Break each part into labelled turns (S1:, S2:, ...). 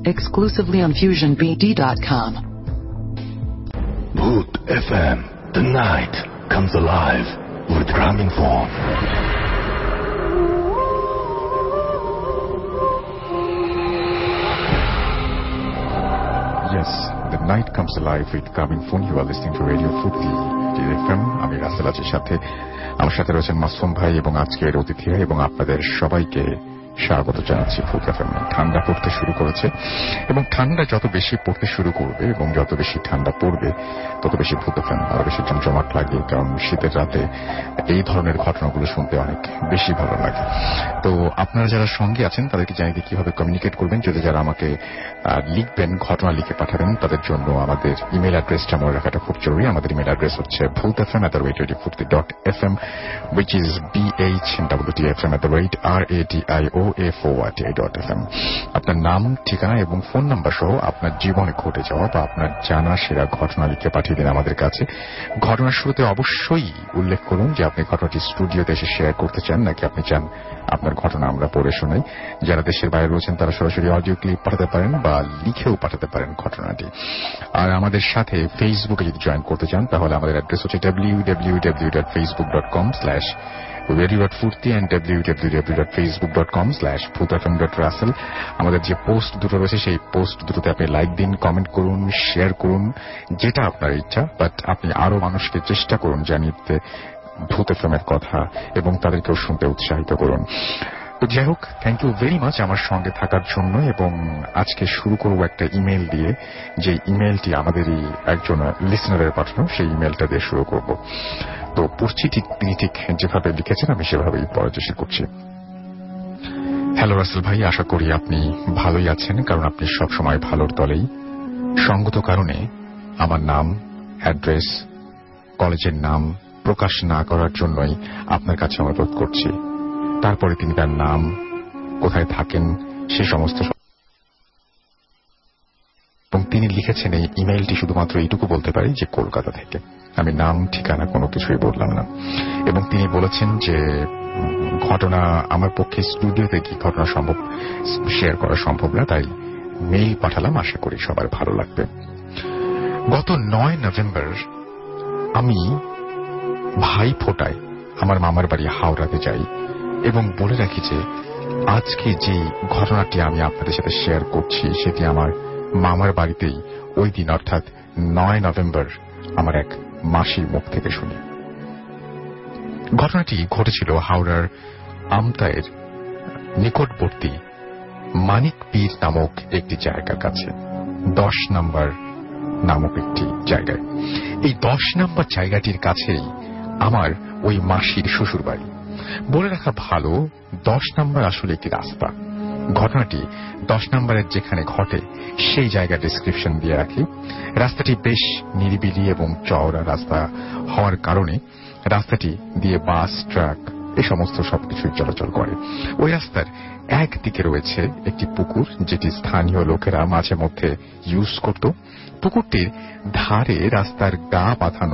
S1: exclusively on FusionBD.com.
S2: Bhoot FM. The night comes alive with Gramophone.
S3: Yes, the night comes alive with Gramophone. You are listening to Radio Bhoot FM. আমি রাসেল আজির সাথে আমার সাথে রয়েছেন মাসুম ভাই এবং আজকের অতিথিরা এবং আপনাদের সবাইকে স্বাগত জানাচ্ছি বহুত এফএম। ঠান্ডা পড়তে শুরু করেছে এবং ঠান্ডা যত বেশি পড়তে শুরু করবে এবং যত বেশি ঠান্ডা পড়বে তত বেশি বহুত এফএম আরো বেশি জমজমাট লাগে, কারণ শীতের রাতে এই ধরনের ঘটনাগুলো শুনতে অনেক বেশি ভালো লাগে। তো আপনারা যারা সঙ্গে আছেন তাদেরকে জানিয়ে দিই কিভাবে কমিউনিকেট করবেন। যদি যারা আমাকে লিখবেন, ঘটনা লিখে পাঠাবেন, তাদের জন্য আমাদের ইমেল অ্যাড্রেসটা মনে রাখাটা খুব জরুরি। আমাদের ইমেল অ্যাড্রেস হচ্ছে bhootfm@radiofurti.fm, which is bhwtfm@radio4ti.fm। আপনার নাম, ঠিকানা এবং ফোন নাম্বার সহ আপনার জীবনে ঘটে যাওয়া বা আপনার জানা সেরা ঘটনা লিখে পাঠিয়ে দিন আমাদের কাছে। ঘটনার শুরুতে অবশ্যই উল্লেখ করুন যে আপনি ঘটনাটি স্টুডিওতে এসে শেয়ার করতে চান নাকি আপনি চান আপনার ঘটনা আমরা পড়ে শোনাই। যারা দেশের বাইরে রয়েছেন তারা সরাসরি অডিও ক্লিপ পাঠাতে পারেন বা লিখেও পাঠাতে পারেন ঘটনাটি। আর আমাদের সাথে ফেসবুকে যদি জয়েন করতে চান তাহলে আমাদের অ্যাড্রেস হচ্ছে www.facebook.com/radio.furti and www.facebook.com/bhootfm.russell। আমাদের যে পোস্ট দুটো রয়েছে সেই পোস্ট দুটোতে আপনি লাইক দিন, কমেন্ট করুন, শেয়ার করুন, যেটা আপনার ইচ্ছা, বাট আপনি আরো মানুষকে চেষ্টা করুন জানিয়ে দিতে বহুত এফএম এর কথা এবং তাদেরকেও শুনতে উৎসাহিত করুন। তো যাই হোক, থ্যাংক ইউ ভেরি মাচ আমার সঙ্গে থাকার জন্য। এবং আজকে শুরু করব একটা ইমেল দিয়ে, যে ইমেলটি আমাদেরই একজন লিসনারের পাঠানো, সেই ইমেলটা দিয়ে শুরু করব। তো পড়ছি, তিনি ঠিক যেভাবে লিখেছেন আমি সেভাবেই পড়ার চেষ্টা করছি। হ্যালো রাসেল ভাই, আশা করি আপনি ভালোই আছেন, কারণ আপনি সবসময় ভালোর দলেই। সঙ্গত কারণে আমার নাম, অ্যাড্রেস, কলেজের নাম প্রকাশ না করার জন্যই আপনার কাছে অনুরোধ করছি। তারপরে তিনি তার নাম, কোথায় থাকেন সে সমস্ত, এবং তিনি লিখেছেন এই ইমেইলটি শুধুমাত্র এইটুকু বলতে পারি যে কলকাতা থেকে। আমি নাম, ঠিকানা কোনো কিছুই বললাম না। এবং তিনি বলেছেন যে ঘটনা আমার পক্ষে স্টুডিওতে কি ঘটনা সম্ভব শেয়ার করা সম্ভব না, তাই মেইল পাঠালাম, আশা করি সবার ভালো লাগবে। গত 9 নভেম্বর আমি ভাই ফোটায় আমার মামার বাড়ি হাওড়াতে যাই এবং বলে রাখি যে আজকে যে ঘটনাটি আমি আপনাদের সাথে শেয়ার করছি সেটি আমার মামার বাড়িতেই ওই দিন অর্থাৎ 9 নভেম্বর আমার এক মাসির মুখ থেকে শুনি। ঘটনাটি ঘটেছিল হাওড়ার আমতায়ের নিকটবর্তী মানিক পীর নামক একটি জায়গার কাছে, 10 নম্বর নামক একটি জায়গায়। এই 10 নম্বর জায়গাটির কাছেই আমার ওই মাসির শ্বশুর বাড়ি। বলে রাখা ভালো, 10 নম্বর আসলে একটি রাস্তা। ঘটনাটি 10 নম্বরের যেখানে ঘটে সেই জায়গার ডেসক্রিপশন দিয়ে রাখি। রাস্তাটি বেশ নিরিবিলি এবং চওড়া রাস্তা হওয়ার কারণে রাস্তাটি দিয়ে বাস, ট্রাক এই সমস্ত সবকিছুই চলাচল করে। ওই রাস্তার একদিকে রয়েছে একটি পুকুর, যেটি স্থানীয় লোকেরা মাঝে মধ্যে ইউজ করত। পুকুরটির ধারে রাস্তার গা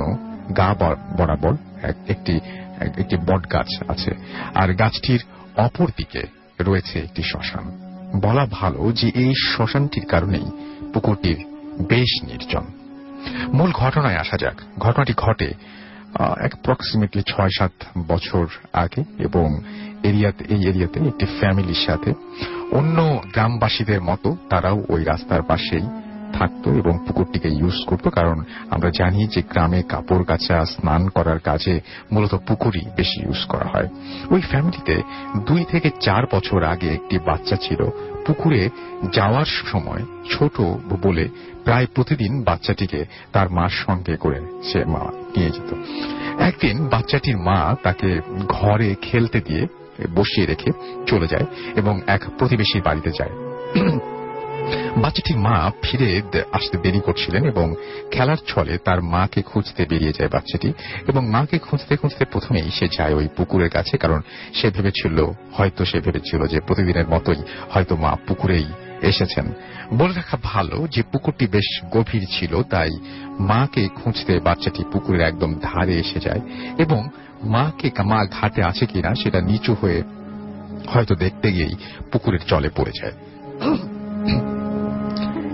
S3: বরাবর একটি বট গাছ আছে, আর গাছটির অপর দিকে রয়েছে একটি শ্মশান। বলা ভালো যে এই শ্মশানটির কারণেই পুকুরটির বেশ নির্জন। মূল ঘটনায় আসা যাক। ঘটনাটি ঘটে অ্যাপ্রক্সিমেটলি 6-7 বছর আগে এবং এই এরিয়াতে একটি ফ্যামিলির সাথে অন্য গ্রামবাসীদের মতো তারাও ওই রাস্তার পাশেই থাকতো এবং পুকুরটিকে ইউজ করত, কারণ আমরা জানি যে গ্রামে কাপড় কাচা, স্নান করার কাজে মূলত পুকুরই বেশি ইউজ করা হয়। ওই ফ্যামিলিতে 2 থেকে 4 বছর আগে একটি বাচ্চা ছিল। পুকুরে যাওয়ার সময় ছোট বলে প্রায় প্রতিদিন বাচ্চাটিকে তার মার সঙ্গে করে সে মা নিয়ে যেত। একদিন বাচ্চাটির মা তাকে ঘরে খেলতে দিয়ে বসিয়ে রেখে চলে যায় এবং এক প্রতিবেশীর বাড়িতে যায়। বাচ্চাটির মা ফিরে আসতে দেরি করছিলেন এবং খেলার ছলে তার মাকে খুঁজতে বেরিয়ে যায় বাচ্চাটি, এবং মাকে খুঁজতে খুঁজতে প্রথমেই সে যায় ওই পুকুরের কাছে, কারণ সে ভেবেছিল যে প্রতিদিনের মতোই হয়তো মা পুকুরেই এসেছেন। বলে রাখা ভালো যে পুকুরটি বেশ গভীর ছিল, তাই মাকে খুঁজতে বাচ্চাটি পুকুরের একদম ধারে এসে যায় এবং মা ঘাটে আছে কিনা সেটা নিচু হয়ে হয়তো দেখতে গিয়েই পুকুরের জলে পড়ে যায়।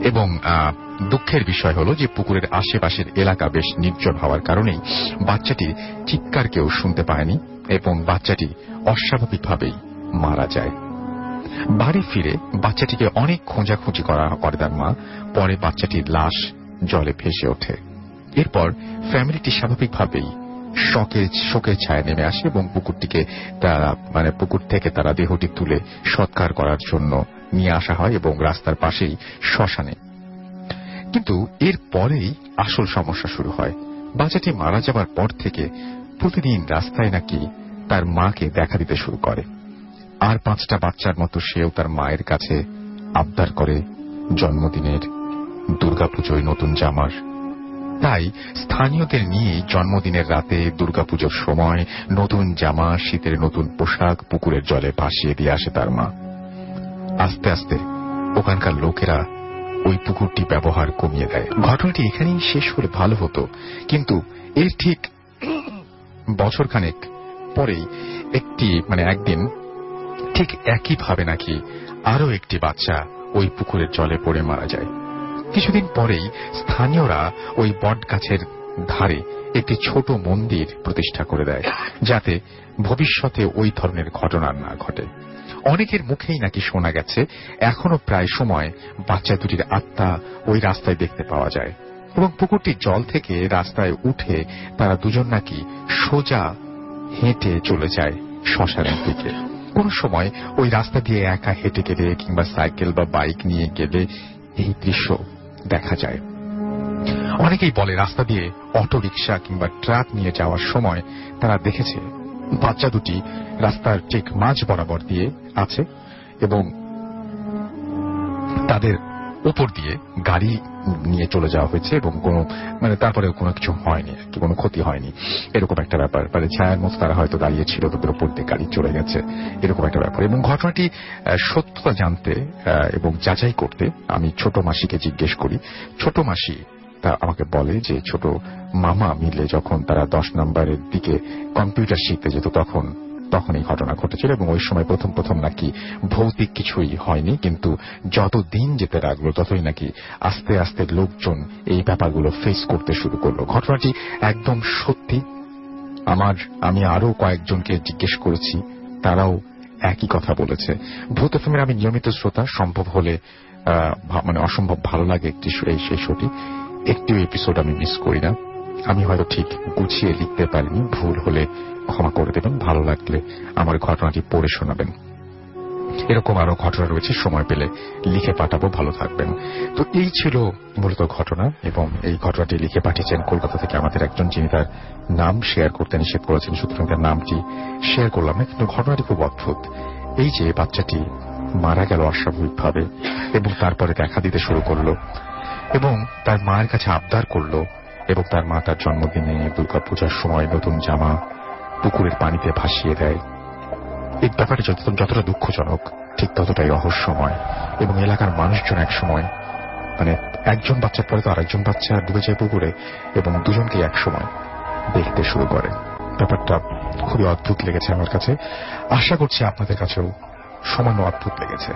S3: এবং দুঃখের বিষয় হলো যে পুকুরের আশেপাশের এলাকা বেশ নির্জন হওয়ার কারণেই বাচ্চাটির চিৎকার কেউ শুনতে পায়নি এবং বাচ্চাটি অস্বাভাবিকভাবেই মারা যায়। বাড়ি ফিরে বাচ্চাটিকে অনেক খোঁজাখুঁজি করে তার মা। পরে বাচ্চাটির লাশ জলে ভেসে ওঠে। এরপর ফ্যামিলিটি স্বাভাবিকভাবেই শোকের ছায়া নেমে আসে এবং পুকুরটিকে পুকুর থেকে তারা দেহটি তুলে সৎকার করার জন্য নিয়ে আসা হয় এবং রাস্তার পাশেই শ্মশানে। কিন্তু এর পরেই আসল সমস্যা শুরু হয়। বাচ্চাটি মারা যাবার পর থেকে প্রতিদিন রাস্তায় নাকি তার মাকে দেখা দিতে শুরু করে। আর 5টা বাচ্চার মতো সেও তার মায়ের কাছে আবদার করে জন্মদিনের, দুর্গাপুজোয় নতুন জামার। তাই স্থানীয়দের নিয়ে জন্মদিনের রাতে, দুর্গাপুজোর সময় নতুন জামা, শীতের নতুন পোশাক পুকুরের জলে ভাসিয়ে দিয়ে আসে তার মা। আস্তে আস্তে ওখানকার লোকেরা ওই পুকুরটি ব্যবহার কমিয়ে দেয়। ঘটনাটি এখানেই শেষ হলে ভালো হতো, কিন্তু এর ঠিক বছরখানেক পরেই একদিন ঠিক একইভাবে নাকি আরো একটি বাচ্চা ওই পুকুরের জলে পড়ে মারা যায়। কিছুদিন পরেই স্থানীয়রা ওই বট গাছের ধারে একটি ছোট মন্দির প্রতিষ্ঠা করে দেয়, যাতে ভবিষ্যতে ওই ধরনের ঘটনা না ঘটে। অনেকের মুখেই নাকি শোনা গেছে এখনো প্রায় সময় বাচ্চা দুটির আত্মা ওই রাস্তায় দেখতে পাওয়া যায় এবং পুকুরটির জল থেকে রাস্তায় উঠে তারা দুজন নাকি সোজা হেঁটে চলে যায় শ্মশানের দিকে। কোন সময় ওই রাস্তা দিয়ে একা হেঁটে গেলে কিংবা সাইকেল বা বাইক নিয়ে গেলে এই দৃশ্য দেখা যায়। অনেকেই বলে রাস্তা দিয়ে অটো রিক্সা কিংবা ট্রাক নিয়ে যাওয়ার সময় তারা দেখেছে বাচ্চা দুটি রাস্তার ঠিক মাঝ বরাবর দিয়ে আছে এবং তাদের উপর দিয়ে গাড়ি নিয়ে চলে যাওয়া হয়েছে এবং তারপরে কোনো কিছু হয়নি, কোনো ক্ষতি হয়নি, এরকম একটা ব্যাপার। ছায়ার মতো তারা হয়তো দাঁড়িয়েছিল, তাদের উপর দিয়ে গাড়ি চলে গেছে, এরকম একটা ব্যাপার। এবং ঘটনাটি সত্যতা জানতে এবং যাচাই করতে আমি ছোট মাসিকে জিজ্ঞেস করি। ছোট মাসি তা আমাকে বলে যে ছোট মামা মিলে যখন তারা 10 নম্বরের দিকে কম্পিউটার শিখতে যেত তখন এই ঘটনা ঘটেছিল এবং ওই সময় প্রথম নাকি ভৌতিক কিছুই হয়নি, কিন্তু যত দিন যেতে লাগলো ততই নাকি আস্তে আস্তে লোকজন এই ব্যাপারগুলো ফেস করতে শুরু করলো। ঘটনাটি একদম সত্যি। আমি আরো কয়েকজনকে জিজ্ঞেস করেছি, তারাও একই কথা বলেছে। ভূত এফএমের আমি নিয়মিত শ্রোতা, সম্ভব হলে অসম্ভব ভালো লাগে সেই শোটি। একটিও এপিসোড আমি মিস করি না। আমি হয়তো ঠিক গুছিয়ে লিখতে পারিনি, ভুল হলে ক্ষমা করে দেবেন। ভালো লাগলে আমার ঘটনাটি পড়ে শোনাবেন। এরকম আরো ঘটনা রয়েছে, সময় পেলে লিখে পাঠাবো। ভালো থাকবেন। তো এই ছিল মূলত ঘটনা এবং এই ঘটনাটি লিখে পাঠিয়েছেন কলকাতা থেকে আমাদের একজন, যিনি তার নাম শেয়ার করতে নিষেধ করেছেন, সুতরাং তার নামটি শেয়ার করলাম না। কিন্তু ঘটনাটি খুব অদ্ভুত। এই যে বাচ্চাটি মারা গেল অস্বাভাবিকভাবে এবং তারপরে দেখা দিতে শুরু করলো এবং তার মায়ের কাছে আবদার করলো এবং তার মা তার জন্মদিনে, দুর্গাপূজার সময় নতুন জামা পুকুরের পানিতে ভাসিয়ে দেয়। এই ব্যাপারটা যতটা দুঃখজনক ঠিক ততটাই রহস্যময় এবং এলাকার মানুষজন একসময় একজন বাচ্চার পরে তো আরেকজন বাচ্চা ডুবে যায় পুকুরে এবং দুজনকে একসময় দেখতে শুরু করে। ব্যাপারটা খুবই অদ্ভুত লেগেছে আমার কাছে। আশা করছি আপনাদের কাছেও সামান্য অদ্ভুত লেগেছে।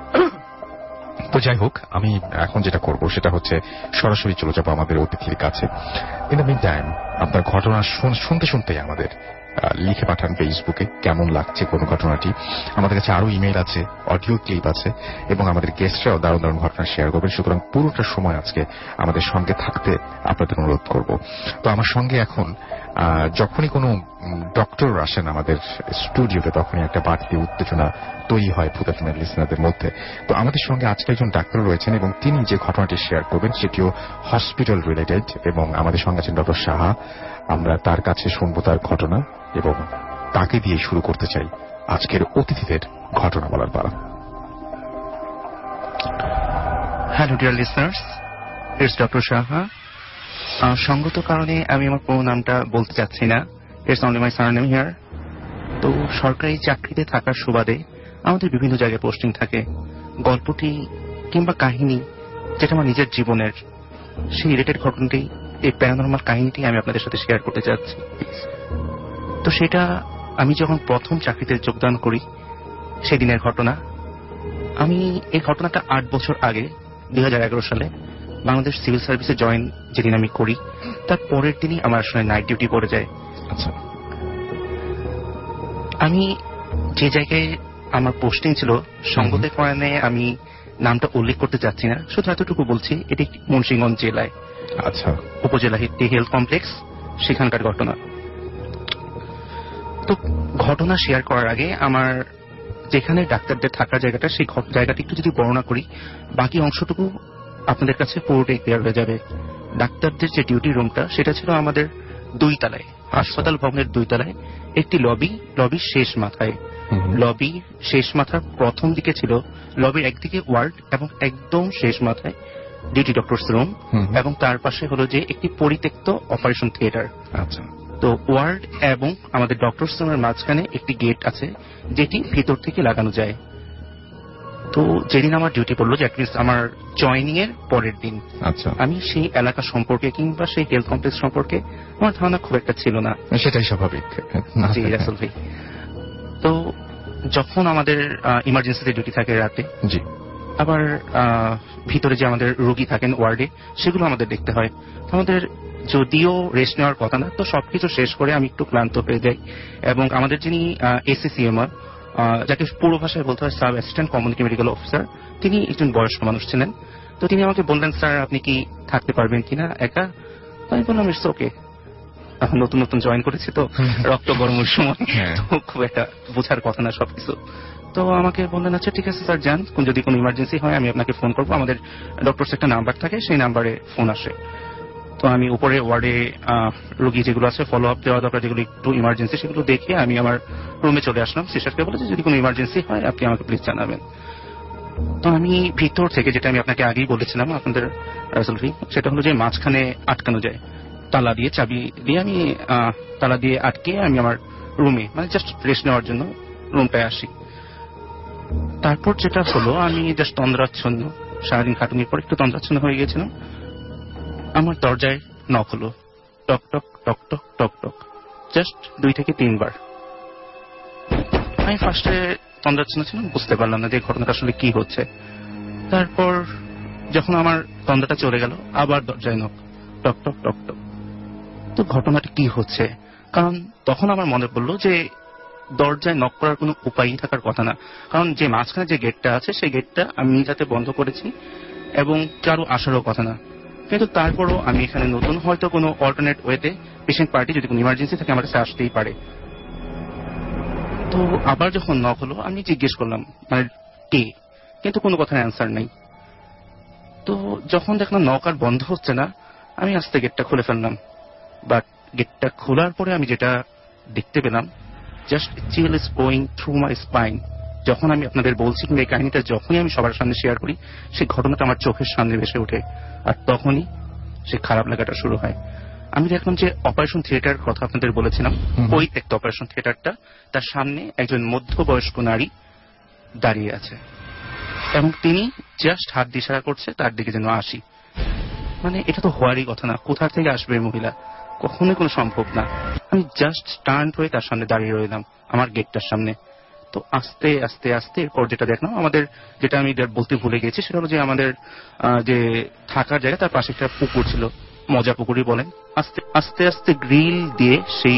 S3: তো যাই হোক, আমি এখন যেটা করব সেটা হচ্ছে সরাসরি চলে যাবো আমাদের অতিথির কাছে। ইন দ্য মিন টাইম আপনার ঘটনা শুনতে শুনতেই আমাদের লিখে পাঠান ফেসবুকে কেমন লাগছে কোন ঘটনাটি। আমাদের কাছে আরো ইমেইল আছে, অডিও ক্লিপ আছে এবং আমাদের গেস্টরাও দারুণ দারুণ ঘটনা শেয়ার করবেন। সুতরাং পুরোটা সময় আজকে আমাদের সঙ্গে থাকতে আপনাদের অনুরোধ করব। তো আমার সঙ্গে এখন যখনই কোনো ডক্টর আসেন আমাদের স্টুডিওতে তখনই একটা বাড়তি উত্তেজনা তৈরি হয় ভূত এফএমের লিসনারদের মধ্যে। তো আমাদের সঙ্গে আজকে একজন ডাক্তার রয়েছেন এবং তিনি যে ঘটনাটি শেয়ার করবেন সেটিও হসপিটাল রিলেটেড এবং আমাদের সঙ্গে আছেন ডক্টর সাহা। আমরা তার কাছে শুনবো তার ঘটনা এবং তাকে দিয়ে শুরু করতে চাই আজকের অতিথিদের ঘটনা বলার পালা।
S4: Hello dear listeners, it's doctor Saha. সঙ্গত কারণে আমি আমার পুরো নামটা বলতে চাচ্ছি না, it's only my surname here. তো সরকারি চাকরিতে থাকার সুবাদে আমাদের বিভিন্ন জায়গায় পোস্টিং থাকে। গল্পটি কিংবা কাহিনী যেটা আমার নিজের জীবনের, সেই রিলেটেড ঘটনাটি, এই প্যারানরমাল কাহিনীটি আমি আপনাদের সাথে শেয়ার করতে চাচ্ছি। তো সেটা আমি যখন প্রথম চাকরিতে যোগদান করি সেদিনের ঘটনা। আমি এই ঘটনাটা 8 বছর আগে 2011 সালে বাংলাদেশ সিভিল সার্ভিসে জয়েন যেদিন আমি করি, তার পরের দিনই আমার আসলে নাইট ডিউটি পড়ে যায়।
S3: আচ্ছা,
S4: আমি যে জায়গায় আমার পোস্টিং ছিল সঙ্গতের কারণে আমি নামটা উল্লেখ করতে চাচ্ছি না, শুধু এতটুকু বলছি এটি মুন্সিগঞ্জ জেলায়,
S3: আচ্ছা,
S4: উপজেলা একটি হেলথ কমপ্লেক্স, সেখানকার ঘটনা। তো ঘটনা শেয়ার করার আগে আমার যেখানে ডাক্তারদের থাকার জায়গাটা, সেই জায়গাটা একটু যদি বর্ণনা করি, বাকি অংশটুকু আপনাদের কাছে পুরোটাই ক্লিয়ার হয়ে যাবে। ডাক্তারদের যে ডিউটি রুমটা সেটা ছিল আমাদের 2 তলায়, হাসপাতাল ভবনের 2 তলায় একটি লবির শেষ মাথায়। লবির শেষ মাথার প্রথম দিকে ছিল লবির একদিকে ওয়ার্ড এবং একদম শেষ মাথায় ডিউটি ডক্টরস রুম, এবং তার পাশে হলো যে একটি পরিত্যক্ত অপারেশন থিয়েটার।
S3: আচ্ছা,
S4: তো ওয়ার্ড এবং আমাদের ডক্টরস রুমের মাঝখানে একটি গেট আছে যেটি ভিতর থেকে লাগানো যায়। তো যেদিন আমার ডিউটি পড়লো, দ্যাট মিনস আমার জয়নিং এর পরের দিন,
S3: আচ্ছা,
S4: আমি সেই এলাকা সম্পর্কে কিংবা সেই হেলথ কমপ্লেক্স সম্পর্কে আমার ধারণা খুব একটা ছিল না।
S3: সেটাই স্বাভাবিক।
S4: জি রাসেল ভাই, তো যখন আমাদের ইমার্জেন্সিতে ডিউটি থাকে রাতে,
S3: জি,
S4: আবার ভিতরে যে আমাদের রোগী থাকেন ওয়ার্ডে, সেগুলো আমাদের দেখতে হয়। আমাদের যদিও রেস্ট নেওয়ার কথা না, তো সবকিছু শেষ করে আমি একটু ক্লান্ত হয়ে যাই, এবং আমাদের যিনি এসিসিএমআর, যাকে পুরো ভাষায় বলতে হয় sub assistant community medical officer, তিনি একজন বয়স্ক মানুষ ছিলেন। তো তিনি আমাকে বললেন, স্যার আপনি কি থাকতে পারবেন কিনা একা? আমি বললাম ইটস ওকে, এখন নতুন নতুন জয়েন করেছি তো রক্ত গরমের সময়, তো খুব একটা বোঝার কথা না সবকিছু। তো আমাকে বললেন আচ্ছা ঠিক আছে স্যার যান, যদি কোনো ইমার্জেন্সি হয় আমি আপনাকে ফোন করবো, আমাদের ডক্টরস একটা নাম্বার থাকে, সেই নাম্বারে ফোন আসে। তো আমি উপরে ওয়ার্ডে রোগী যেগুলো আছে ফলো আপ দেওয়া দরকার, যেগুলো একটু ইমার্জেন্সি, সেগুলো দেখে আমি আমার রুমে চলে আসলাম। সিস্টারকে বলে যদি কোনো ইমার্জেন্সি হয় আপনি আমাকে প্লিজ জানাবেন। তো আমি ভিতর থেকে, যেটা আমি আপনাকে আগেই বলেছিলাম আপনাদের রাসেল ভাই, সেটা হলো যে মাঝখানে আটকানো যায় তালা দিয়ে, চাবি দিয়ে আমি তালা দিয়ে আটকে আমি আমার রুমে, মানে জাস্ট রেস্ট নেওয়ার জন্য রুমটায় আসি। তারপর যেটা হলো, আমি জাস্ট তন্দ্রাচ্ছন্ন, সারাদিন খাটুনির পর একটু তন্দ্রাচ্ছন্ন হয়ে গেছিলাম। আমার দরজায় নক হলো, টক টক টক টক টক টক, জাস্ট 2 থেকে 3 বার। আমি ফার্স্টে তন্দ্রাচ্ছন্ন ছিলাম, বুঝতে পারলাম না যে ঘটনাটা আসলে কি হচ্ছে। তারপর যখন আমার তন্দ্রাটা চলে গেল, আবার দরজায় নক, টক টক টক টক। তো ঘটনাটা কি হচ্ছে, কারণ তখন আমার মনে পড়লো যে দরজায় নক করার কোনো উপায়ই থাকার কথা না, কারণ যে মাঝখানে যে গেটটা আছে সেই গেটটা আমি যাতে বন্ধ করেছি এবং কারো আসারও কথা না। কিন্তু তারপরও আমি এখানে নতুন, হয়তো কোনো অল্টারনেট ওয়েতে পেশেন্ট পার্টি যদি কোনো ইমার্জেন্সি থাকে আমার কাছে আসতেই পারে। তো আবার যখন নক হলো, আমি জিজ্ঞেস করলাম মানে কে, কিন্তু কোনো কথার অ্যান্সার নাই। তো যখন দেখলাম নক আর বন্ধ হচ্ছে না, আমি আস্তে গেটটা খুলে ফেললাম। বাট গেটটা খোলার পরে আমি যেটা দেখতে পেলাম, just chill is going through my spine. যখন আমি আপনাদের বলছি কিংবা এই কাহিনীটা যখনই আমি সবার সামনে শেয়ার করি, সেই ঘটনাটা আমার চোখের সামনে ভেসে ওঠে, আর তখনই সে খারাপ লাগাটা শুরু হয়। আমি দেখলাম যে অপারেশন থিয়েটার কথা আপনাদের বলেছিলাম, ওই একটা অপারেশন থিয়েটারটা, তার সামনে একজন মধ্যবয়স্ক নারী দাঁড়িয়ে আছে এবং তিনি জাস্ট হাত দিয়ে ইশারা করছে তার দিকে যেন আসি। মানে এটা তো হওয়ারই কথা না, কোথা থেকে আসবে মহিলা, কখনোই কোনো সম্ভব না। আমি জাস্ট স্টান্ট হয়ে তার সামনে দাঁড়িয়ে রইলাম, আমার গেটটার সামনে। তো আস্তে আস্তে আস্তে এরপর যেটা দেখলাম, আমাদের যেটা আমি বলতে ভুলে গেছি, সেটা হলো যে আমাদের যে থাকার জায়গা তার পাশে একটা পুকুর ছিল, মজা পুকুরই বলেন। আস্তে আস্তে আস্তে গ্রিল দিয়ে সেই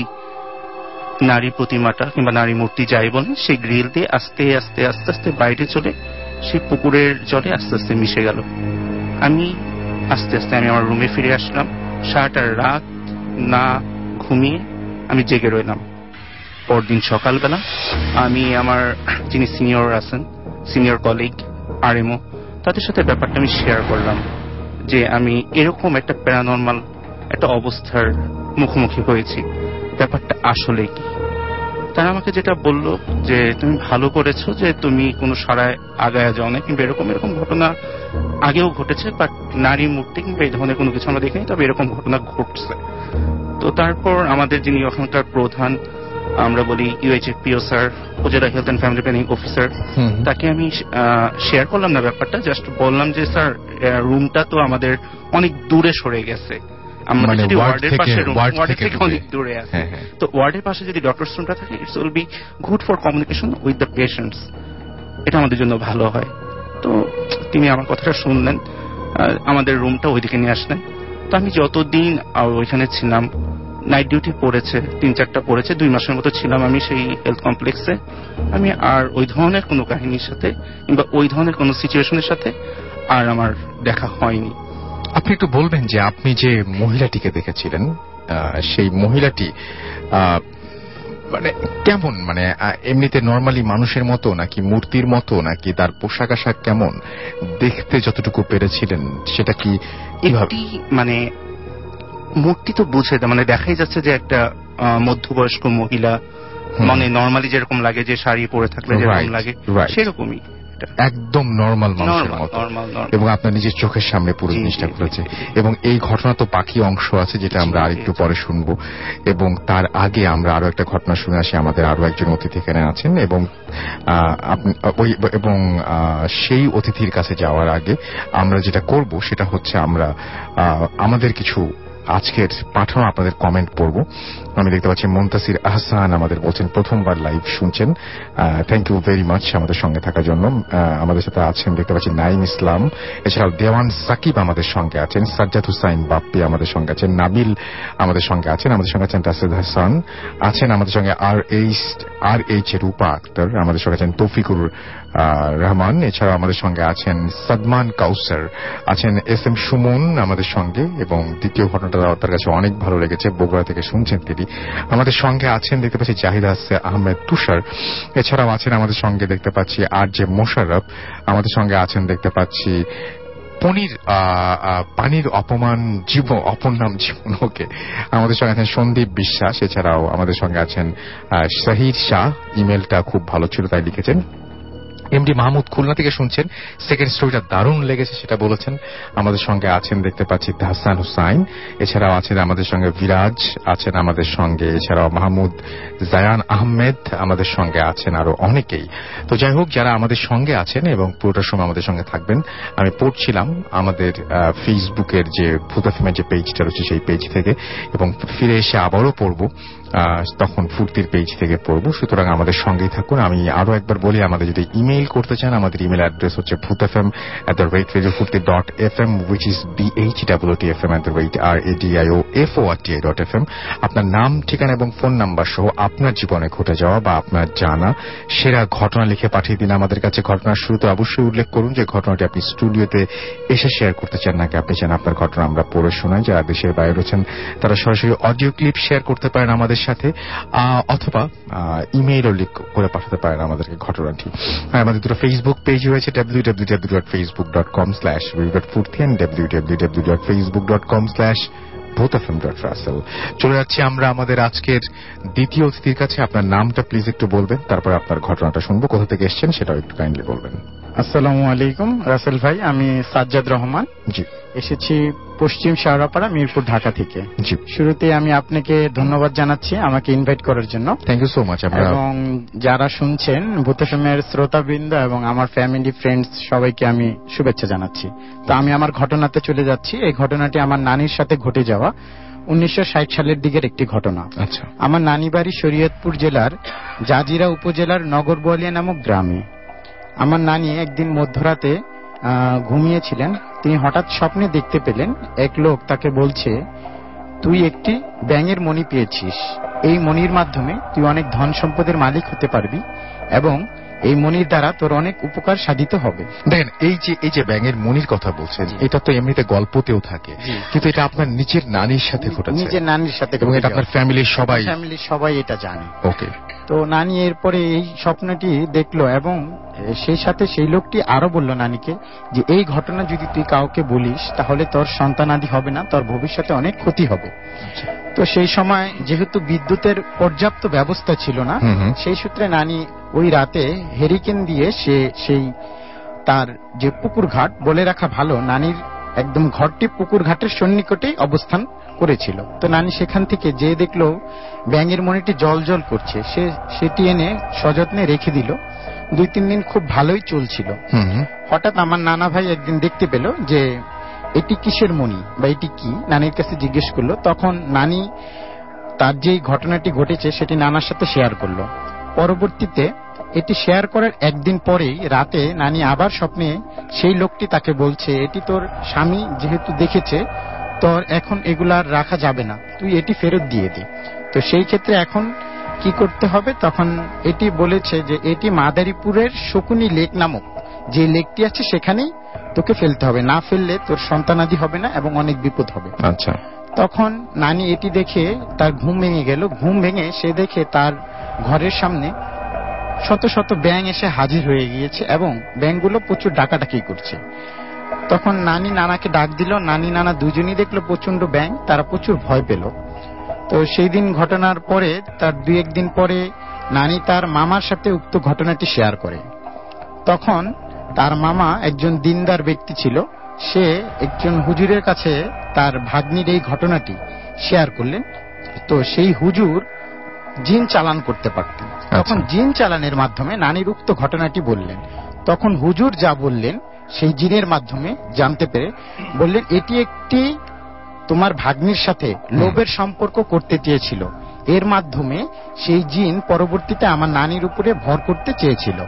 S4: নারী প্রতিমাটা কিংবা নারী মূর্তি যাই বলেন, সেই গ্রিল দিয়ে আস্তে আস্তে আস্তে আস্তে বাইরে চলে সেই পুকুরের জলে আস্তে আস্তে মিশে গেল। আমি আস্তে আস্তে আমার রুমে ফিরে আসলাম। সারাটা রাত না ঘুমিয়ে আমি জেগে রইলাম। পরদিন সকালবেলা আমি আমার যিনি সিনিয়র আছেন, সিনিয়র কলিগ আরএমও, তাদের সাথে ব্যাপারটা আমি শেয়ার করলাম যে আমি এরকম একটা প্যারানর্মাল একটা অবস্থার মুখোমুখি হয়েছি, ব্যাপারটা আসলে কি। তারা আমাকে যেটা বললো যে তুমি ভালো করেছো যে তুমি কোনো সারায় আগায় যাও না, কিংবা এরকম এরকম ঘটনা আগেও ঘটেছে, বাট নারী মূর্তি কিংবা এই ধরনের কোনো কিছু আমরা দেখিনি, তবে এরকম ঘটনা ঘটছে। তো তারপর আমাদের যিনি ওখানকার প্রধান, আমরা বলি UHFPO sir, Upazila health and family planning officer, তাকে আমি শেয়ার করলাম না ব্যাপারটা, জাস্ট বললাম যে স্যার রুমটা তো আমাদের অনেক দূরে সরে গেছে, আমাদের যদি ওয়ার্ডের পাশে ওয়ার্ডের থেকে অনেক দূরে আছে, তো ওয়ার্ডের পাশে যদি ডক্টরস রুমটা থাকে it's will be good for communication with the patients, এটা আমাদের জন্য ভালো হয়। তো তিনি আমার কথাটা শুনলেন আমাদের রুমটা ওইদিকে নিয়ে আসলেন। তো আমি যতদিন ওইখানে ছিলাম, নাইট ডিউটি পড়েছে 3-4টা পড়েছে, 2 মাসের মতো ছিলাম আমি সেই হেলথ কমপ্লেক্সে। আমি আর ওই ধরনের কোনো কাহিনীর সাথে কিংবা ওই ধরনের কোনো সিচুয়েশনের সাথে আর আমার দেখা হয়নি।
S3: আপনি একটু বলবেন যে আপনি যে মহিলাটিকে দেখেছিলেন সেই মহিলাটি মানে কেমন, মানে এমনিতে নরমালি মানুষের মতো নাকি মূর্তির মতো, নাকি তার পোশাক আশাক কেমন দেখতে যতটুকু পেরেছিলেন সেটা কি কিভাবে?
S4: মানে মূর্তি তো বুঝে মানে দেখাই যাচ্ছে যে একটা মধ্যবয়স্ক মহিলা, মানে নরমালি যেরকম লাগে যে শাড়ি পরে থাকলে যেরকম লাগে সেরকমই,
S3: একদম নর্মাল মানুষের মতো, এবং আপনার নিজের চোখের সামনে পুরো জিনিসটা ঘটেছে। এবং এই ঘটনা তো বাকি অংশ আছে যেটা আমরা আরেকটু পরে শুনবো, এবং তার আগে আমরা আরো একটা ঘটনা শুনে আসি। আমাদের আরো একজন অতিথি এখানে আছেন, এবং সেই অতিথির কাছে যাওয়ার আগে আমরা যেটা করব সেটা হচ্ছে আমরা আমাদের কিছু আজকের পাঠানো আপনাদের কমেন্ট পড়ব। আমি দেখতে পাচ্ছি মুনতাসির আহসান আমাদের বলছেন প্রথমবার লাইভ শুনছেন, থ্যাংক ইউ ভেরি মাচ আমাদের সঙ্গে থাকার জন্য। আমাদের সাথে আছেন দেখতে পাচ্ছি নাইম ইসলাম, এছাড়াও দেওয়ান সাকিব আমাদের সঙ্গে আছেন, সাজ্জাদ হুসাইন বাপ্পি আমাদের সঙ্গে আছেন, নাবিল আমাদের সঙ্গে আছেন, আমাদের সঙ্গে আছেন রাশেদ হাসান আছেন, আমাদের সঙ্গে আর এইচ রূপা আক্তার আমাদের সঙ্গে আছেন, তৌফিকুর রহমান, এছাড়াও আমাদের সঙ্গে আছেন সাদমান কাউসার, আছেন এস এম সুমন আমাদের সঙ্গে, এবং দ্বিতীয় ঘটনাটা তার কাছে অনেক ভালো লেগেছে, বগুড়া থেকে শুনছেন তিনি। আমাদের সঙ্গে আছেন দেখতে পাচ্ছি জাহিদ আহমেদ তুষার, এছাড়াও আছেন আমাদের সঙ্গে দেখতে পাচ্ছি আর জে মোশাররফ, আমাদের সঙ্গে আছেন দেখতে পাচ্ছি পানির অপর নাম জীবন, ওকে, আমাদের সঙ্গে আছেন সন্দীপ বিশ্বাস, এছাড়াও আমাদের সঙ্গে আছেন শাহিদ শাহ, ইমেলটা খুব ভালো ছিল তাই লিখেছেন। এমডি মাহমুদ খুলনা থেকে শুনছেন, সেকেন্ড স্টোরিটা দারুণ লেগেছে সেটা বলেছেন। আমাদের সঙ্গে আছেন দেখতে পাচ্ছি তাহসান হুসাইন, এছাড়াও আছেন আমাদের সঙ্গে বিরাজ আছেন আমাদের সঙ্গে, এছাড়াও মাহমুদ জায়ান আহমেদ আমাদের সঙ্গে আছেন, আরো অনেকেই। তো যাই হোক, যারা আমাদের সঙ্গে আছেন এবং পুরোটা সময় আমাদের সঙ্গে থাকবেন, আমি পড়ছিলাম আমাদের ফেসবুকের যে ভূত এফএম যে পেজটা রয়েছে সেই পেজ থেকে, এবং ফিরে এসে আবারও পড়ব, তখন ফুর্তির পেজ থেকে পড়ব। সুতরাং আমাদের সঙ্গেই থাকুন। আমি আরো একবার বলি, আমাদের যদি ইমেইল করতে চান, আমাদের ইমেল অ্যাড্রেস হচ্ছে bhutfm@radiofurti.fm, which is bhutfm@radiofurti.fm। আপনার নাম, ঠিকানা এবং ফোন নাম্বার সহ আপনার জীবনে ঘটে যাওয়া বা আপনার জানা সেরা ঘটনা লিখে পাঠিয়ে দিন আমাদের কাছে। ঘটনার শুরুতে অবশ্যই উল্লেখ করুন যে ঘটনাটি আপনি স্টুডিওতে এসে শেয়ার করতে চান নাকি আপনি চান আপনার ঘটনা আমরা পড়ে শোনাই। যারা দেশের বাইরে রয়েছেন তারা সরাসরি অডিও ক্লিপ শেয়ার করতে পারেন আমাদের সাথে, অথবা ইমেইলও লিখ করে পাঠাতে পারেন আমাদেরকে ঘটনাটি। আমাদের দুটো ফেসবুক পেজ রয়েছে, www.facebook.com/vividfurti and www.facebook.com/bhutfm.russell। চলে যাচ্ছি আমরা আমাদের আজকের দ্বিতীয় অতিথির কাছে। আপনার নামটা প্লিজ একটু বলবেন, তারপর আপনার ঘটনাটা শুনবো। কোথা থেকে এসেছেন সেটাও একটু কাইন্ডলি বলবেন।
S5: আসসালামু আলাইকুম রাসেল ভাই, আমি সাজ্জাদ রহমান,
S3: জি,
S5: এসেছি পশ্চিম শাহরাপাড়া, মিরপুর, ঢাকা থেকে।
S3: জি,
S5: শুরুতে আমি আপনাকে ধন্যবাদ জানাচ্ছি আমাকে ইনভাইট করার জন্য।
S3: Thank you so much.
S5: এবং যারা শুনছেন ভূত এফএমের শ্রোতাবৃন্দ এবং আমার ফ্যামিলি ফ্রেন্ডস সবাইকে আমি শুভেচ্ছা জানাচ্ছি। তো আমি আমার ঘটনাতে চলে যাচ্ছি। এই ঘটনাটি আমার নানির সাথে ঘটে যাওয়া 1960 সালের দিকের একটি ঘটনা।
S3: আচ্ছা।
S5: আমার নানি বাড়ি শরীয়তপুর জেলার জাজিরা উপজেলার নগরবলিয়া নামক গ্রামে। আমার নানি একদিন মধ্যরাতে ঘুমিয়েছিলেন। তিনি হঠাৎ স্বপ্নে দেখতে পেলেন এক লোক তাকে বলছে, তুই একটি ব্যাঙের মণি পেয়েছিস, এই মণির মাধ্যমে তুই অনেক ধন সম্পদের মালিক হতে পারবি এবং এই মণির দ্বারা তোর অনেক উপকার সাধিত হবে।
S3: দেখেন, এই যে ব্যাঙের মণির কথা বলছেন, এটা তো এমনিতে গল্পতেও থাকে, কিন্তু এটা আপনার নিজের নানির সাথে ঘটেছে।
S5: নিজের নানির সাথে,
S3: এবং এটা আপনার ফ্যামিলির সবাই
S5: এটা জানে।
S3: ওকে।
S5: তো নানি এরপরে এই স্বপ্নটি দেখলো এবং সেই সাথে সেই লোকটি আরো বলল নানিকে যে এই ঘটনা যদি তুই কাউকে বলিস তাহলে তোর সন্তানাদি হবে না, তোর ভবিষ্যতে অনেক ক্ষতি হবে। তো সেই সময় যেহেতু বিদ্যুতের পর্যাপ্ত ব্যবস্থা ছিল না, সেই সূত্রে নানি ওই রাতে হেরিকেন দিয়ে সেই তার যে পুকুর ঘাট বলে রাখা ভালো, নানির একদম ঘরটি পুকুর ঘাটের সন্নিকটেই অবস্থান করেছিল। তো নানি সেখান থেকে যে দেখলো ব্যাঙের মণিটি জল জল করছে, সেটি এনে সযত্নে রেখে দিল। 2-3 দিন খুব ভালোই চলছিল। হঠাৎ আমার নানা ভাই একদিন দেখতে পেল যে এটি কিসের মণি বা এটি কি, নানির কাছে জিজ্ঞেস করলো। তখন নানি তার যে ঘটনাটি ঘটেছে সেটি নানার সাথে শেয়ার করলো। পরবর্তীতে এটি শেয়ার করার একদিন পরেই রাতে নানি আবার স্বপ্নে সেই লোকটি তাকে বলছে, এটি তোর স্বামী যেহেতু দেখেছে, তোর এখন এগুলা রাখা যাবে না, তুই এটি ফেরত দিয়ে দে। তো সেই ক্ষেত্রে এখন কি করতে হবে? তখন এটি বলেছে যে এটি মাদারীপুরের শকুনি লেক নামক যে লেকটি আছে সেখানেই তোকে ফেলতে হবে, না ফেললে তোর সন্তানাদি হবে না এবং অনেক বিপদ হবে।
S3: আচ্ছা।
S5: তখন নানি এটি দেখে তার ঘুম ভেঙে গেল। ঘুম ভেঙে সে দেখে তার ঘরের সামনে শত শত ব্যাঙ এসে হাজির হয়ে গিয়েছে এবং ব্যাঙগুলো প্রচুর ডাকাডাকি করছে। তখন নানি নানাকে ডাক দিল। নানি নানা দুজনই দেখলো প্রচন্ড ব্যাঙ, তারা প্রচুর ভয় পেল। তো সেই দিন ঘটনার পরে তার 2-1 দিন পরে নানি তার মামার সাথে উক্ত ঘটনাটি শেয়ার করে। তখন তার মামা একজন দিনদার ব্যক্তি ছিল, সে একজন হুজুরের কাছে তার ভাগ্নির এই ঘটনাটি শেয়ার করলেন। তো সেই হুজুর জিন চালান করতে পারতেন। তখন জিন চালানের মাধ্যমে নানির উক্ত ঘটনাটি বললেন। তখন হুজুর যা বললেন সেই জিনের মাধ্যমে জানতে পেরে বললেন, এটি একটি তোমার ভাগ্নির সাথে লোভের সম্পর্ক করতে চেয়েছিল, এর মাধ্যমে সেই জিন পরবর্তীতে আমার নানির উপরে ভর করতে চেয়েছিল।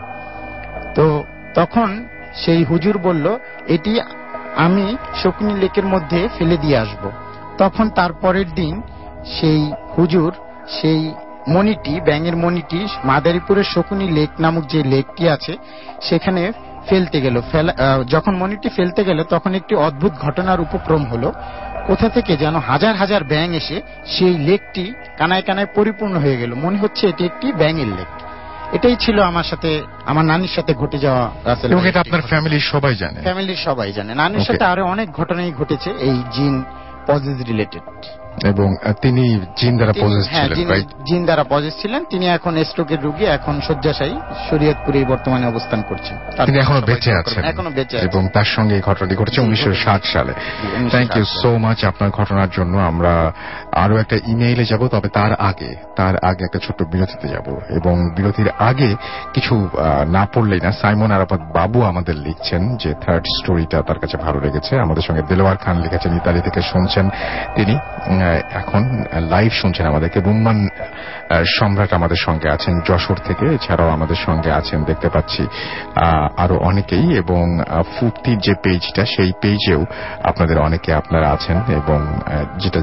S5: তো তখন সেই হুজুর বলল, এটি আমি শকুনি লেকের মধ্যে ফেলে দিয়ে আসব। তখন তারপরের দিন সেই হুজুর সেই মণিটি, ব্যাঙের মণিটি মাদারীপুরের শকুনি লেক নামক যে লেকটি আছে সেখানে ফেলতে গেল। যখন মণিটি ফেলতে গেল তখন একটি অদ্ভুত ঘটনার উপক্রম হলো। কোথা থেকে যেন হাজার হাজার ব্যাঙ এসে সেই লেকটি কানায় কানায় পরিপূর্ণ হয়ে গেল। মনে হচ্ছে এটি একটি ব্যাঙের লেক। এটাই ছিল আমার সাথে, আমার নানির সাথে ঘটে যাওয়া।
S3: এবং এটা আপনার ফ্যামিলির সবাই জানে?
S5: ফ্যামিলির সবাই জানে। নানির সাথে আরো অনেক ঘটনাই ঘটেছে এই জিন পজেস রিলেটেড।
S3: এবং তিনি জিন দ্বারা পজেস ছিলেন, রাইট?
S5: জিন দ্বারা পজেস ছিলেন। তিনি এখন স্ট্রোকের রোগী, এখন শয্যাশায়ী, শরীয়তপুরে বর্তমানে অবস্থান করছেন।
S3: তিনি এখনো বেঁচে আছেন এবং তার সঙ্গে এই ঘটনাটি ঘটেছে 1960 সালে। থ্যাংক ইউ সো মাচ আপনার ঘটনার জন্য। আমরা আরো একটা ইমেইলে যাব, তবে তার আগে একটা ছোট্ট বিরতিতে যাব। এবং বিরতির আগে কিছু না পড়লেই না, সাইমন আরাফাত বাবু আমাদের লিখছেন যে থার্ড স্টোরিটা তার কাছে ভালো লেগেছে। আমাদের সঙ্গে দেলোয়ার খান লিখেছেন, ইতালি থেকে শুনছেন তিনি, এখন লাইভ শুনছেন আমাদেরকে। রুম্মান সম্রাট আমাদের সঙ্গে আছেন যশোর থেকে, এছাড়াও আমাদের সঙ্গে আছেন দেখতে পাচ্ছি আরো অনেকেই। এবং ফুর্তির যে পেজটা, সেই পেজেও আপনাদের অনেকে আপনারা আছেন, এবং যেটা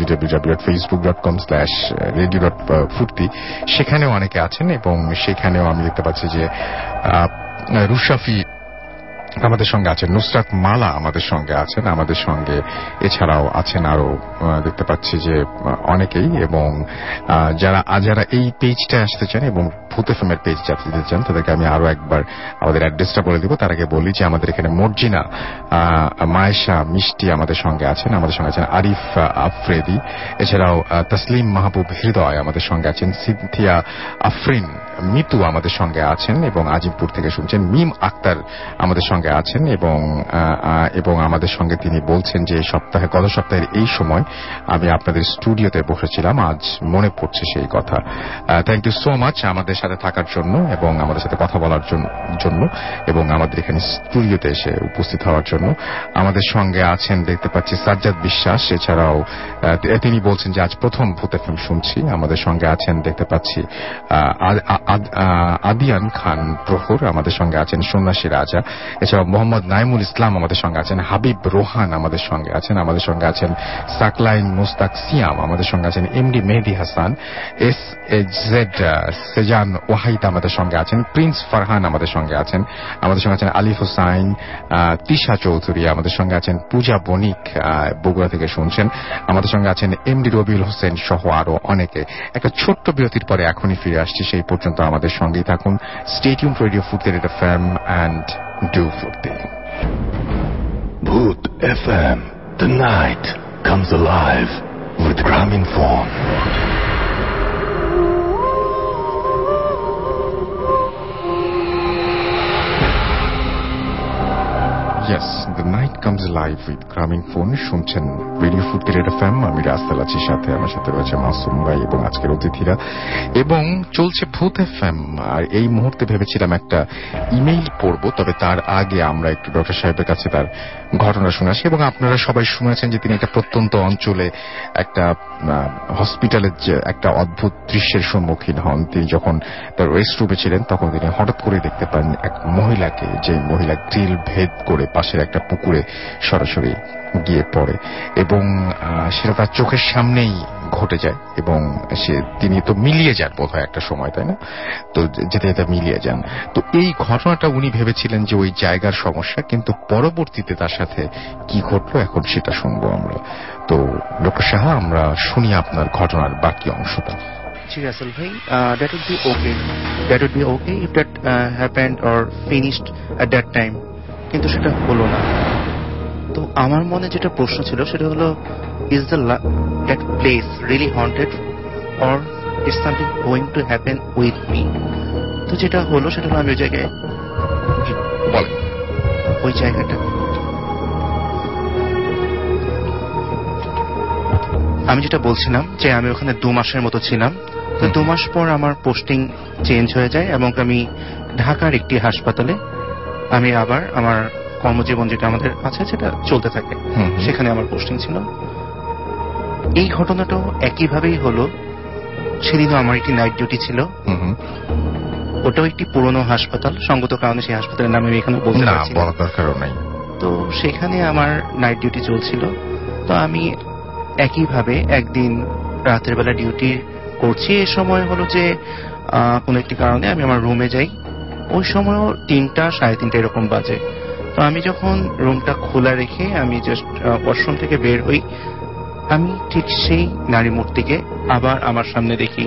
S3: www.facebook.com/radio.furti, সেখানেও অনেকে আছেন। এবং সেখানেও আমি দেখতে পাচ্ছি যে রুশাফি আমাদের সঙ্গে আছেন, নুসরাত মালা আমাদের সঙ্গে আছেন, আমাদের সঙ্গে এছাড়াও আছেন আরো দেখতে পাচ্ছি যে অনেকেই। এবং যারা এই পেজটা আসতে চান এবং ভূত এফএম-এর পেজ যেতে চান, তাদেরকে আমি আরো একবার আমাদের অ্যাড্রেসটা বলে দিব। তার আগে বলি যে আমাদের এখানে মর্জিনা, মায়েশা, মিষ্টি আমাদের সঙ্গে আছেন, আমাদের সঙ্গে আছেন আরিফ আফ্রেদি, এছাড়াও তসলিম মাহবুব হৃদয় আমাদের সঙ্গে আছেন, সিনথিয়া আফরিন, মিতু আমাদের সঙ্গে আছেন, এবং আজিমপুর থেকে শুনছেন মিম আক্তার আমাদের সঙ্গে আছেন। এবং আমাদের সঙ্গে তিনি বলছেন যে গত সপ্তাহের এই সময় আমি আপনাদের স্টুডিওতে বসেছিলাম, আজ মনে পড়ছে সেই কথা। থ্যাংক ইউ সো মাচ আমাদের সাথে থাকার জন্য এবং আমাদের সাথে কথা বলার জন্য এবং আমাদের এখানে স্টুডিওতে এসে উপস্থিত হওয়ার জন্য। আমাদের সঙ্গে আছেন দেখতে পাচ্ছি সাজ্জাদ বিশ্বাস, এছাড়াও তিনি বলছেন যে আজ প্রথম ভূত এফএম শুনছি। আমাদের সঙ্গে আছেন দেখতে পাচ্ছি আদিয়ান খান প্রহর, আমাদের সঙ্গে আছেন সন্ন্যাসী রাজা, এছাড়াও মোহাম্মদ নাইমুল ইসলাম আমাদের সঙ্গে আছেন, হাবিব রোহান আমাদের সঙ্গে আছেন, আমাদের সঙ্গে আছেন সাকলাইন মুস্তাক সিয়াম, আমাদের সঙ্গে আছেন এমডি মেহেদি হাসান, SHZ সেজান ওয়াহিদ আমাদের সঙ্গে আছেন, প্রিন্স ফারহান আমাদের সঙ্গে আছেন, আমাদের সঙ্গে আছেন আলিফ হোসাইন, তিশা চৌধুরী, আমাদের সঙ্গে আছেন পূজা বণিক বগুড়া থেকে শুনছেন, আমাদের সঙ্গে আছেন এমডি রবিউল হোসেন সহ আরো অনেকে। একটা ছোট্ট বিরতির পরে এখনই ফিরে আসছি, সেই পর্যন্ত আমাদের সঙ্গেই থাকুন। Stay tuned radio Foorti FM and do Furti.
S2: Bhoot FM. The night comes alive with Grameenphone.
S3: Yes, The Night Comes Alive with Grameenphone শুনছেন রেডিও ফুটকের এফএম। আমি রাস্তাল আছি, সাথে আমার সাথে রয়েছে মাসুম ভাই এবং আজকের অতিথিরা, এবং চলছে ভূত এফএম। আর এই মুহূর্তে ভেবেছিলাম একটা ইমেইল পড়ব, তবে তার আগে আমরা একটু ডক্টর সাহেবের কাছে তার ঘটনা শুনে আসি। এবং আপনারা সবাই শুনেছেন যে তিনি একটা প্রত্যন্ত অঞ্চলে একটা হসপিটালের যে একটা অদ্ভুত দৃশ্যের সম্মুখীন হন। তিনি যখন তার রেস্ট রুমে ছিলেন তখন তিনি হঠাৎ করে দেখতে পান এক মহিলাকে, যে মহিলা গ্রিল ভেদ করে পাশের একটা পুকুরে সরাসরি গিয়ে পড়ে, এবং সেটা তার চোখের সামনেই ঘটে যায়। এবং তিনি তো মিলিয়ে যান বোধ হয় একটা সময়, তাই না? তো যেতে যেতে মিলিয়ে যান। তো এই ঘটনাটা উনি ভেবেছিলেন যে ওই জায়গার সমস্যা, কিন্তু পরবর্তীতে তার সাথে কি ঘটলো এখন সেটা শুনবো আমরা। তো ডক্টর সাহা, আমরা শুনি আপনার ঘটনার বাকি অংশটা।
S4: জি রাসেল ভাই, that would be okay. That would be okay if that happened or finished at that time. কিন্তু সেটা হলো না। তো আমার মনে যেটা প্রশ্ন ছিল সেটা হলো, is that place really haunted or is something going to happen with me? তো যেটা হলো সেটা হলো, আমি ওই জায়গায়
S3: বলেন।
S4: ওই জায়গাটা আমি যেটা বলছিলাম যে আমি ওখানে 2 মাসের মতো ছিলাম। তো 2 মাস পর আমার পোস্টিং চেঞ্জ হয়ে যায় এবং আমি ঢাকার একটি হাসপাতালে আমি আবার আমার কর্মজীবন যেটা আমাদের আছে সেটা চলতে থাকে, সেখানে আমার পোস্টিং ছিল। এই ঘটনাটাও একইভাবেই হলো। সেদিনও আমার একটি নাইট ডিউটি ছিল। ওটাও একটি পুরনো হাসপাতাল, সঙ্গত কারণে সেই হাসপাতালের নাম আমি এখানে বলতে পারছি না,
S3: দরকারও নাই।
S4: তো সেখানে আমার নাইট ডিউটি চলছিল। তো আমি একইভাবে একদিন রাতের বেলা ডিউটি করছি। এই সময় হলো যে কোন একটি কারণে আমি আমার রুমে যাই। ওই সময়ও 3টা 3:30 এরকম বাজে। তো আমি যখন রুমটা খোলা রেখে আমি জাস্ট ওয়াশরুম থেকে বের হই, আমি ঠিক সেই নারী মূর্তিকে আবার আমার সামনে দেখি।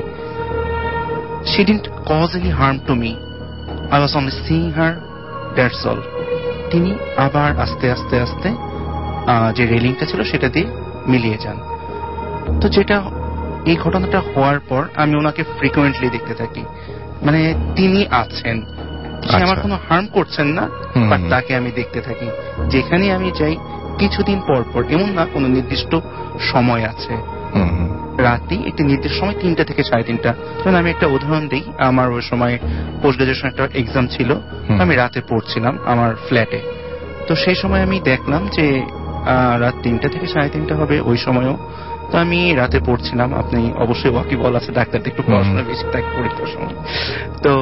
S4: She didn't cause any harm to me. I was only seeing her, that's all. তিনি আবার আস্তে আস্তে আস্তে যে রেলিংটা ছিল সেটা দিয়ে মিলিয়ে যান। তো যেটা এই ঘটনাটা হওয়ার পর আমি ওনাকে ফ্রিকুয়েন্টলি দেখতে থাকি, মানে তিনি আছেন, সে আমার কোনো হার্ম করছেন না, বাট তাকে আমি দেখতে থাকি। যেখানে আমি যাই কিছুদিন পর পর, এমন না কোনো নির্দিষ্ট সময় আছে, রাতে একটি নির্দিষ্ট সময় 3টা থেকে 3:30। যেমন আমি একটা উদাহরণ দিই, আমার ওই সময় পোস্ট গ্রাজুয়েশন একটা এক্সাম ছিল, আমি রাতে পড়ছিলাম আমার ফ্ল্যাটে। তো সেই সময় আমি দেখলাম যে রাত 3টা থেকে 3:30 হবে ওই সময়ও। তো আমি রাতে পড়ছিলাম, আপনি অবশ্যই ওয়াকিবল আছে, ডাক্তারদের একটু পড়াশোনা বেশি থাকে পরীক্ষার সময়। তো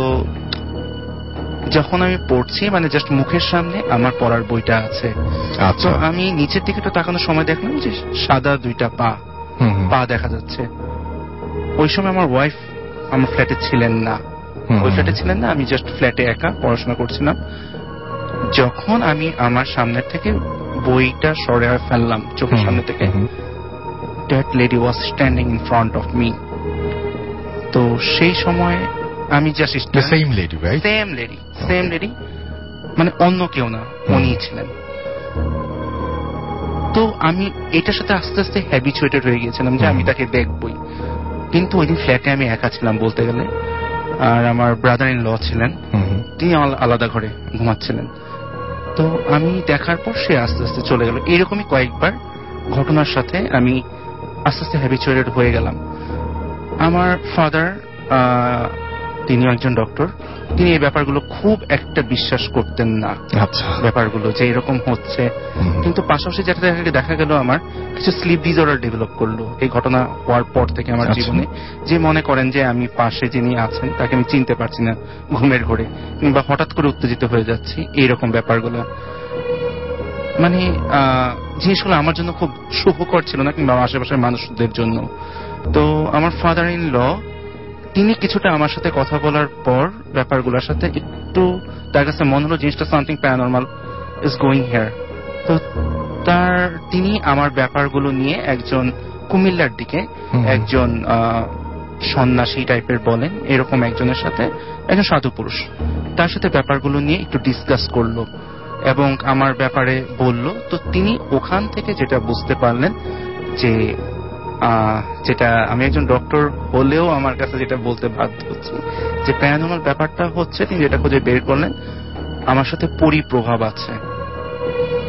S4: যখন আমি পড়ছি, মানে জাস্ট মুখের সামনে আমার পড়ার বইটা আছে, তো আমি নিচের দিকে তো তাকানোর সময় দেখলাম যে সাদা 2টা পা দেখা যাচ্ছে। ওই সময় আমার ওয়াইফ আমার ফ্ল্যাটে ছিলেন না, আমি জাস্ট ফ্ল্যাটে একা পড়াশোনা করছিলাম। যখন আমি আমার সামনের থেকে বইটা সরে ফেললাম চোখের সামনে থেকে, that lady was standing in front of me. তো সেই সময় আমি just
S3: same lady, right?
S4: same lady, মানে অন্য কেউ না, উনি ছিলেন। তো আমি এটার সাথে আস্তে আস্তে হ্যাবিচুয়েটেড হয়ে গিয়েছিলাম যে আমি তাকে দেখবই। কিন্তু ওই দিন ফ্ল্যাটে আমি একা ছিলাম বলতে গেলে, আর আমার ব্রাদার ইন ল ছিলেন, তিনি আলাদা ঘরে ঘুমাচ্ছিলেন। তো আমি দেখার পর সে আস্তে আস্তে চলে গেল। এরকমই কয়েকবার ঘটনার সাথে আমি আস্তে আস্তে হ্যাবিচুয়েটেড হয়ে গেলাম। আমার ফাদার, তিনি একজন ডক্টর, তিনি এই ব্যাপারগুলো খুব একটা বিশ্বাস করতেন না, ব্যাপারগুলো যে এরকম হচ্ছে। কিন্তু পাশাপাশি যেটা দেখা গেল, আমার কিছু স্লিপ ডিসঅর্ডার ডেভেলপ করলো এই ঘটনা হওয়ার পর থেকে আমার জীবনে। যে মনে করেন যে আমি পাশে যিনি আছেন তাকে আমি চিনতে পারছি না ঘুমের ঘোরে, কিংবা হঠাৎ করে উত্তেজিত হয়ে যাচ্ছি, এইরকম ব্যাপারগুলো। মানে জিনিসগুলো আমার জন্য খুব সুখকর ছিল না, কিংবা আশেপাশের মানুষদের জন্য। তো আমার ফাদার ইন ল, তিনি কিছুটা আমার সাথে কথা বলার পর ব্যাপারগুলোর সাথে একটু তার কাছে মনে হলো জিনিসটা something paranormal is going here. তো তিনি আমার ব্যাপারগুলো নিয়ে একজন কুমিল্লার দিকে একজন সন্ন্যাসী টাইপের বলেন এরকম একজনের সাথে, একজন সাধু পুরুষ, তার সাথে ব্যাপারগুলো নিয়ে একটু ডিসকাস করলো এবং আমার ব্যাপারে বলল। তো তিনি ওখান থেকে যেটা বুঝতে পারলেন যে যেটা আমি একজন ডক্টর হলেও আমার কাছে যেটা বলতে বাধ্য হচ্ছে, যে প্যারানরমাল ব্যাপারটা হচ্ছে, তিনি যেটা খুঁজে বের করলেন আমার সাথে পরিপ্রভাব আছে।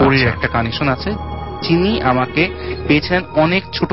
S4: পরীর একটা কানেকশন আছে, যিনি আমাকে পেয়েছেন অনেক ছোট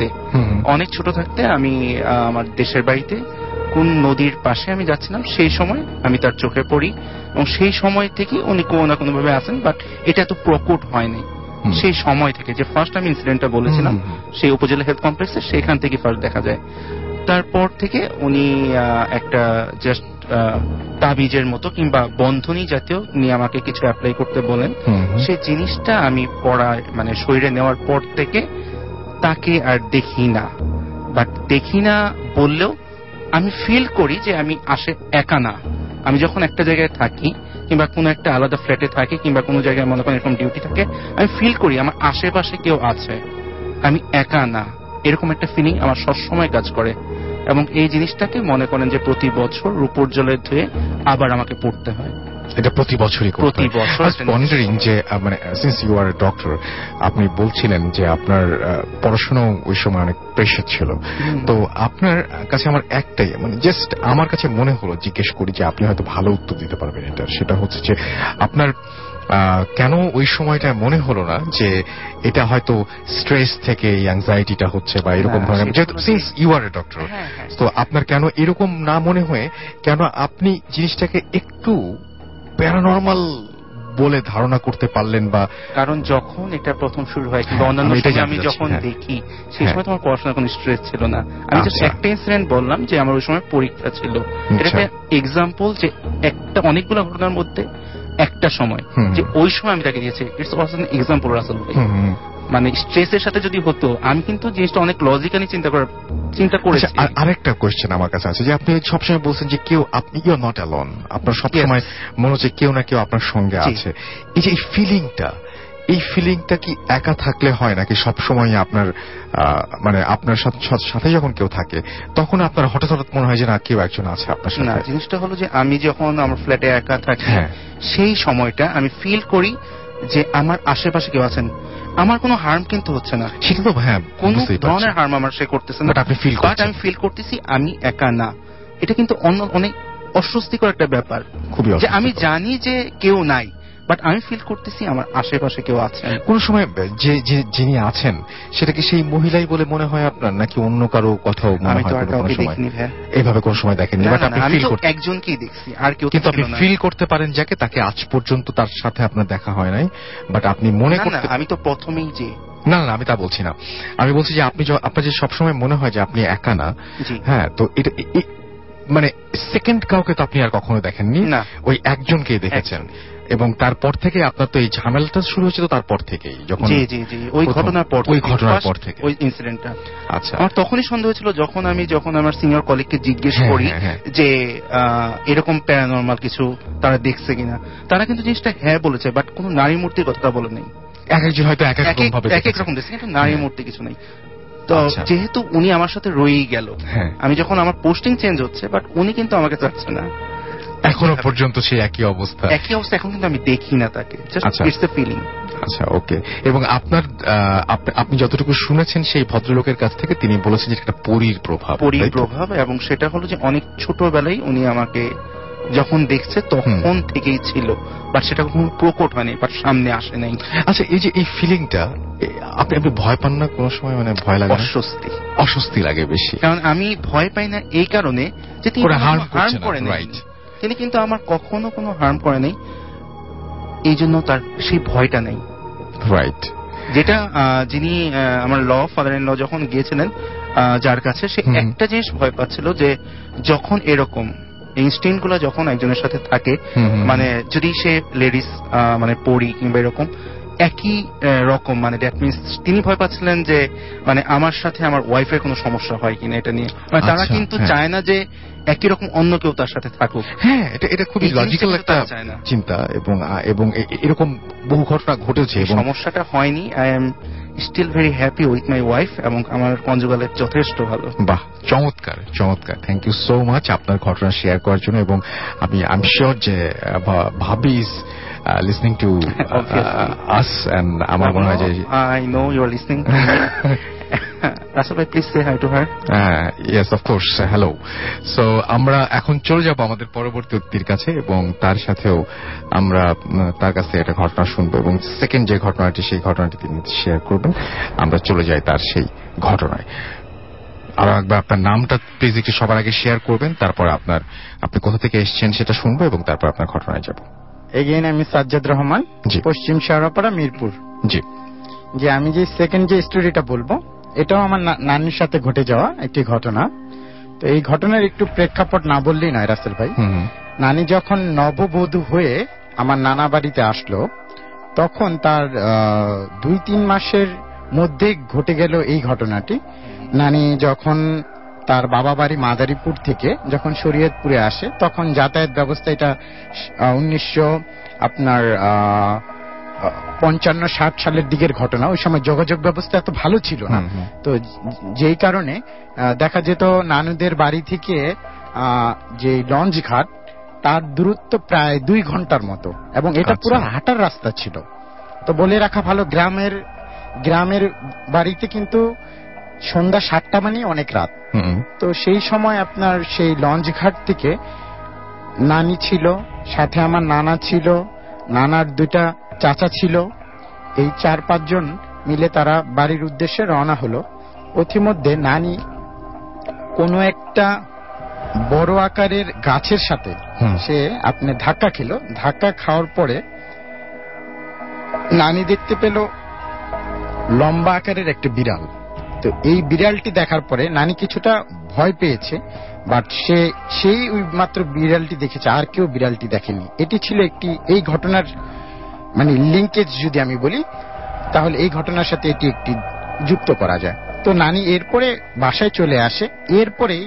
S4: থাকতে। আমি আমার দেশের বাড়িতে কোন নদীর পাশে আমি যাচ্ছিলাম, সেই সময় আমি তার চোখে পড়ি, এবং সেই সময় থেকে উনি কোনো না কোনো ভাবে আসেন, বাট এটা এত প্রকট হয়নি। সেই সময় থেকে যে ফার্স্ট আমি ইনসিডেন্টটা বলেছিলাম, সেই উপজেলা হেলথ কমপ্লেক্সে, সেখান থেকে ফার্স্ট দেখা যায়। তারপর থেকে উনি একটা জাস্ট তাবিজের মতো কিংবা বন্ধনী জাতীয় নিয়ে আমাকে কিছু অ্যাপ্লাই করতে বলেন। সেই জিনিসটা আমি পড়ায় মানে শরীরে নেওয়ার পর থেকে তাকে আর দেখি না, বাট দেখি না বললেও আমি ফিল করি যে আমি একা না। আমি যখন একটা জায়গায় থাকি কিংবা কোনো একটা আলাদা ফ্ল্যাটে থাকি কিংবা কোনো জায়গায় মনে করেন এরকম ডিউটি থাকে, আমি ফিল করি আমার আশেপাশে কেউ আছে, আমি একা না, এরকম একটা ফিলিং আমার সবসময় কাজ করে। এবং এই জিনিসটাকে মনে করেন যে প্রতি বছর রূপোর জলে ধুয়ে আবার আমাকে পড়তে হয়।
S3: এটা প্রতি বছরই প্রতি বছর। ওয়ান্ডারিং যে মানে since you are a doctor, আপনি বলছিলেন যে আপনার পড়াশোনাও ওই সময় অনেক প্রেশার ছিল, তো আপনার কাছে আমার একটাই মানে জাস্ট আমার কাছে মনে হলো জিজ্ঞেস করি যে আপনি হয়তো ভালো উত্তর দিতে পারবেন এটা। সেটা হচ্ছে যে আপনার কেন ওই সময়টা মনে হলো না যে এটা হয়তো স্ট্রেস থেকে অ্যাংজাইটিটা হচ্ছে বা এরকম ধরনের, যেহেতু since you are a doctor, তো আপনার কেন এরকম না মনে হয়ে কেন আপনি জিনিসটাকে একটু প্যারানরমাল বলে ধারণা করতে পারলেন? বা
S4: কারণ যখন এটা প্রথম শুরু হয় কিংবা অন্যান্য সময় আমি যখন দেখি, সেই সময় তোমার পড়াশোনার কোনো স্ট্রেস ছিল না। আমি জাস্ট একটা ইনসিডেন্ট বললাম যে আমার ওই সময় পরীক্ষা ছিল, এটা একটা এক্সাম্পল যে একটা অনেকগুলো ঘটনার মধ্যে একটা সময় যে ওই সময় আমি তাকে দিয়েছি। It's also an example Rasel ভাই। মানে স্ট্রেসের সাথে যদি হতো, আমি কিন্তু জিনিসটা অনেক লজিক্যালি চিন্তা করেছি।
S3: আরেকটা কোয়েশ্চেন আমার কাছে আছে যে আপনি সবসময় বলছেন যে কেউ, আপনি ইউ আর নট অ্যালোন, আপনার সবসময় মনে হচ্ছে কেউ না কেউ আপনার সঙ্গে আছে। এই যে এই ফিলিংটা কি একা থাকলে হয় নাকি সবসময় আপনার মানে আপনার সাথে যখন কেউ থাকে তখন আপনার হঠাৎ মনে হয় যে না কেউ একজন আছে আপনার সাথে?
S4: না, জিনিসটা হলো যে আমি যখন আমার ফ্ল্যাটে একা থাকি, সেই সময়টা আমি ফিল করি যে আমার আশেপাশে কেউ আছেন। আমার কোনো হার্ম কিন্তু হচ্ছে না,
S3: সেটা তো
S4: কোনো ধরনের হার্ম আমার সে করতেছে না, বাট আমি ফিল করতেছি আমি একা না। এটা কিন্তু অনেক অস্বস্তিকর একটা ব্যাপার, যে আমি জানি যে কেউ নাই, বাট আমি ফিল করতেছি আমার আশেপাশে কেউ আছেন।
S3: কোন সময় যিনি আছেন সেটা কি সেই মহিলাই বলে মনে হয় আপনার, নাকি অন্য কারো কথাও মনে হয়? এইভাবে কোন সময় দেখেননি, বাট আপনি ফিল করতে
S4: একজনকেই দেখছি, আর কেউ
S3: কিন্তু আপনি ফিল করতে পারেন যাকে, তাকে আজ পর্যন্ত তার সাথে আপনার দেখা হয় নাই, বাট আপনি মনে করতে।
S4: আমি তো প্রথমেই যে
S3: না আমি তা বলছি না, আমি বলছি যে আপনার যে সবসময় মনে হয় যে আপনি একা না, হ্যাঁ, তো এটা মানে সেকেন্ড কাউকে তো আপনি আর কখনো দেখেননি, ওই একজনকেই দেখেছেন। এবং তারপর থেকে আপনার তো এই ঝামেলাটা শুরু হয়েছে তো তারপর থেকেই, যখন
S4: ওই ঘটনার পর থেকে ওই ইনসিডেন্টটা।
S3: আচ্ছা,
S4: আমার তখনই সন্দেহ ছিল যখন আমার সিনিয়র কলিগকে জিজ্ঞেস করি যে এরকম প্যারানরমাল কিছু তারা দেখছে কিনা। তারা কিন্তু জিনিসটা বলেছে, বাট কোন নারী মূর্তির কথাটা বলে নেই।
S3: এক একজন হয়তো এক এক
S4: রকম দেখছে, কিন্তু নারী মূর্তি কিছু নেই। তো যেহেতু উনি আমার সাথে রয়েই গেল, আমি যখন আমার পোস্টিং চেঞ্জ হচ্ছে, বাট উনি কিন্তু আমাকে চাচ্ছে না
S3: এখনো পর্যন্ত, সেই একই অবস্থা।
S4: এখন কিন্তু আমি দেখি না তাকে, জাস্ট ইটস এ ফিলিং।
S3: আচ্ছা, ওকে। এবং আপনি যতটুকু শুনেছেন সেই ভদ্রলোকের কাছ থেকে, তিনি বলেছেন যে একটা পরীর প্রভাব,
S4: এবং সেটা হলো যে অনেক ছোটবেলায় উনি আমাকে যখন দেখছে তখন থেকেই ছিল, বাট সেটা কখনো প্রকট হয়নি, বাট সামনে আসে নাই।
S3: আচ্ছা, এই যে এই ফিলিংটা, আপনি ভয় পান না কোনো সময়? মানে ভয় লাগে, অস্বস্তি লাগে বেশি?
S4: কারণ আমি ভয় পাই না এই কারণে যে তিনি হার্ম করে নাই, তিনি কিন্তু আমার কখনো কোনো হার্ম করে নাই, এই জন্য তার সেই ভয়টা নেই।
S3: রাইট।
S4: যেটা যিনি আমার ফাদার ইন ল যখন গিয়েছিলেন যার কাছে, সে একটা জিনিস ভয় পাচ্ছিল যে যখন এরকম ইনস্টিংক্ট গুলো যখন একজনের সাথে থাকে, মানে যদি সে লেডিস মানে পড়ি কিংবা এরকম একই রকম, মানে দ্যাট মিনস তিনি ভয় পাচ্ছিলেন যে মানে আমার সাথে আমার ওয়াইফের কোনো সমস্যা হয় কিনা এটা নিয়ে। মানে তারা কিন্তু চায় না যে একই রকম অন্য কেউ তার সাথে থাকুক।
S3: হ্যাঁ, এটা খুবই লজিক্যাল একটা চিন্তা, এবং এরকম বহু ঘটনা ঘটেছে।
S4: সমস্যাটা হয়নি। I am still very happy with my wife, এবং আমার কনজুগালের যথেষ্ট ভালো।
S3: বাহ, চমৎকার। থ্যাংক ইউ সো মাচ আপনার ঘটনা শেয়ার করার জন্য। এবং আই এম শিওর যে ভাবি is listening to us, and আমার মনে হয় যে
S4: I know you are listening Rasel ভাই, please say hi to her.
S3: Yes, of course, hello. So আমরা এখন চলে যাব আমাদের পরবর্তী অতিথির কাছে এবং তার সাথেও আমরা তার কাছে একটা ঘটনা শুনবো এবং সেকেন্ড যে ঘটনাটি, সেই ঘটনাটি তিনি শেয়ার করবেন। আমরা চলে যাই তার সেই ঘটনায়। আর একবার আপনার নামটা প্লিজ একটু সবার আগে শেয়ার করবেন, তারপর আপনি কোথা থেকে এসেছেন সেটা শুনবো এবং তারপর আপনার ঘটনায় যাব।
S5: এগেইন আমি সাজ্জাদ রহমান, পশ্চিম শেওড়াপাড়া, মিরপুর।
S3: জি।
S5: যে আমি যে সেকেন্ড যে স্টোরিটা বলবো, এটাও আমার নানির সাথে ঘটে যাওয়া একটি ঘটনা। তো এই ঘটনার একটু প্রেক্ষাপট না বললেই নয় রাসেল ভাই। নানি যখন নববধূ হয়ে আমার নানা বাড়িতে আসলো, তখন তার 2-3 মাসের মধ্যে ঘটে গেল এই ঘটনাটি। নানি যখন তার বাবা বাড়ি মাদারীপুর থেকে যখন শরীয়তপুরে আসে, তখন যাতায়াত ব্যবস্থা, এটা 1955-60 সালের দিকের ঘটনা। ওই সময় যোগাযোগ ব্যবস্থা এত ভালো ছিল না। তো যেই কারণে দেখা যেত নানুদের বাড়ি থেকে যে লঞ্চ ঘাট, তার দূরত্ব প্রায় 2 ঘন্টার মতো, এবং এটা পুরো হাঁটার রাস্তা ছিল। তো বলে রাখা ভালো, গ্রামের বাড়িতে কিন্তু সন্ধ্যা 7টা মানে অনেক রাত। তো সেই সময় আপনার সেই লঞ্চ ঘাট থেকে নানি ছিল, সাথে আমার নানা ছিল, নানার 2টা চাচা ছিল, এই 4-5 জন মিলে তারা বাড়ির উদ্দেশ্যে রওনা হলো। পথিমধ্যে নানি কোনো একটা বড় আকারের গাছের সাথে সে আপনি ধাক্কা খেলো। ধাক্কা খাওয়ার পরে নানি দেখতে পেল লম্বা আকারের একটা বিড়াল। তো এই বিড়ালটি দেখার পরে নানি কিছুটা ভয় পেয়েছে, বাট সেই মাত্র বিড়ালটি দেখেছে, আর কেউ বিড়ালটি দেখেনি। এটি ছিল এই ঘটনার মানে লিঙ্কেজ যদি আমি বলি, তাহলে এই ঘটনার সাথে এটি একটি যুক্ত করা যায়। তো নানি এরপরে বাসায় চলে আসে। এরপরে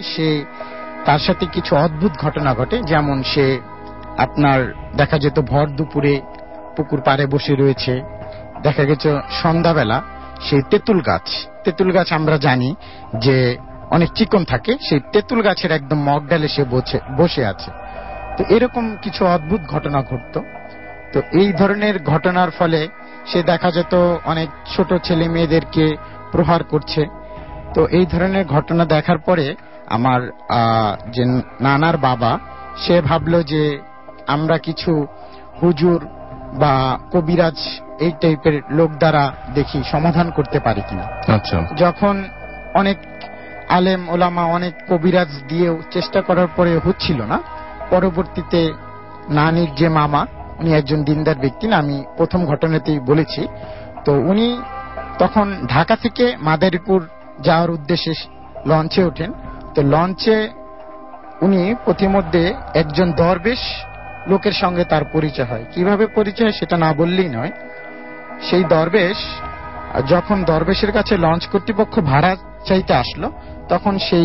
S5: তার সাথে কিছু অদ্ভুত ঘটনা ঘটে। যেমন সে আপনার দেখা যেত ভর দুপুরে পুকুর পাড়ে বসে রয়েছে। দেখা গেছে সন্ধ্যাবেলা সেই তেঁতুল গাছ আমরা জানি যে অনেক চিকন থাকে, সেই তেঁতুল গাছের একদম মগডালে সে বসে আছে। তো এরকম কিছু অদ্ভুত ঘটনা ঘটতো। তো এই ধরনের ঘটনার ফলে সে দেখা যেত অনেক ছোট ছেলে মেয়েদেরকে প্রহার করছে। তো এই ধরনের ঘটনা দেখার পরে আমার যে নানার বাবা, সে ভাবলো যে আমরা কিছু হুজুর বা কবিরাজ এই টাইপের লোক দ্বারা দেখি সমাধান করতে পারি কিনা।
S3: আচ্ছা।
S5: যখন অনেক আলেম ওলামা, অনেক কবিরাজ দিয়েও চেষ্টা করার পরে হচ্ছিল না, পরবর্তীতে নানির যে মামা, উনি একজন দিনদার ব্যক্তি, না আমি প্রথম ঘটনাতেই বলেছি। তো উনি তখন ঢাকা থেকে মাদারীপুর যাওয়ার উদ্দেশ্যে লঞ্চে ওঠেন। তো লঞ্চে উনি পথিমধ্যে একজন দরবেশ লোকের সঙ্গে তার পরিচয় হয়। কিভাবে পরিচয় সেটা না বললেই নয়। সেই দরবেশ যখন দরবেশের কাছে লঞ্চ কর্তৃপক্ষ ভাড়া চাইতে আসলো, তখন সেই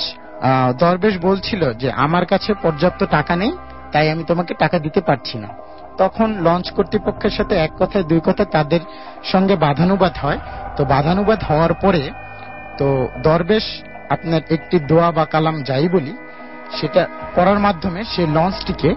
S5: দরবেশ বলছিল যে আমার কাছে পর্যাপ্ত টাকা নেই, তাই আমি তোমাকে টাকা দিতে পারছি না। তখন লঞ্চ কর্তৃপক্ষের সাথে এক কথায় 2 কথা তাদের সঙ্গে বাদানুবাদ হয়। তো বাদানুবাদ হওয়ার পরে তো দরবেশ আপনার একটি দোয়া বা কালাম যাই বলি, সেটা পড়ার মাধ্যমে সে লঞ্চটিকে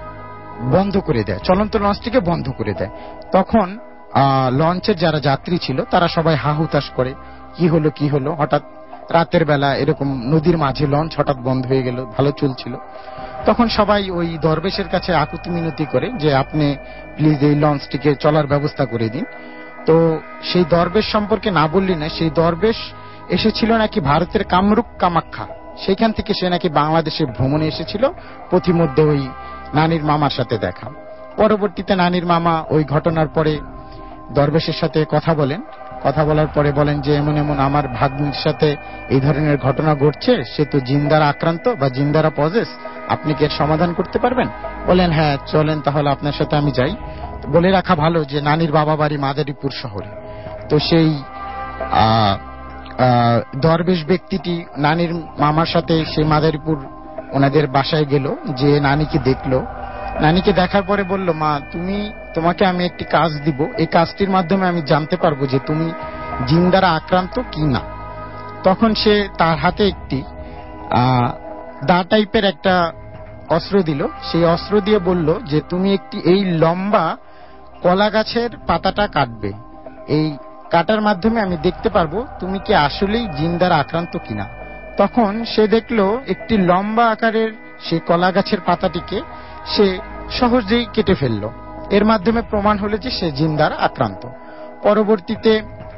S5: বন্ধ করে দেয়, চলন্ত লঞ্চটিকে বন্ধ করে দেয়। তখন লঞ্চের যারা যাত্রী ছিল তারা সবাই হা হুতাশ করে, কি হলো, হঠাৎ রাতের বেলা এরকম নদীর মাঝে লঞ্চ হঠাৎ বন্ধ হয়ে গেল, ভালো চলছিল। তখন সবাই ওই দরবেশের কাছে আকুতি মিনতি করে যে আপনি প্লিজ এই লঞ্চটিকে চলার ব্যবস্থা করে দিন। তো সেই দরবেশ সম্পর্কে না বললি না, সেই দরবেশ এসেছিল নাকি ভারতের কামরূপ কামাখ্যা, সেখান থেকে সে নাকি বাংলাদেশে ভ্রমণে এসেছিল। পথিমধ্যে ওই নানির মামার সাথে দেখা। পরবর্তীতে নানির মামা ওই ঘটনার পরে দরবেশের সাথে কথা বলার পরে বলেন যে এমন এমন আমার ভাগ্নির সাথে এই ধরনের ঘটনা ঘটছে, সে তো জিন দ্বারা আক্রান্ত বা জিন দ্বারা পজেস, আপনি কি এর সমাধান করতে পারবেন? বলেন হ্যাঁ চলেন তাহলে আপনার সাথে আমি যাই। বলে রাখা ভালো যে নানির বাবা বাড়ি মাদারীপুর শহরে। তো সেই দরবেশ ব্যক্তিটি নানির মামার সাথে সেই মাদারীপুর ওনাদের বাসায় গেল, যে নানিকে দেখলো। নানিকে দেখার পরে বলল, মা তোমাকে আমি একটি কাজ দিব, এই কাজটির মাধ্যমে আমি জানতে পারবো যে তুমি জিন দ্বারা আক্রান্ত কি না। তখন সে তার হাতে একটি দা টাইপের একটা অস্ত্র দিল। সেই অস্ত্র দিয়ে বলল যে তুমি এই লম্বা কলা গাছের পাতাটা কাটবে, এই কাটার মাধ্যমে আমি দেখতে পারবো তুমি কি আসলেই জিন দ্বারা আক্রান্ত কিনা। তখন সে দেখলো একটি লম্বা আকারের সেই কলা গাছের পাতাটিকে সে সহজেই কেটে ফেললো। এর মাধ্যমে প্রমাণ হলো যে সে জিন দ্বারা আক্রান্ত। পরবর্তীতে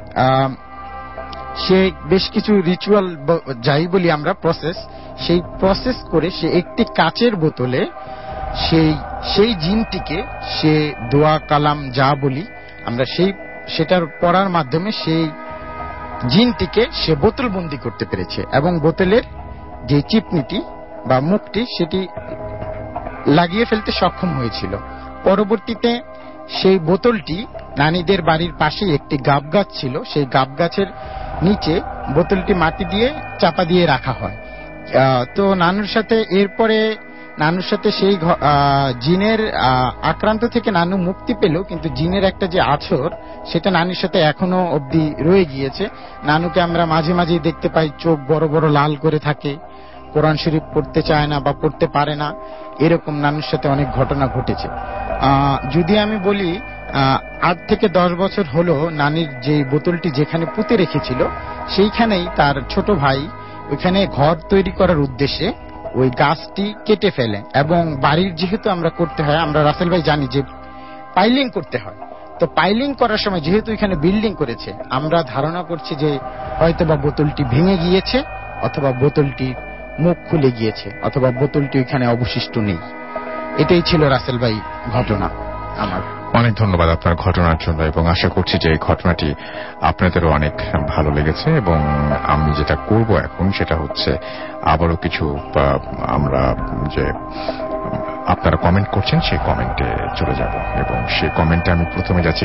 S5: সে বেশ কিছু রিচুয়াল যাই বলি আমরা সেই প্রসেস করে সে একটি কাচের বোতলে সেই জিনটিকে সে দোয়া কালাম যা বলি আমরা সেটার পড়ার মাধ্যমে সেই জিনটিকে সে বোতলবন্দি করতে পেরেছে এবং বোতলের যে চিপনিটি বা মুখটি সেটি লাগিয়ে ফেলতে সক্ষম হয়েছিল। পরবর্তীতে সেই বোতলটি নানীদের বাড়ির পাশে একটি গাব গাছ ছিল, সেই গাব গাছের নিচে বোতলটি মাটি দিয়ে চাপা দিয়ে রাখা হয়। তো নানুর সাথে সেই জিনের আক্রান্ত থেকে নানু মুক্তি পেল, কিন্তু জিনের একটা যে আছর সেটা নানুর সাথে এখনো অবধি রয়ে গিয়েছে। নানুকে আমরা মাঝে মাঝে দেখতে পাই চোখ বড় বড় লাল করে থাকে, কোরআন শরীফ পড়তে চায় না বা পড়তে পারে না, এরকম নানুর সাথে অনেক ঘটনা ঘটেছে। যদি আমি বলি 8 থেকে 10 বছর হলো নানির যে বোতলটি যেখানে পুঁতে রেখেছিল সেইখানেই তার ছোট ভাই ওইখানে ঘর তৈরি করার উদ্দেশ্যে ওই গাছটি কেটে ফেলে এবং বাড়ির যেহেতু আমরা করতে হয়, আমরা রাসেল ভাই জানি যে পাইলিং করতে হয়, তো পাইলিং করার সময় যেহেতু এখানে বিল্ডিং করেছে আমরা ধারণা করছি যে হয়তোবা বোতলটি ভেঙে গিয়েছে অথবা বোতলটি মুখ খুলে গিয়েছে অথবা বোতলটি ওইখানে অবশিষ্ট নেই। এটাই ছিল রাসেল ভাই ঘটনা আমার।
S3: অনেক ধন্যবাদ আপনার ঘটনার জন্য এবং আশা করছি যে এই ঘটনাটি আপনাদেরও অনেক ভালো লেগেছে এবং আমি যেটা করব এখন সেটা হচ্ছে আবারও কিছু আমরা যে আপনারা কমেন্ট করছেন সেই কমেন্টে চলে যাব এবং সেই কমেন্টে আমি প্রথমে যাচ্ছি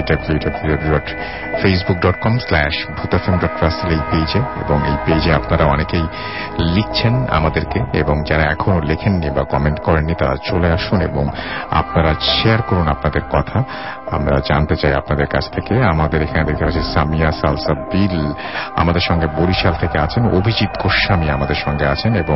S3: www.facebook.com/bhutfm.russell এই পেজে, এবং এই পেজে আপনারা অনেকেই লিখছেন আমাদেরকে এবং যারা এখনো লেখেননি বা কমেন্ট করেননি তারা চলে আসুন এবং আপনারা শেয়ার করুন আপনাদের কথা। আমরা জানতে চাই আপনাদের কাছ থেকে। আমাদের এখানে দেখতে পাচ্ছি সামিয়া সালসা বিল আমাদের সঙ্গে বরিশাল থেকে আছেন, অভিজিৎ গোস্বামী আমাদের সঙ্গে আছেন এবং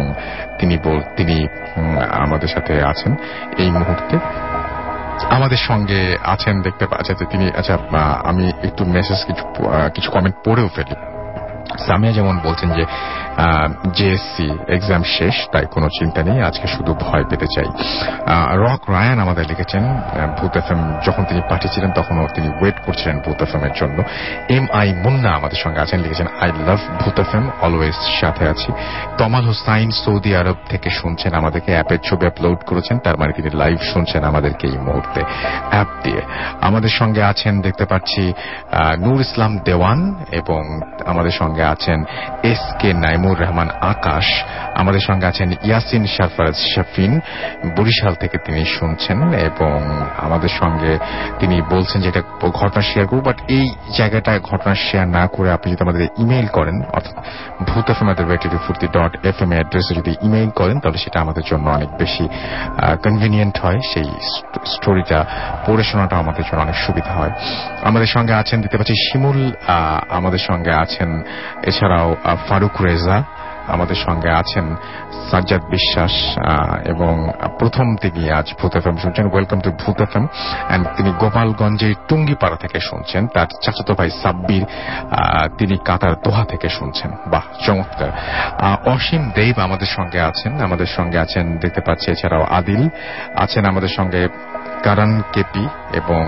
S3: তিনি আমাদের সাথে আছেন এই মুহূর্তে। আমাদের সঙ্গে আছেন দেখতে পাচ্ছেন তিনি। আচ্ছা, আমি একটু মেসেজ কিছু কমেন্ট পড়েও ফেলি। সামিয়া যেমন বলছেন যে জেএসসি এক্সাম শেষ, তাই কোনো চিন্তা নেই, আজকে শুধু ভয় পেতে চাই। রক রায়ান আমাদের লিখেছেন ভূত এফএম যখন তিনি পাঠিয়েছিলেন তখনও তিনি ওয়েট করছিলেন ভূত এফএম এর জন্য। MI মুন্না আমাদের সঙ্গে আছেন, লিখেছেন আই লাভ ভূত এফএম, অলওয়েজ সাথে আছি। তমাল হোসাইন সৌদি আরব থেকে শুনছেন আমাদেরকে, অ্যাপের ছবি আপলোড করেছেন, তার মানে তিনি লাইভ শুনছেন আমাদেরকে এই মুহূর্তে অ্যাপ দিয়ে। আমাদের সঙ্গে আছেন দেখতে পাচ্ছি নূর ইসলাম দেওয়ান এবং আমাদের সঙ্গে আছেন SK নাইমুর রহমান আকাশ, আমাদের সঙ্গে আছেন ইয়াসিন শারফারাজ শাফিন, বরিশাল থেকে তিনি শুনছেন এবং আমাদের সঙ্গে তিনি বলছেন যে এটা ঘটনা শেয়ার করব, বাট এই জায়গাটায় ঘটনা শেয়ার না করে আপনি যদি আমাদের ইমেইল করেন অর্থাৎ bhutfm@radiofurti.fm অ্যাড্রেসে যদি ইমেইল করেন তাহলে সেটা আমাদের জন্য অনেক বেশি কনভিনিয়েন্ট হয়, সেই স্টোরিটা পড়ে শোনাটা আমাদের জন্য অনেক সুবিধা হয়। আমাদের সঙ্গে আছেন দেখতে পাচ্ছি শিমুল, আমাদের সঙ্গে আছেন এছাড়াও ফারুক রেজা, আমাদের সঙ্গে আছেন সাজ্জাদ বিশ্বাস এবং প্রথম তিনি আজ ভূত এফএম শুনছেন, welcome to Bhoot FM, and তিনি গোপালগঞ্জের টুঙ্গিপাড়া থেকে শুনছেন। তার চাচাতো ভাই সাব্বির তিনি কাতার দোহা থেকে শুনছেন। বাহ, চমৎকার। অসীম দেব আমাদের সঙ্গে আছেন দেখতে পাচ্ছি, এছাড়াও আদিল আছেন আমাদের সঙ্গে, কারণ কেপি এবং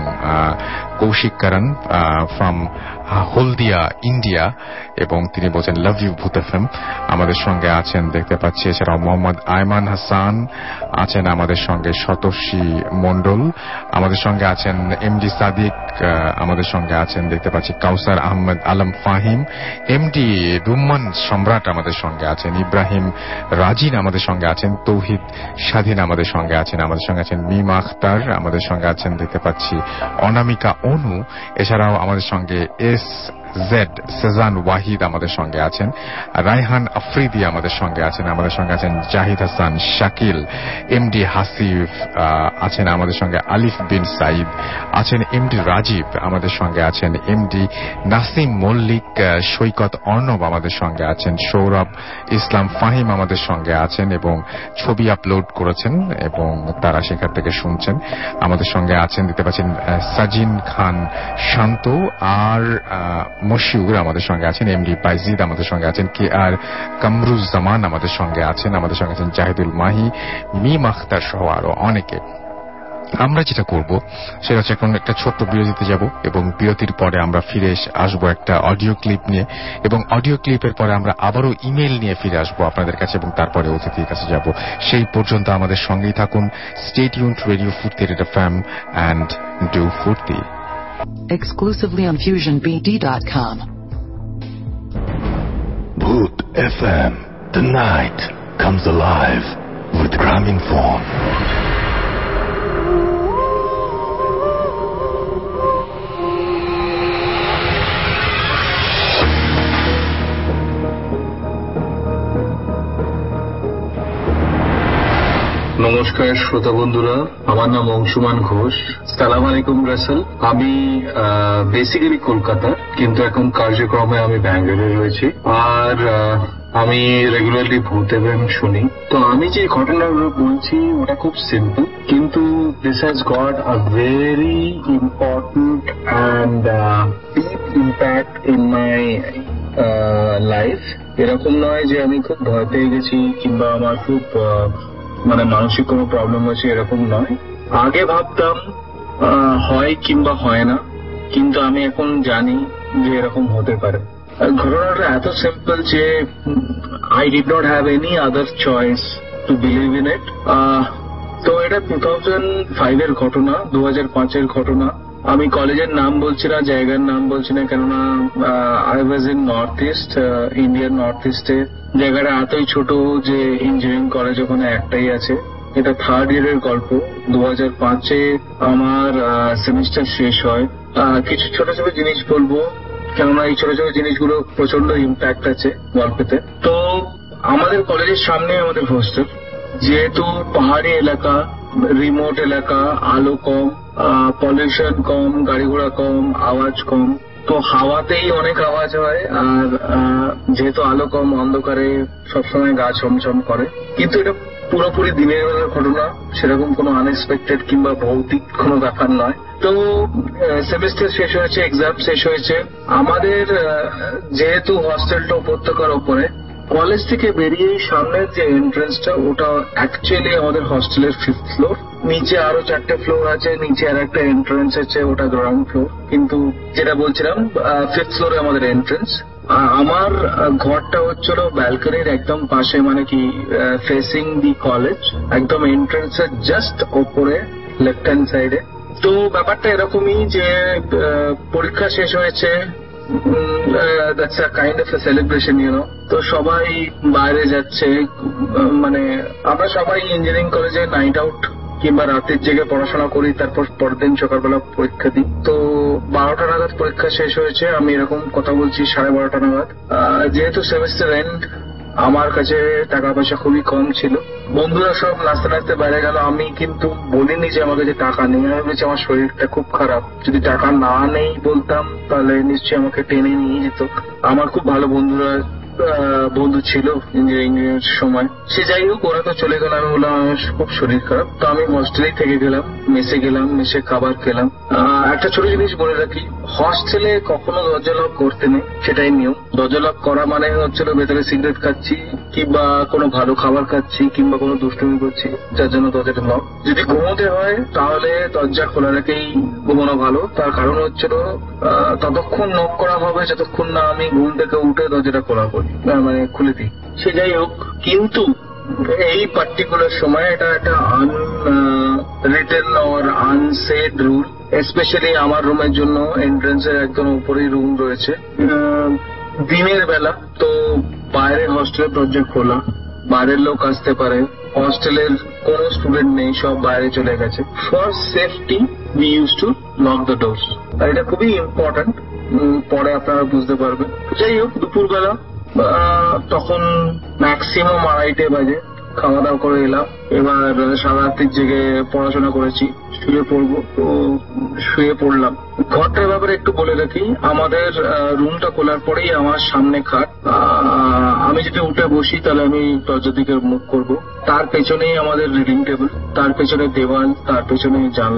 S3: কৌশিক কারণ ফ্রম হলদিয়া ইন্ডিয়া এবং তিনি বলছেন লাভ ইউ ভূত এফএম। আমাদের সঙ্গে আছেন দেখতে পাচ্ছি এছাড়াও মোহাম্মদ আয়মান হাসান আছেন আমাদের সঙ্গে, শতর্ষি মন্ডল আমাদের সঙ্গে আছেন, এমডি সাদিক আমাদের সঙ্গে আছেন দেখতে পাচ্ছি, কাউসার আহমেদ আলম ফাহিম, এমডি রুম্মান সম্রাট আমাদের সঙ্গে আছেন, ইব্রাহিম রাজিন আমাদের সঙ্গে আছেন, তৌহিদ স্বাধীন আমাদের সঙ্গে আছেন মিমা আখতার আমাদের সঙ্গে আছেন দেখতে পাচ্ছি, অনামিকা অনু, এছাড়াও আমাদের সঙ্গে সেজান ওয়াহিদ আমাদের সঙ্গে আছেন, রায়হান আফ্রিদি আমাদের সঙ্গে আছেন জাহিদ হাসান শাকিল, এমডি হাসিফ আছেন আমাদের সঙ্গে, আলিফ বিন সাইদ আছেন, এমডি রাজীব আমাদের সঙ্গে আছেন, এমডি নাসিম মল্লিক, সৈকত অর্ণব আমাদের সঙ্গে আছেন, সৌরভ ইসলাম ফাহিম আমাদের সঙ্গে আছেন এবং ছবি আপলোড করেছেন এবং তারা সেখান থেকে শুনছেন। আমাদের সঙ্গে আছেন দেখতে পাচ্ছেন সাজিন খান শান্ত, আর মশিউর আমাদের সঙ্গে আছেন, এমডি বাইজিদ আমাদের সঙ্গে আছেন, কে আর কামরুজ্জামান আমাদের সঙ্গে আছেন, আমাদের সঙ্গে আছেন জাহিদুল মাহি, মিম আখতার সহ আরো অনেকে। আমরা যেটা করব সেটা হচ্ছে এখন একটা ছোট্ট বিরতিতে যাব এবং বিরতির পরে আমরা ফিরে আসবো একটা অডিও ক্লিপ নিয়ে, এবং অডিও ক্লিপের পরে আমরা আবারও ইমেল নিয়ে ফিরে আসবো আপনাদের কাছে এবং তারপরে অতিথির কাছে যাব। সেই পর্যন্ত আমাদের সঙ্গেই থাকুন। Stay tuned to radio Foorti FM and do ফুর্তি।
S1: Exclusively on FusionBD.com.
S2: Bhoot FM. The night comes alive with Grameenphone.
S6: নমস্কার শ্রোতা বন্ধুরা, আমার নাম অংশুমান ঘোষ। সালাম আলাইকুম রাসেল। আমি বেসিক্যালি কলকাতা, কিন্তু এখন কার্যক্রমে আমি ব্যাঙ্গালোরে রয়েছি, আর আমি রেগুলারলি ভূত এফএম শুনি। তো আমি যে ঘটনাগুলো বলছি ওটা খুব সিম্পল, কিন্তু this has got a very important and deep impact in my life. এরকম নয় যে আমি খুব ভয় পেয়ে গেছি কিংবা আমার খুব মানসিক কোনো প্রবলেম হয়েছে, এরকম নয়। আগে ভাবতাম হয় কিংবা হয় না, কিন্তু আমি এখন জানি যে এরকম হতে পারে। ঘটনাটা এত সিম্পল যে I did not have any other choice to believe in it. তো এটা 2005 এর ঘটনা, 2005 এর ঘটনা। আমি কলেজের নাম বলছি না, জায়গার নাম বলছি না, কেননা I was in north east, ইন্ডিয়ার নর্থ ইস্টে। জায়গাটা এতই ছোট যে ইঞ্জিনিয়ারিং কলেজ ওখানে একটাই আছে। এটা থার্ড ইয়ারের গল্প। 2005-এ আমার সেমিস্টার শেষ হয়। কিছু ছোট ছোট জিনিস বলবো, কেননা এই ছোট ছোট জিনিসগুলো প্রচন্ড ইম্প্যাক্ট আছে গল্পেতে। তো আমাদের কলেজের সামনে আমাদের হোস্টেল, যেহেতু পাহাড়ি এলাকা, রিমোট এলাকা, আলো কম, পলিউশন কম, গাড়ি ঘোড়া কম, আওয়াজ কম, তো হাওয়াতেই অনেক আওয়াজ হয়। আর যেহেতু আলো কম, অন্ধকারে সবসময় গা ছমছম করে। কিন্তু এটা পুরোপুরি দিনের বেলার ঘটনা, সেরকম কোনো আনএক্সপেক্টেড কিংবা ভৌতিক কোনো ব্যাপার নয়। তো সেমিস্টার শেষ হয়েছে, এক্সাম শেষ হয়েছে। আমাদের যেহেতু হস্টেলটা উপত্যকার ওপরে, কলেজ থেকে বেরিয়ে সামনের যে এন্ট্রান্সটা, ওটা অ্যাকচুয়ালি আমাদের হস্টেলের 5th ফ্লোর। নিচে আরো 4টে ফ্লোর আছে, নিচে আর একটা এন্ট্রান্স আছে, ওটা গ্রাউন্ড ফ্লোর। কিন্তু যেটা বলছিলাম, 5th ফ্লোরে আমাদের এন্ট্রান্স। আমার ঘরটা হচ্ছিল ব্যালকনির একদম পাশে, মানে কি ফেসিং দি কলেজ, একদম এন্ট্রান্সের জাস্ট ওপরে লেফট হ্যান্ড সাইডে। তো ব্যাপারটা এরকমই যে পরীক্ষা শেষ হয়েছে, that's a kind of a celebration, you know. তো সবাই বাইরে যাচ্ছে, মানে আমরা সবাই ইঞ্জিনিয়ারিং কলেজে নাইট আউট কিংবা রাতের জেগে পড়াশোনা করি, তারপর পরের দিন সকালবেলা পরীক্ষা দিই। তো 12টা নাগাদ পরীক্ষা শেষ হয়েছে, আমি এরকম কথা বলছি 12:30 নাগাদ। যেহেতু সেমিস্টার এন্ড, আমার কাছে টাকা পয়সা খুবই কম ছিল। বন্ধুরা সব নাচতে নাচতে বাইরে গেল, আমি কিন্তু বলিনি যে আমার কাছে টাকা নেই। আমি বলেছি আমার শরীরটা খুব খারাপ, যদি টাকা না নেই বলতাম তাহলে নিশ্চয়ই আমাকে টেনে নিয়ে যেত। আমার খুব ভালো বন্ধু ছিল ইঞ্জিনিয়ারিং এর সময়। সে যাই হোক, ওরা তো চলে গেল। আমি বললাম আমার খুব শরীর খারাপ। তো আমি হস্টেলেই থেকে গেলাম, মেসে গেলাম, মেসে খাবার খেলাম। একটা ছোট জিনিস বলে রাখি, হস্টেলে কখনো দরজা লক করতে নেই, সেটাই নিয়ম। দরজা লক করা মানে হচ্ছিল ভেতরে সিগারেট খাচ্ছি কিংবা কোনো ভালো খাবার খাচ্ছি কিংবা কোনো দুষ্টুমি করছি, যার জন্য দরজাটা লক। যদি ঘুমোতে হয় তাহলে দরজা খোলা রেখেই ঘুমানো ভালো। তার কারণ হচ্ছিল ততক্ষণ নক করা হবে যতক্ষণ না আমি ঘুম থেকে উঠে দরজাটা খোলা করি, মানে খুলে দিই। সে যাই হোক, কিন্তু এই পার্টিকুলার সময় এটা একটা unwritten or unsaid rule, specially আমার রুমের জন্য। এন্ট্রান্সের একদম উপরেই রুম রয়েছে, দিনের বেলা। তো বাইরে হস্টেলের দরজা খোলা, বাইরের লোক আসতে পারে। হস্টেলের কোনো স্টুডেন্ট নেই, সব বাইরে চলে গেছে। For safety we use to lock the doors. আর এটা খুবই ইম্পর্টেন্ট, পরে আপনারা বুঝতে পারবেন। যাই হোক, দুপুরবেলা তখন ম্যাক্সিমাম 2:30 বাজে, খাওয়া দাওয়া করে এলাম। এবার সারা রাত্রির জেগে পড়াশোনা করেছি, শুয়ে পড়বো। তো শুয়ে পড়লাম। ঘরটার ব্যাপারে একটু বলে রাখি, আমাদের রুমটা খোলার পরেই আমার সামনে খাট। আমি যদি উঠে বসি তাহলে আমি দরজার দিকে মুখ করবো। তার পেছনেই আমাদের রিডিং টেবিল, তার পেছনে দেওয়াল, তার পেছনে জানলা।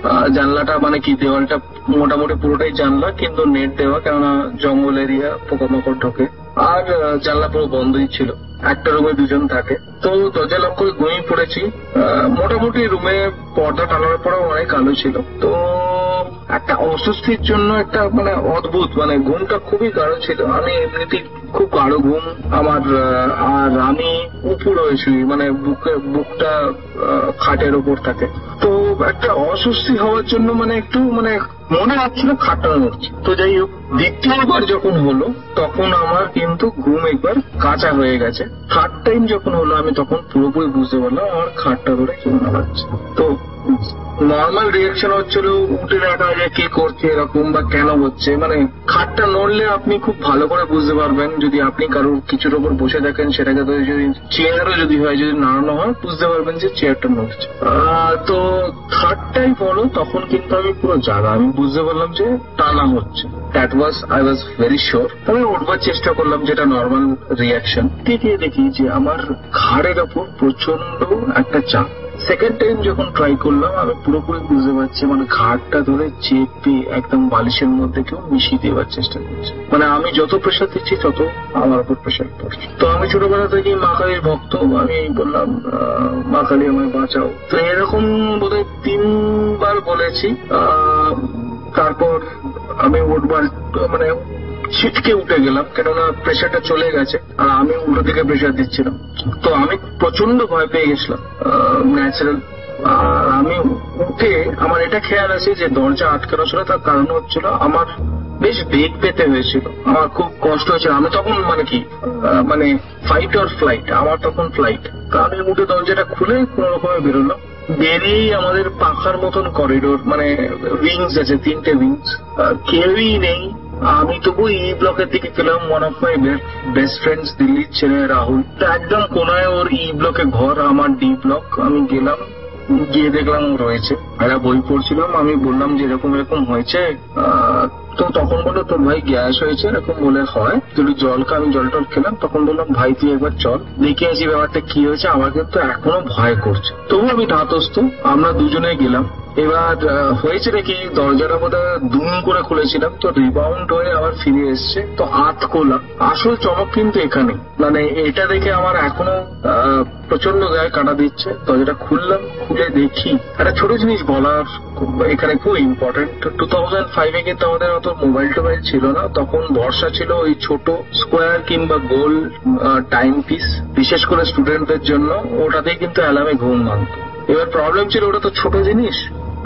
S6: জানলাটা মানে কি দেওয়ালটা মোটামুটি পুরোটাই জানলা, কিন্তু নেট দেওয়া, কেননা জঙ্গল এরিয়া, পোকামাকড় ঢোকে। আর জানলা পুরো বন্ধই ছিল। একটা রুমে দুজন থাকে, তো দরজা লক করে ঘুমিয়ে পড়েছি। মোটামুটি রুমে পর্দা টানানোর পরেও অনেক আলো ছিল। তো একটা অস্বস্তির জন্য একটা মানে অদ্ভুত, মানে ঘুমটা খুবই গাঢ় ছিল। আমি এমনিতেই খুব গাঢ় ঘুম আমার, আর আমি উপর হয়েছি, মানে বুকটা খাটের উপর থাকে। তো একটা অস্বস্তি হওয়ার জন্য মানে একটু মানে মনে হচ্ছিল খাটটা নড়ছে। তো যাই হোক, দ্বিতীয়বার যখন হলো তখন আমার কিন্তু ঘুম একবার কাঁচা হয়ে গেছে। থার্ড টাইম যখন হলো আমি তখন পুরোপুরি বুঝতে পারলাম আমার খাটটা ধরে কেউ নাড়াচ্ছে। তো নর্মাল রিয়াকশন হচ্ছিল উঠে দেখা যে কে করছে এরকম বা কেন হচ্ছে। মানে খাটটা নড়লে আপনি খুব ভালো করে বুঝতে পারবেন, যদি আপনি কারোর কিছুর উপর বসে থাকেন, সেটাকে যদি চেয়ারও যদি হয়, যদি নাড়ানো হয়, বুঝতে পারবেন যে চেয়ারটা নড়ছে। তো থার্ড টাইম হলো তখন কিন্তু আমি পুরো জাগা, আমি বুঝতে পারলাম যে টানা হচ্ছে। That was, I was very sure. আমি উঠবার চেষ্টা করলাম, যেটা নর্মাল রিয়াকশন। দেখি যে আমার ঘাড়ের ওপর প্রচন্ড একটা চাপ। সেকেন্ড টাইম যখন ট্রাই করলাম আমি পুরোপুরি বুঝতে পারছি মানে ঘাড়টা ধরে চেপে একদম বালিশের মধ্যে কেউ মিশিয়ে দেওয়ার চেষ্টা করছে। মানে আমি যত প্রেশার দিচ্ছি তত আমার উপর প্রেশার পড়ছে। তো আমি ছোটবেলা থেকে মা কালীর ভক্ত, আমি বললাম মা কালী আমায় বাঁচাও। তো এরকম বোধহয় 3 বার বলেছি। তারপর আমি উঠবার মানে ছিটকে উঠে গেলাম, কেননা প্রেশারটা চলে গেছে আর আমি উল্টো দিকে প্রেশার দিচ্ছিলাম। তো আমি প্রচন্ড ভয় পেয়ে গেছিলাম ন্যাচারাল। আর আমি উঠে আমার এটা খেয়াল আছে যে দরজা আটকানো ছিল, তার কারণ হচ্ছিল আমার বেশ বেগ পেতে হয়েছিল, আমার খুব কষ্ট হয়েছিল। আমি তখন মানে কি মানে ফাইট অর ফ্লাইট, আমার তখন ফ্লাইট। তো আমি উঠে দরজাটা খুলে কোন রকমে বেরোলাম। বেরিয়েই আমাদের পাখার মতন করিডোর, মানে উইংস আছে, 3টে উইংস, কেউই নেই। আমি তবু ই ব্লকের দিকে গেলাম। One of my best friends, দিল্লির ছেলে রাহুল, একদম কোনায় ওর ই ব্লকে ঘর, আমার ডি ব্লক। আমি গেলাম, গিয়ে দেখলাম রয়েছে, একটা বই পড়ছিলাম। আমি বললাম যে এরকম এরকম হয়েছে। তো তখন বললো তোর ভাই গ্যাস হয়েছে, এরকম বলে হয়, তুই জল খা। আমি জল টল খেলাম। তখন বললাম ভাই তুই একবার চল দেখে আসি ব্যাপারটা কি হয়েছে, আমার কিন্তু এখনো ভয় করছে। তবু আমি ধাতস্থ, আমরা দুজনে গেলাম। এবার হয়েছে নাকি দরজাটা বোধহয় দুম করে খুলেছিলাম, তো রিবাউন্ড হয়ে আবার ফিরে এসছে। তো আতকোলা আসল চমক কিন্তু এখানে, মানে এটা দেখে আমার এখনো প্রচন্ড গায়ে কাটা দিচ্ছে। দরজাটা খুললাম, খুলে দেখি একটা ছোট জিনিস বলার এখানে খুব ইম্পর্টেন্ট। 2005-এ কিন্তু আমাদের অত মোবাইল টোবাইল ছিল না। তখন বর্ষা ছিল ওই ছোট স্কোয়ার কিংবা গোল টাইম পিস, বিশেষ করে স্টুডেন্টদের জন্য। ওটাতেই কিন্তু অ্যালার্মে ঘুম ভাঙত। এবার প্রবলেম ছিল ওটা তো ছোট জিনিস।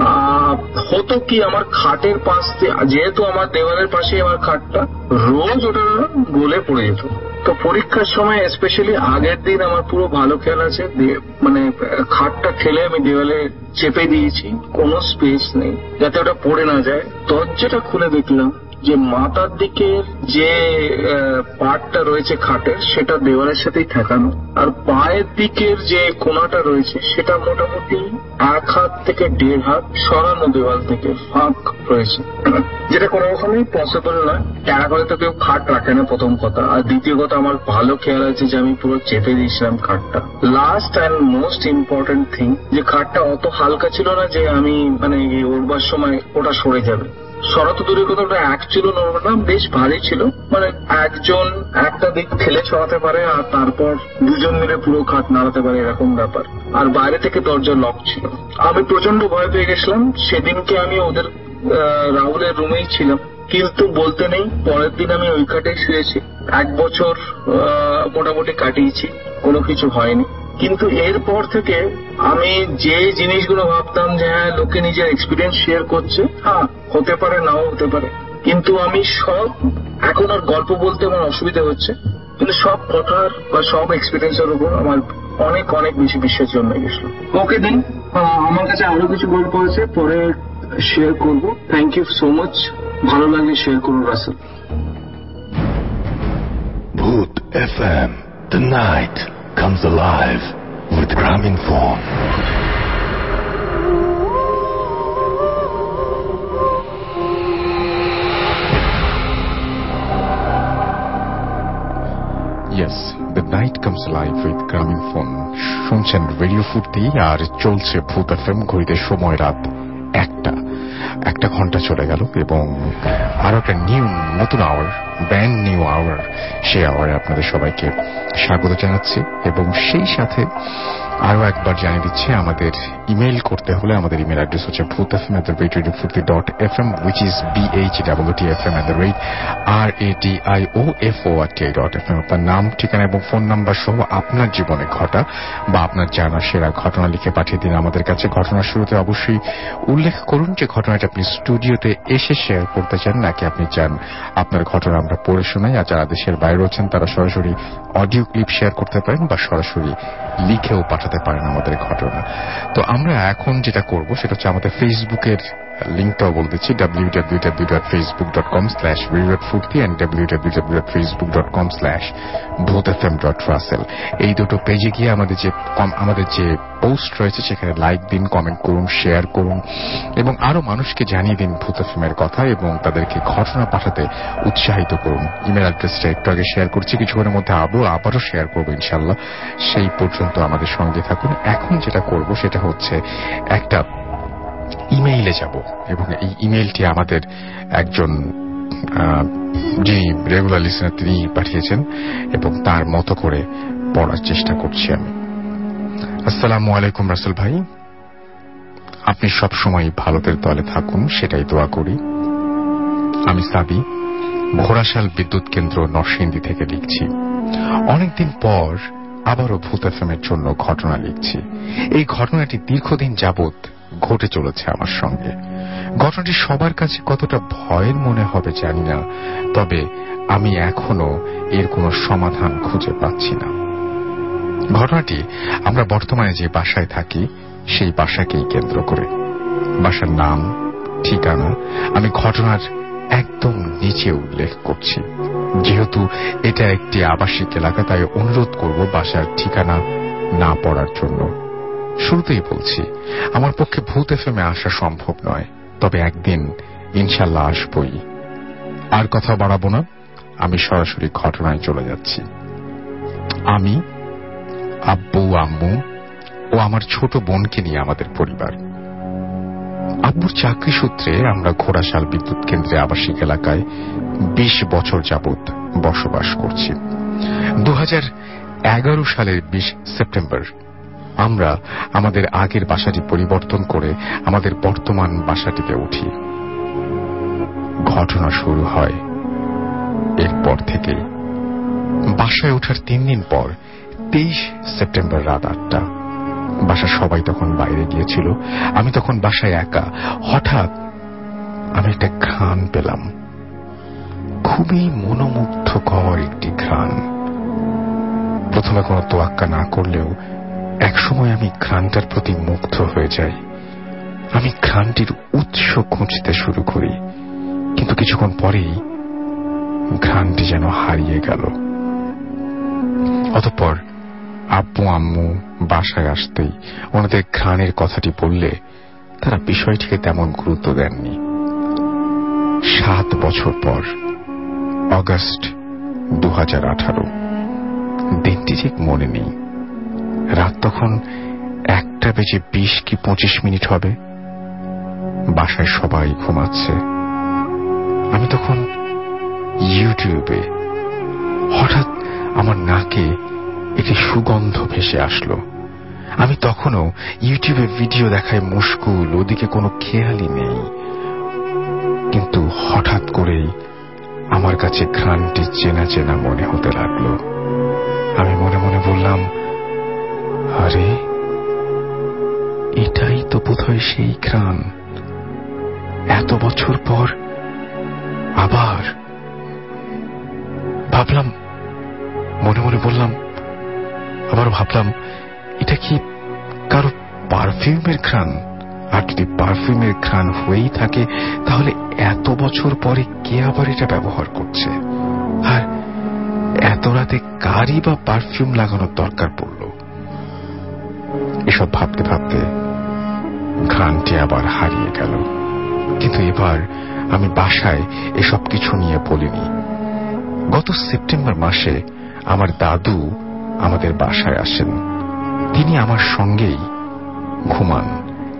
S6: হতো কি, আমার খাটের পাশ দিয়ে, যেহেতু আমার দেওয়ালের পাশে আমার খাটটা, রোজ ওটা গলে পড়ে যেত। তো পরীক্ষার সময় স্পেশালি আগের দিন আমার পুরো ভালো খেয়াল আছে, মানে খাটটা ঠেলে আমি দেওয়ালে চেপে দিয়েছি, কোনো স্পেস নেই যাতে ওটা পড়ে না যায়। দরজাটা খুলে দেখলাম যে মাথার দিকে যে পার্টটা রয়েছে খাটের, সেটা দেওয়ালের সাথেই ঠেকানো, আর পায়ের দিকের যে কোনাটা রয়েছে সেটা মোটামুটি 1 হাত থেকে 1.5 হাত সরানো দেওয়াল থেকে ফাঁক রয়েছে, যেটা কোনো রকমই পসিবল না। টাকা করে তো কেউ খাট রাখে না, প্রথম কথা। আর দ্বিতীয় কথা, আমার ভালো খেয়াল আছে যে আমি পুরো চেপে দিয়েছিলাম খাটটা। Last and most important thing, যে খাটটা অত হালকা ছিল না যে আমি মানে উঠবার সময় ওটা সরে যাবে। সরা তো দূরের কথা, ওটা অ্যাকচুয়ালি নড়বে না, বেশ ভারী ছিল। মানে একজন একটা দিক ঠেলে ছড়াতে পারে আর তারপর দুজন মিলে পুরো খাট নাড়াতে পারে, এরকম ব্যাপার। আর বাইরে থেকে দরজা লক ছিল। আমি প্রচন্ড ভয় পেয়ে গেছিলাম। সেদিনকে আমি ওদের রাহুলের রুমেই ছিলাম, কিন্তু বলতে নেই পরের দিন আমি ওই খাটেই শুয়েছি। 1 বছর মোটামুটি কাটিয়েছি, কোনো কিছু হয়নি। কিন্তু এরপর থেকে আমি যে জিনিসগুলো ভাবতাম যে হ্যাঁ লোকে নিজের এক্সপিরিয়েন্স শেয়ার করছে, হ্যাঁ হতে পারে নাও হতে পারে, কিন্তু আমি সব, এখন আর গল্প বলতে আমার অসুবিধা হচ্ছে, কিন্তু সব কথার বা সব এক্সপিরিয়েন্সের উপর আমার অনেক অনেক বেশি বিশ্বাস জন্মে গেছিল। ওকে দিন, আমার কাছে আরো কিছু গল্প আছে, পরে শেয়ার করব। থ্যাংক ইউ সো মাচ, ভালো লাগলে শেয়ার করুন Rasel.
S2: Bhoot FM, the night comes alive with Grameenphone.
S3: Yes, the night comes alive with Grameenphone. শুনছেন রেডিও ফুর্তি আর চলছে ভূত এফএম। ঘড়িতে সময় রাত একটা ঘন্টা চলে গেল এবং আরো একটা নতুন আওয়ার, ব্র্যান্ড নিউ আওয়ার, সেই আওয়ারে আপনাদের সবাইকে স্বাগত জানাচ্ছি। এবং সেই সাথে আরো একবার জানিয়ে দিচ্ছি, আমাদের ইমেল করতে হলে আমাদের ইমেল অ্যাড্রেস হচ্ছে bhutfm@radiofurti.fm, which is bhwtfm@radiofurti.fm। আপনার নাম, ঠিকানা এবং ফোন নাম্বার সহ আপনার জীবনে ঘটা বা আপনার জানা সেরা ঘটনা লিখে পাঠিয়ে দিন আমাদের কাছে। ঘটনার শুরুতে অবশ্যই উল্লেখ করুন যে ঘটনাটা আপনি স্টুডিওতে এসে শেয়ার করতে চান, নাকি আপনি চান আপনার ঘটনা আমরা পড়ে শোনাই। আর যারা দেশের বাইরে আছেন তারা সরাসরি অডিও ক্লিপ শেয়ার করতে পারেন বা সরাসরি লিখেও পাঠাতে পারেন আমাদের ঘটনা। তো আমরা এখন যেটা করব সেটা হচ্ছে আমাদের ফেসবুকের লিঙ্কটাও বলে দিচ্ছি, www.facebook.com/radiofurti and www.facebook.com/bhutfm.russell। এই দুটো পেজে গিয়ে আমাদের যে পোস্ট রয়েছে সেখানে লাইক দিন, কমেন্ট করুন, শেয়ার করুন এবং আরো মানুষকে জানিয়ে দিন ভূত এফএমের কথা এবং তাদেরকে ঘটনা পাঠাতে উৎসাহিত করুন। ইমেল অ্যাড্রেসটা একটু আগে শেয়ার করছি, কিছুক্ষণের মধ্যে আবারও শেয়ার করবো ইনশাল্লাহ। সেই পর্যন্ত আমাদের সঙ্গে থাকুন। এখন যেটা করব সেটা হচ্ছে একটা ইমেইলে যাব এবং এই ইমেইলটি আমাদের একজন যিনি রেগুলার লিসেনার তিনি পাঠিয়েছেন এবং তার মতো করে পড়ার চেষ্টা করছি আমি। আসসালামু আলাইকুম রাসেল ভাই, আপনি সবসময় ভারতের দলে থাকুন সেটাই দোয়া করি। আমি সাবি, ঘোড়াশাল বিদ্যুৎ কেন্দ্র নরসিংদী থেকে লিখছি। অনেকদিন পর আবারও ভূত এফএমের জন্য ঘটনা লিখছি। এই ঘটনাটি দীর্ঘদিন যাবৎ ঘটে চলেছে আমার সঙ্গে। ঘটনাটি সবার কাছে কতটা ভয়ের মনে হবে জানি না, তবে আমি এখনো এর কোনো সমাধান খুঁজে পাচ্ছি না। ঘটনাটি আমরা বর্তমানে যে বাসায় থাকি সেই বাসাকেই কেন্দ্র করে। বাসার নাম, ঠিকানা আমি ঘটনার একদম নিচে উল্লেখ করছি। যেহেতু এটা একটি আবাসিক এলাকা তাই অনুরোধ করব বাসার ঠিকানা না পড়ার জন্য। শুরুতেই বলছি, আমার পক্ষে ভূত এফএমে আসা সম্ভব নয়, তবে একদিন ইনশাল্লাহ আসবই। আর কথা বাড়াবো না, আমি সরাসরি ঘটনায় চলে যাচ্ছি। আমি, আব্বু, আম্মু ও আমার ছোট বোনকে নিয়ে আমাদের পরিবার। আব্বুর চাকরি সূত্রে আমরা ঘোড়াশাল বিদ্যুৎ কেন্দ্রে আবাসিক এলাকায় 20 বছর যাবৎ বসবাস করছি। 2011 সালের 20 সেপ্টেম্বর আমরা আমাদের আগের বাসাটি পরিবর্তন করে আমাদের বর্তমান বাসাটিতে উঠি। ঘটনা শুরু হয় এরপর থেকে। বাসায় ওঠার 3 দিন পর 23 সেপ্টেম্বর রাত 8টা। বাসার সবাই তখন বাইরে গিয়েছিল, আমি তখন বাসায় একা। হঠাৎ আমি একটা ঘ্রাণ পেলাম, খুবই মনোমুগ্ধকর একটি ঘ্রাণ। প্রথমে কোনো তোয়াক্কা না করলেও একসময় আমি ঘ্রাণটার প্রতি মুগ্ধ হয়ে যাই। আমি ঘ্রাণটির উৎস খুঁজতে শুরু করি, কিন্তু কিছুক্ষণ পরেই ঘ্রাণটি যেন হারিয়ে গেল। অতঃপর আব্বু আম্মু বাসায় আসতেই ওনাদের ঘ্রাণের কথাটি বললে তারা বিষয়টিকে তেমন গুরুত্ব দেননি। 7 বছর পর অগস্ট 2018, দিনটি ঠিক মনে নেই। রাত তখন 1:20 কি 25 মিনিট হবে। বাসায় সবাই ঘুমাচ্ছে। আমি তখন ইউটিউবে, হঠাৎ আমার নাকে একটি সুগন্ধ ভেসে আসলো। আমি তখনও ইউটিউবে ভিডিও দেখায় মুশকুল, ওদিকে কোনো খেয়ালই নেই। কিন্তু হঠাৎ করেই আমার কাছে ঘ্রাণটি চেনা চেনা মনে হতে লাগলো। আমি মনে মনে বললাম, আরে এটাই তো বোধহয় সেই ঘ্রাণ। এত বছর পর আবার ভাবলাম, মনে মনে বললাম, আবার ভাবলাম এটা কি কারো পারফিউমের ঘ্রাণ? আর যদি পারফিউমের ঘ্রাণ হয়েই থাকে তাহলে এত বছর পরে কে আবার এটা ব্যবহার করছে? আর এত রাতে কারই বা পারফিউম লাগানোর দরকার পড়ল? এসব ভাবতে ভাবতে ঘ্রাণটি আবার হারিয়ে গেল। কিন্তু এবার আমি বাসায় এসব কিছু নিয়ে বলিনি। গত সেপ্টেম্বর মাসে আমার দাদু আমাদের বাসায় আসেন। তিনি আমার সঙ্গেই ঘুমান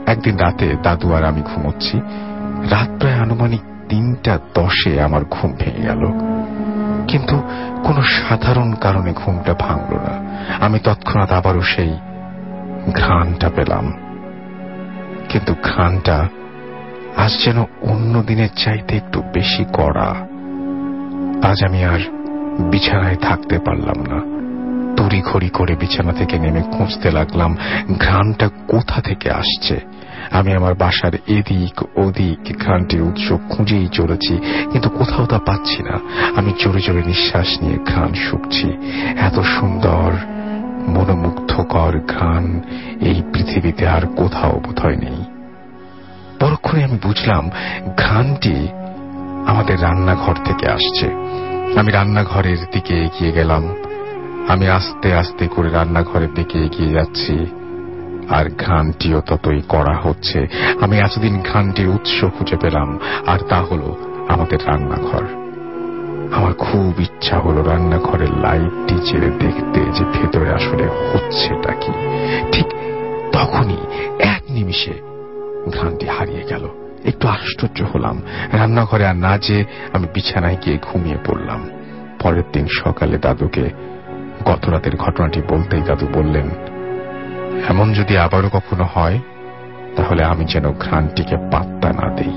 S3: একদিন রাতে দাদু আর আমি ঘুমোচ্ছি। রাত প্রায় আনুমানিক 3:10 আমার ঘুম ভেঙে গেল, কিন্তু কোনো সাধারণ কারণে ঘুমটা ভাঙল না। আমি তৎক্ষণাৎ আবারও সেই ঘ্রাণটা পেলাম, কিন্তু ঘ্রাণটা আজ যেন অন্য দিনের চাইতে একটু বেশি কড়া। আজ আমি আর বিছানায় থাকতে পারলাম না। তড়িঘড়ি করে বিছানা থেকে নেমে খুঁজতে লাগলাম ঘ্রাণটা কোথা থেকে আসছে। আমি আমার বাসার এদিক ওদিক ঘ্রাণটির উৎস খুঁজেই চলেছি, কিন্তু কোথাও তা পাচ্ছি না। আমি জোরে জোরে নিঃশ্বাস নিয়ে ঘ্রাণ শুকছি। এত সুন্দর মনোমুগ্ধকর ঘ্রাণ এই পৃথিবীতে আর কোথাও বোধহয় নেই। পরক্ষণে আমি বুঝলাম ঘ্রাণটি আমাদের রান্নাঘর থেকে আসছে। আমি রান্নাঘরের দিকে এগিয়ে গেলাম। আমি আস্তে আস্তে করে রান্নাঘরের দিকে এগিয়ে যাচ্ছি, আর ঘ্রাণটিও ততই কড়া হচ্ছে। আমি এতদিন ঘ্রাণটির উৎস খুঁজে পেলাম, আর তা হলো আমাদের রান্নাঘর। আমার খুব ইচ্ছা হলো রান্নাঘরের লাইটটি ছেড়ে দেখতে যে ভেতরে আসলে হচ্ছেটা কি। ঠিক তখনই এক নিমিষে ঘ্রাণটি হারিয়ে গেল। একটু আশ্চর্য হলাম। রান্নাঘরে আর না যেয়ে আমি বিছানায় গিয়ে ঘুমিয়ে পড়লাম। পরের দিন সকালে দাদুকে গত রাতের ঘটনাটি বলতেই দাদু বললেন, এমন যদি আবারও কখনো হয় তাহলে আমি যেন ঘ্রাণটিকে পাত্তা না দেই।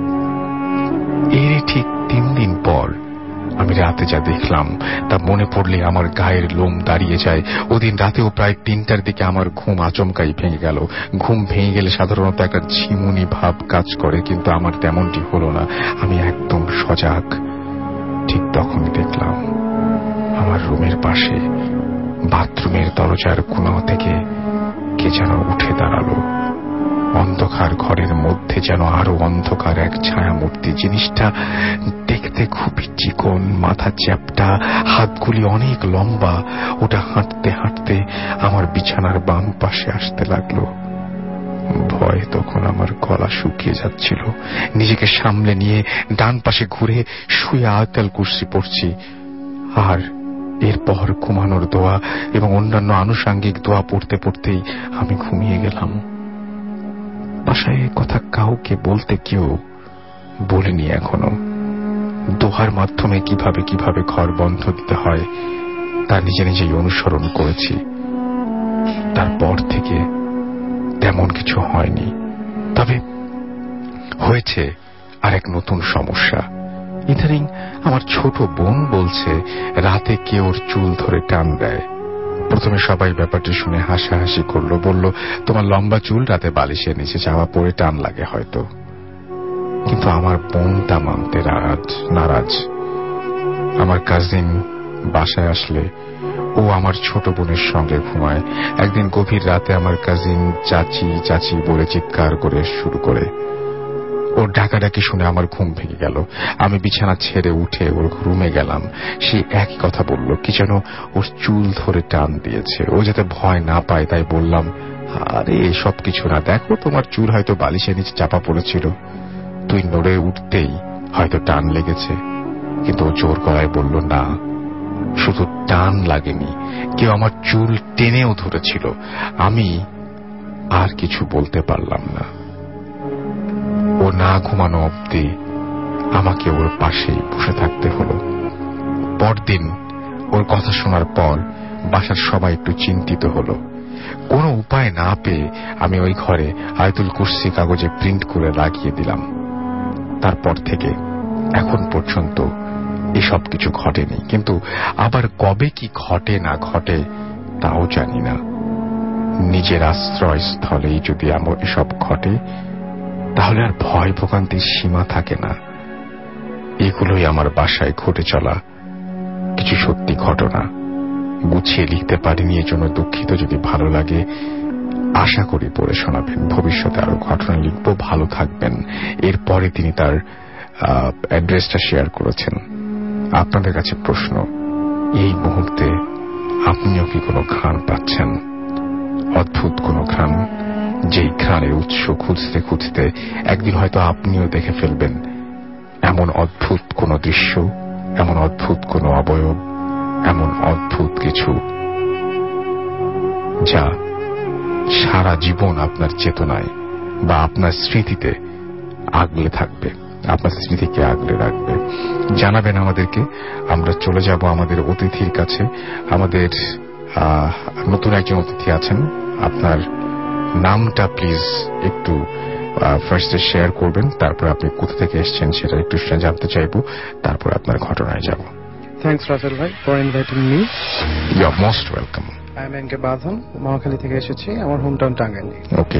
S3: এর ঠিক 3 দিন পর আমি রাতে যা দেখলাম তা মনে পড়লে আমার গায়ের লোম দাঁড়িয়ে যায়। ওদিন রাতেও প্রায় 3টার দিকে আমার ঘুম আচমকাই ভেঙে গেল। ঘুম ভেঙে গেলে সাধারণত একটা ঝিমুনি ভাব কাজ করে, কিন্তু আমার তেমনটি হলো না। আমি একদম সজাগ। ঠিক তখনই দেখলাম আমার রুমের পাশে বাথরুমের দরজার কোণা থেকে কে যেন উঠে দাঁড়ালো। অন্ধকার ঘরের মধ্যে যেন আরো অন্ধকার এক ছায়ামূর্তি। জিনিসটা দেখতে খুবই চিকন, মাথা চ্যাপ্টা, হাতগুলি অনেক লম্বা। ওটা হাঁটতে হাঁটতে আমার বিছানার বাম পাশে আসতে লাগলো। ভয়ে তখন আমার গলা শুকিয়ে যাচ্ছিল। নিজেকে সামলে নিয়ে ডান পাশে ঘুরে শুয়ে আয়াতুল কুরসি পড়ছি, আর এরপর ঘুমানোর দোয়া এবং অন্যান্য আনুষঙ্গিক দোয়া পড়তে পড়তেই আমি ঘুমিয়ে গেলাম। বাসায় কথা কাউকে বলতে কেউ বলিনি এখনো। দোহার মাধ্যমে কিভাবে কিভাবে ঘর বন্ধ দিতে হয় তা নিজে নিজেই অনুসরণ করেছি। তারপর থেকে তেমন কিছু হয়নি। তবে হয়েছে আরেক নতুন সমস্যা। ইদানিং আমার ছোট বোন বলছে রাতে কেউ ওর চুল ধরে টান দেয়। প্রথমে সবাই ব্যাপারটি শুনে হাসাহাসি করলো, বলল তোমার লম্বা চুল রাতে বালিশের নিচে চাপা পড়ে টান লাগে হয়তো। কিন্তু আমার বোন তা মানতে নারাজ। আমার কাজিন বাসায় আসলে ও আমার ছোট বোনের সঙ্গে ঘুমায়। একদিন গভীর রাতে আমার কাজিন চাচি চাচি বলে চিৎকার করে শুরু করে। ওর ডাকাডাকি শুনে আমার ঘুম ভেঙে গেল। আমি বিছানা ছেড়ে উঠে ওর রুমে গেলাম। সে একই কথা বলল, কি যেন ওর চুল ধরে টান দিয়েছে। ও যাতে ভয় না পায় তাই বললাম, আরে এসব কিছু না, দেখো তোমার চুল হয়তো বালিশের নিচে চাপা পড়েছিল, তুই নড়ে উঠতেই হয়তো টান লেগেছে। কিন্তু ও জোর গলায় বলল, না, শুধু টান লাগেনি, কেউ আমার চুল টেনেও ধরেছিল। আমি আর কিছু বলতে পারলাম না। ও না ঘুমানো অবধি আমাকে ওর পাশেই বসে থাকতে হলো। পরদিন ওর কথা শোনার পর বাসার সবাই একটু চিন্তিত হলো। কোনো উপায় না পেয়ে আমি ওই ঘরে আয়াতুল কুরসি কাগজে প্রিন্ট করে লাগিয়ে দিলাম। তারপর থেকে এখন পর্যন্ত এসব কিছু ঘটেনি, কিন্তু আবার কবে কি ঘটে না ঘটে তাও জানি না। নিজের আশ্রয়স্থলেই যদি এসব ঘটে তাহলে আর ভয় ভোগান্তির সীমা থাকে না। এগুলোই আমার বাসায় ঘটে চলা কিছু সত্যি ঘটনা। গুছিয়ে লিখতে পারিনি, এজন্য দুঃখিত। যদি ভালো লাগে আশা করি পড়ে শোনাবেন। ভবিষ্যতে আরো ঘটনা লিখব। ভালো থাকবেন। এরপরে তিনি তার অ্যাড্রেসটা শেয়ার করেছেন। আপনাদের কাছে প্রশ্ন, এই মুহূর্তে আপনিও কি কোনো ঘ্রাণ পাচ্ছেন? অদ্ভুত কোনো ঘ্রাণ, যেই ঘ্রাণের উৎস খুঁজতে খুঁজতে একদিন হয়তো আপনিও দেখে ফেলবেন এমন অদ্ভুত কোনো দৃশ্য, এমন অদ্ভুত কোনো অবয়ব, এমন অদ্ভুত কিছু যা সারা জীবন আপনার চেতনায় বা আপনার স্মৃতিতে আগলে থাকবে, আপনার স্মৃতিকে আগলে রাখবে, জানাবেন আমাদেরকে। আমরা চলে যাব আমাদের অতিথির কাছে। আমাদের নতুন একজন অতিথি আছেন, আপনার নামটা প্লিজ একটু ফার্স্টে শেয়ার করবেন, তারপর আপনি কোথা থেকে এসেছেন সেটা একটু জানতে চাইব, তারপর আপনার ঘটনায় যাব।
S7: Thanks, Russell bhai, for inviting me.
S3: You are most welcome.
S7: I am Enke Badhan, Mohakhali থেকে এসেছি, আমার হোম টাউন টাঙ্গাইল।
S3: ওকে,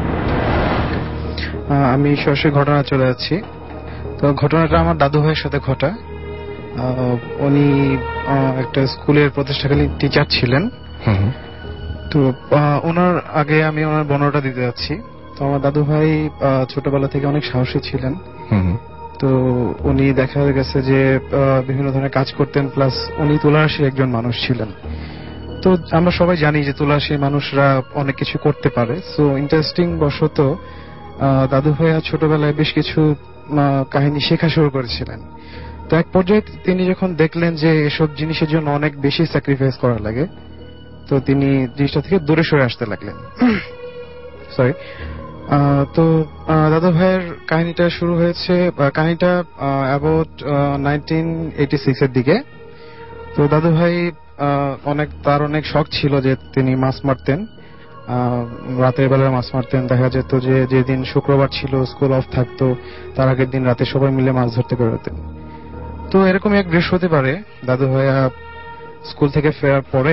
S7: আমি সরাসরি ঘটনা চলে যাচ্ছি। তো ঘটনাটা আমার দাদু ভাইয়ের সাথে ঘটা। উনি একটা স্কুলের প্রতিষ্ঠাকালীন টিচার ছিলেন। তো ওনার আগে আমি ওনার বর্ণনাটা দিতে যাচ্ছি। তো আমার দাদু ভাই ছোটবেলা থেকে অনেক সাহসী ছিলেন। তো উনি দেখা গেছে যে বিভিন্ন ধরনের কাজ করতেন, প্লাস উনি তুলারাশির একজন মানুষ ছিলেন। তো আমরা সবাই জানি যে তুলারাশির মানুষরা অনেক কিছু করতে পারে। সো ইন্টারেস্টিং বশত দাদু ভাইয়া ছোটবেলায় বেশ কিছু কাহিনী শেখা শুরু করেছিলেন। তো এক পর্যায়ে তিনি যখন দেখলেন যে এসব জিনিসের জন্য অনেক বেশি স্যাক্রিফাইস করা লাগে, তো তিনি জিনিসটা থেকে দূরে সরে আসতে লাগলেন। সরি। তো দাদু ভাইয়ের কাহিনীটা শুরু হয়েছে, কাহিনীটা অ্যাবাউট 1986 এর দিকে। তো দাদু ভাই তার অনেক শখ ছিল যে তিনি মাছ মারতেন, রাতের বেলায় মাছ মারতেন। দেখা যেত যে যেদিন শুক্রবার ছিল, স্কুল অফ থাকতো, তার আগের দিন রাতে সবাই মিলে মাছ ধরতে বেরোতেন। তো এরকম এক বৃহস্পতিবারে দাদু ভাইয়া স্কুল থেকে ফেরার পরে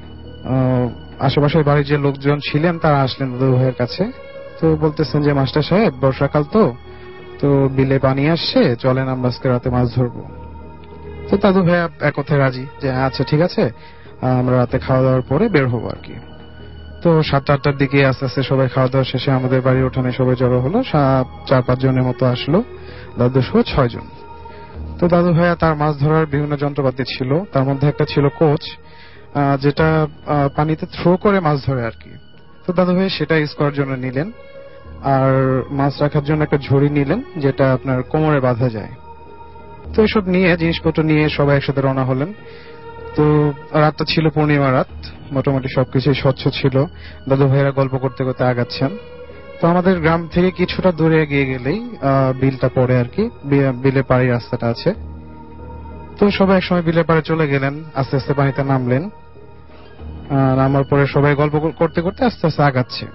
S7: আশেপাশের বাড়ির যে লোকজন ছিলেন তারা আসলেন দাদু ভাইয়ের কাছে। তো বলতেছেন যে মাস্টার সাহেব, বর্ষাকাল তো বিলে পানি আসছে, চলেন আমরা আজকে রাতে মাছ ধরবো। তো দাদু ভাইয়া এক কথায় রাজি যে আচ্ছা ঠিক আছে, আমরা রাতে খাওয়া দাওয়ার পরে বের হবো আর কি। তো 7-8টার দিকে আস্তে আস্তে সবাই খাওয়া দাওয়া শেষে আমাদের বাড়ির উঠানে সবাই জড়ো হলো। 4-5 জনের মতো আসলো, দাদু সহ 6 জন। তো দাদু ভাইয়া তার মাছ ধরার বিভিন্ন যন্ত্রপাতি ছিল, তার মধ্যে একটা ছিল কোচ, যেটা পানিতে থ্রো করে মাছ ধরে আর কি। তো দাদু ভাই সেটা ইউজ করার জন্য নিলেন, আর মাছ রাখার জন্য একটা ঝুড়ি নিলেন যেটা আপনার কোমরে বাঁধা যায়। তো এসব নিয়ে জিনিসপত্র নিয়ে সবাই একসাথে রওনা হলেন। তো রাতটা ছিল পূর্ণিমা রাত, মোটামুটি সবকিছুই স্বচ্ছ ছিল। দাদু ভাইয়েরা গল্প করতে করতে আগাচ্ছেন। তো আমাদের গ্রাম থেকে কিছুটা দূরে এগিয়ে গেলেই বিলটা পড়ে আর কি, বিলের পাড়ের রাস্তাটা আছে। তো সবাই একসময় বিলের পাড়ে চলে গেলেন, আস্তে আস্তে পানিতে নামলেন। নামার পরে সবাই গল্প করতে করতে আস্তে আস্তে আগাচ্ছে।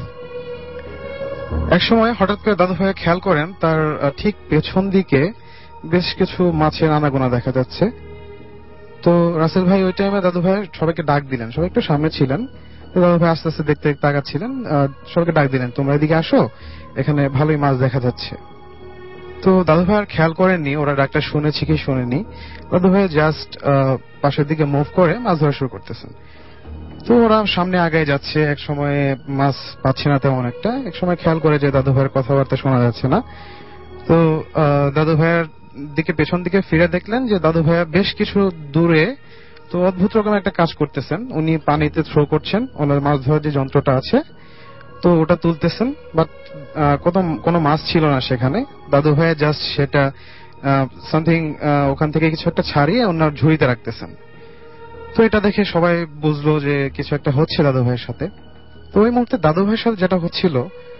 S7: এক সময় হঠাৎ করে দাদু ভাই খেয়াল করেন তার ঠিক পেছন দিকে বেশ কিছু মাছের আনাগোনা দেখা যাচ্ছে। তো রাসেল ভাই ওই টাইমে দাদু ভাই সবাইকে ডাক দিলেন, সবাই একটু সামনে ছিলেন। তো দাদু ভাই আস্তে আস্তে দেখতে দেখতে আগাচ্ছিলেন, সবাইকে ডাক দিলেন, তোমরা এদিকে আসো, এখানে ভালোই মাছ দেখা যাচ্ছে। তো দাদু ভাই আর খেয়াল করেননি ওরা ডাকটা শুনেছি কি শুনেনি। দাদু ভাই জাস্ট পাশের দিকে মুভ করে মাছ ধরা শুরু করতেছেন। তো ওরা সামনে আগায় যাচ্ছে, এক সময় মাছ পাচ্ছে না তেমন একটা, এক সময় খেয়াল করে যে দাদু ভাইয়ের কথাবার্তা শোনা যাচ্ছে না। তো দাদু ভাইয়ের দিকে পেছন দিকে ফিরে দেখলেন যে দাদু ভাইয়া বেশ কিছু দূরে তো অদ্ভুত রকমের একটা কাজ করতেছেন। উনি পানিতে থ্রো করছেন, ওনার মাছ ধরার যে যন্ত্রটা আছে তো ওটা তুলতেছেন, বাট কোনো মাছ ছিল না সেখানে। দাদু ভাইয়া জাস্ট সেটা সামথিং ওখান থেকে কিছু একটা ছাড়িয়ে ওনার ঝুড়িতে রাখতেছেন। তো এটা দেখে সবাই বুঝলো যে কিছু একটা হচ্ছে দাদু ভাইয়ের সাথে। তো ওই মুহূর্তে দাদু ভাইয়ের সাথে যেটা হচ্ছিল,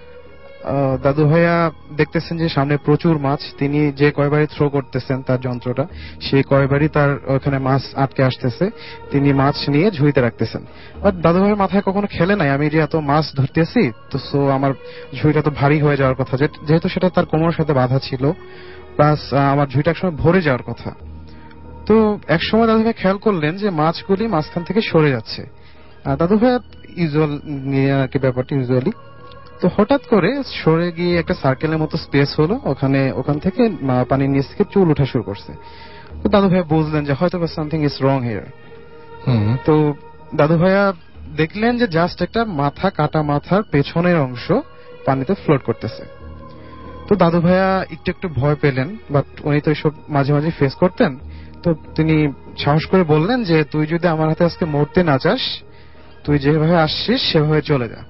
S7: দাদু ভাইয়া দেখতেছেন যে সামনে প্রচুর মাছ, তিনি যে কয়বারই থ্রো করতেছেন তার যন্ত্রটা, সেই কয়বারই তার ওখানে মাছ আটকে আসতেছে, তিনি মাছ নিয়ে ঝুড়িতে রাখতেছেন। বাট দাদু ভাইয়ের মাথায় কখনো খেলে নাই আমি যে এত মাছ ধরতেছি, তো সো আমার ঝুড়িটা তো ভারী হয়ে যাওয়ার কথা, যেহেতু সেটা তার কোমরের সাথে বাঁধা ছিল, প্লাস আমার ঝুড়িটা একসময় ভরে যাওয়ার কথা। তো এক সময় দাদু ভাই খেয়াল করলেন যে মাছগুলি মাঝখান থেকে সরে যাচ্ছে। দাদু ভাই ইউজুয়াল নিয়ে আর কি ব্যাপারটা ইউজুয়ালি। তো হঠাৎ করে সরে গিয়ে একটা সার্কেলের মতো স্পেস হলো, ওখান থেকে পানির নিচ থেকে চুল ওঠা শুরু করছে। তো দাদু ভাইয়া বুঝলেন যে হয়তো সামথিং ইজ রং হিয়ার। তো দাদু ভাইয়া দেখলেন যে জাস্ট একটা কাটা মাথার পেছনের অংশ পানিতে ফ্লোট করতেছে। তো দাদু ভাইয়া একটু ভয় পেলেন, বাট উনি তো এসব মাঝে মাঝে ফেস করতেন। তো তিনি সাহস করে বললেন যে তুই যদি আমার হাতে আজকে মরতে না চাস, তুই যেভাবে আসছিস সেভাবে চলে যা।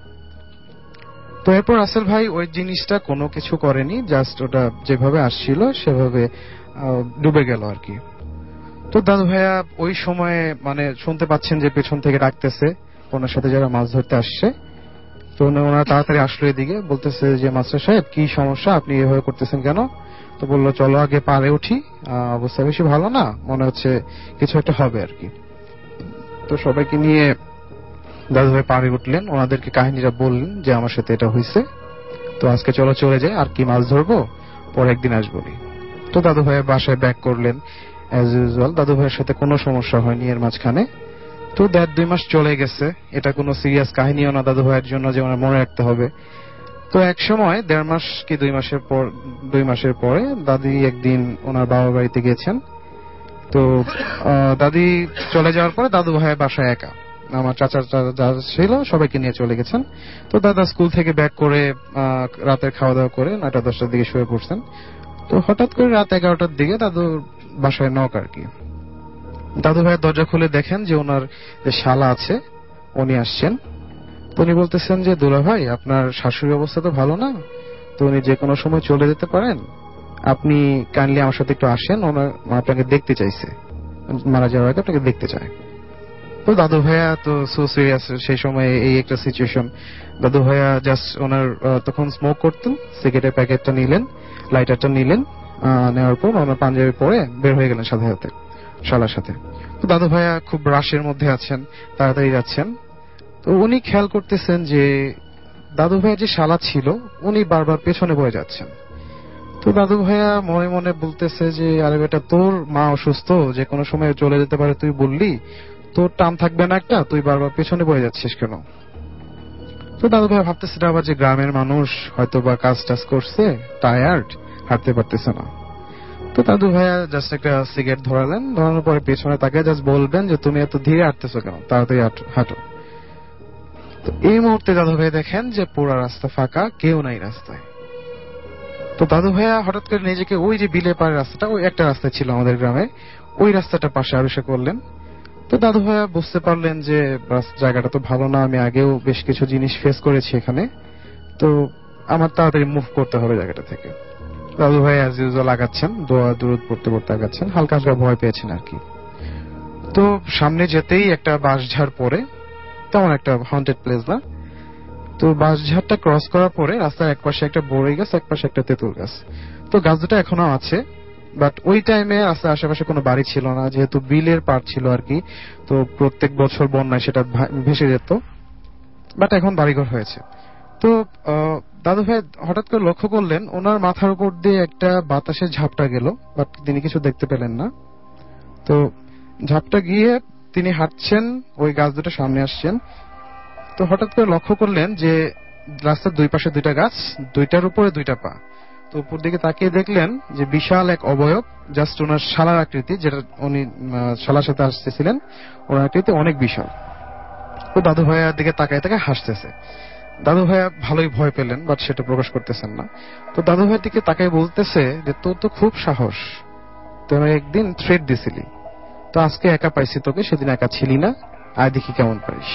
S7: তো এরপর রাসেল ভাই ওই জিনিসটা কোনো কিছু করেনি, জাস্ট ওটা যেভাবে আসছিল সেভাবে ডুবে গেল আর কি। তো দাদু ভাইয়া ওই সময়ে শুনতে পাচ্ছেন যে পেছন থেকে ডাকতেছে ওনার সাথে যারা মাছ ধরতে আসছে। তো তো ওনারা তাড়াতাড়ি আসলো এদিকে, বলতেছে যে মাস্টার সাহেব কি সমস্যা, আপনি এভাবে করতেছেন কেন? তো বললো চলো আগে পারে উঠি, অবস্থা বেশি ভালো না, মনে হচ্ছে কিছু একটা হবে আর কি। তো সবাইকে নিয়ে দাদু ভাই পারে উঠলেন, ওনাদেরকে কাহিনীটা বললেন যে আমার সাথে এটা হয়েছে, তো আজকে চলো চলে যাই, আর কি মাছ ধরবো, পরে একদিন আসবো। তো দাদু ভাইয়ের বাসায় ব্যাক করলেন অ্যাজ ইউজুয়াল। দাদু ভাইয়ের সাথে কোনো সমস্যা হয়নি এর মাঝখানে। তো 1.5-2 মাস চলে গেছে, এটা কোনো সিরিয়াস কাহিনীও না দাদু ভাইয়ের জন্য যে ওনার মনে রাখতে হবে। তো এক সময় 1.5 মাস কি 2 মাসের পরে দাদি একদিন ওনার বাবার বাড়িতে গেছেন। তো দাদি চলে যাওয়ার পরে দাদু ভাইয়ের বাসায় একা, আমার চাচা যা ছিল সবাইকে নিয়ে চলে গেছেন। তো দাদা স্কুল থেকে ব্যাক করে রাতের খাওয়া দাওয়া করে 9টা-10টার দিকে শুয়ে পড়ছেন। তো হঠাৎ করে রাত 11টার দিকে দাদুর বাসায় নক আর কি। দাদু ভাইয়ের দরজা খুলে দেখেন যে ওনার যে শালা আছে উনি আসছেন। তো উনি বলতেছেন যে দুলা ভাই, আপনার শাশুড়ির অবস্থা তো ভালো না, তো উনি যে কোনো সময় চলে যেতে পারেন, আপনি কাইন্ডলি আমার সাথে একটু আসেন, ওনার আপনাকে দেখতে চাইছে, মারা যাওয়ার আগে আপনাকে দেখতে চায়। তো দাদু ভাইয়া তো সো সিরিয়াস সেই সময় এই একটা সিচুয়েশন। দাদু ভাইয়া জাস্ট ওনার তখন স্মোক করতেন, সিগারেটের প্যাকেটটা নিলেন, লাইটারটা নিলেন, নেওয়ার পর ওনার পাঞ্জাবি পরে বের হয়ে গেলেন সাথে সাথে শালার সাথে। তো দাদু ভাইয়া খুব রাশের মধ্যে আছেন, তাড়াতাড়ি যাচ্ছেন। তো উনি খেয়াল করতেছেন যে দাদু ভাইয়া যে শালা ছিল উনি বারবার পেছনে বয়ে যাচ্ছেন। তো দাদু ভাইয়া মনে মনে বলতেছে যে আরে বেটা, তোর মা অসুস্থ, যে কোনো সময় চলে যেতে পারে, তুই বললি তোর টান থাকবে না একটা, তুই বারবার পেছনে বয়ে যাচ্ছিস কেন? তো দাদু ভাই ভাবতেছে আবার যে গ্রামের মানুষ হয়তো বা কাজ টাজ করছে, টায়ার্ড, হাঁটতে পারতেছে না। তো দাদু ভাইয়া জাস্ট একটা সিগারেট ধরালেন, ধরানোর পরে পেছনে তাকে জাস্ট বলবেন যে তুমি এত ধীরে হাঁটতেছো কেন, তাড়াতাড়ি হাঁটো। তো এই মুহূর্তে দাদু ভাই দেখেন যে পুরো রাস্তা ফাঁকা, কেউ নাই রাস্তায়। তো দাদু ভাইয়া হঠাৎ করে নিজেকে ওই যে বিলে পাড়ের রাস্তাটা, ওই একটা রাস্তা ছিল আমাদের গ্রামে, ওই রাস্তাটার পাশে আবিষ্কার করলেন। তো দাদু ভাইয়া বুঝতে পারলেন যে জায়গাটা তো ভালো না, আমি আগেও বেশ কিছু জিনিস ফেস করেছি এখানে, তো আমার তাড়াতাড়ি মুভ করতে হবে জায়গাটা থেকে। দাদু ভাই অ্যাজ ইউজুয়াল আগাচ্ছেন, দোয়া দূরত পড়তে পড়তে আগাচ্ছেন, হালকা হালকা ভয় পেয়েছেন আর কি। তো সামনে যেতেই একটা বাঁশঝাড় পড়ে, তেমন একটা হন্টেড প্লেস না। তো বাঁশঝাড়টা ক্রস করার পরে রাস্তার একপাশে একটা বড়ই গাছ, একপাশে একটা তেঁতুল গাছ। তো গাছ দুটো এখনো আছে, বাট ওই টাইমে রাস্তার আশেপাশে কোনো বাড়ি ছিল না, যেহেতু বিলের পাড় ছিল আর কি। তো প্রত্যেক বছর বন্যায় সেটা ভেসে যেত, বাট এখন বাড়িঘর হয়েছে। তো দাদু ভাই হঠাৎ করে লক্ষ্য করলেন ওনার মাথার উপর দিয়ে একটা বাতাসের ঝাপটা গেল, বাট তিনি কিছু দেখতে পেলেন না। তো ঝাপটা গিয়ে তিনি হাঁটছেন, ওই গাছ দুটো সামনে আসছেন। তো হঠাৎ করে লক্ষ্য করলেন যে রাস্তার দুই পাশে দুইটা গাছ, দুইটার উপরে দুইটা পা। তো উপর দিকে তাকিয়ে দেখলেন যে বিশাল এক অবয়ব, জাস্ট ওনার শালার আকৃতি, যেটা উনি শালার সাথে আসতেছিলেন, ওনার আকৃতি অনেক বিশাল। তো দাদু ভাইয়ার দিকে তাকায় তাকায় হাসতেছে। দাদু ভাইয়া ভালোই ভয় পেলেন, বাট সেটা প্রকাশ করতেছেন না। তো দাদু ভাইয়ের দিকে তাকায় বলতেছে যে তোর তো খুব সাহস, তুই আমাকে একদিন থ্রেট দিছিলি, তো আজকে একা পাইছি তোকে, সেদিন একা ছিলি না, আয় দেখি কেমন পারিস।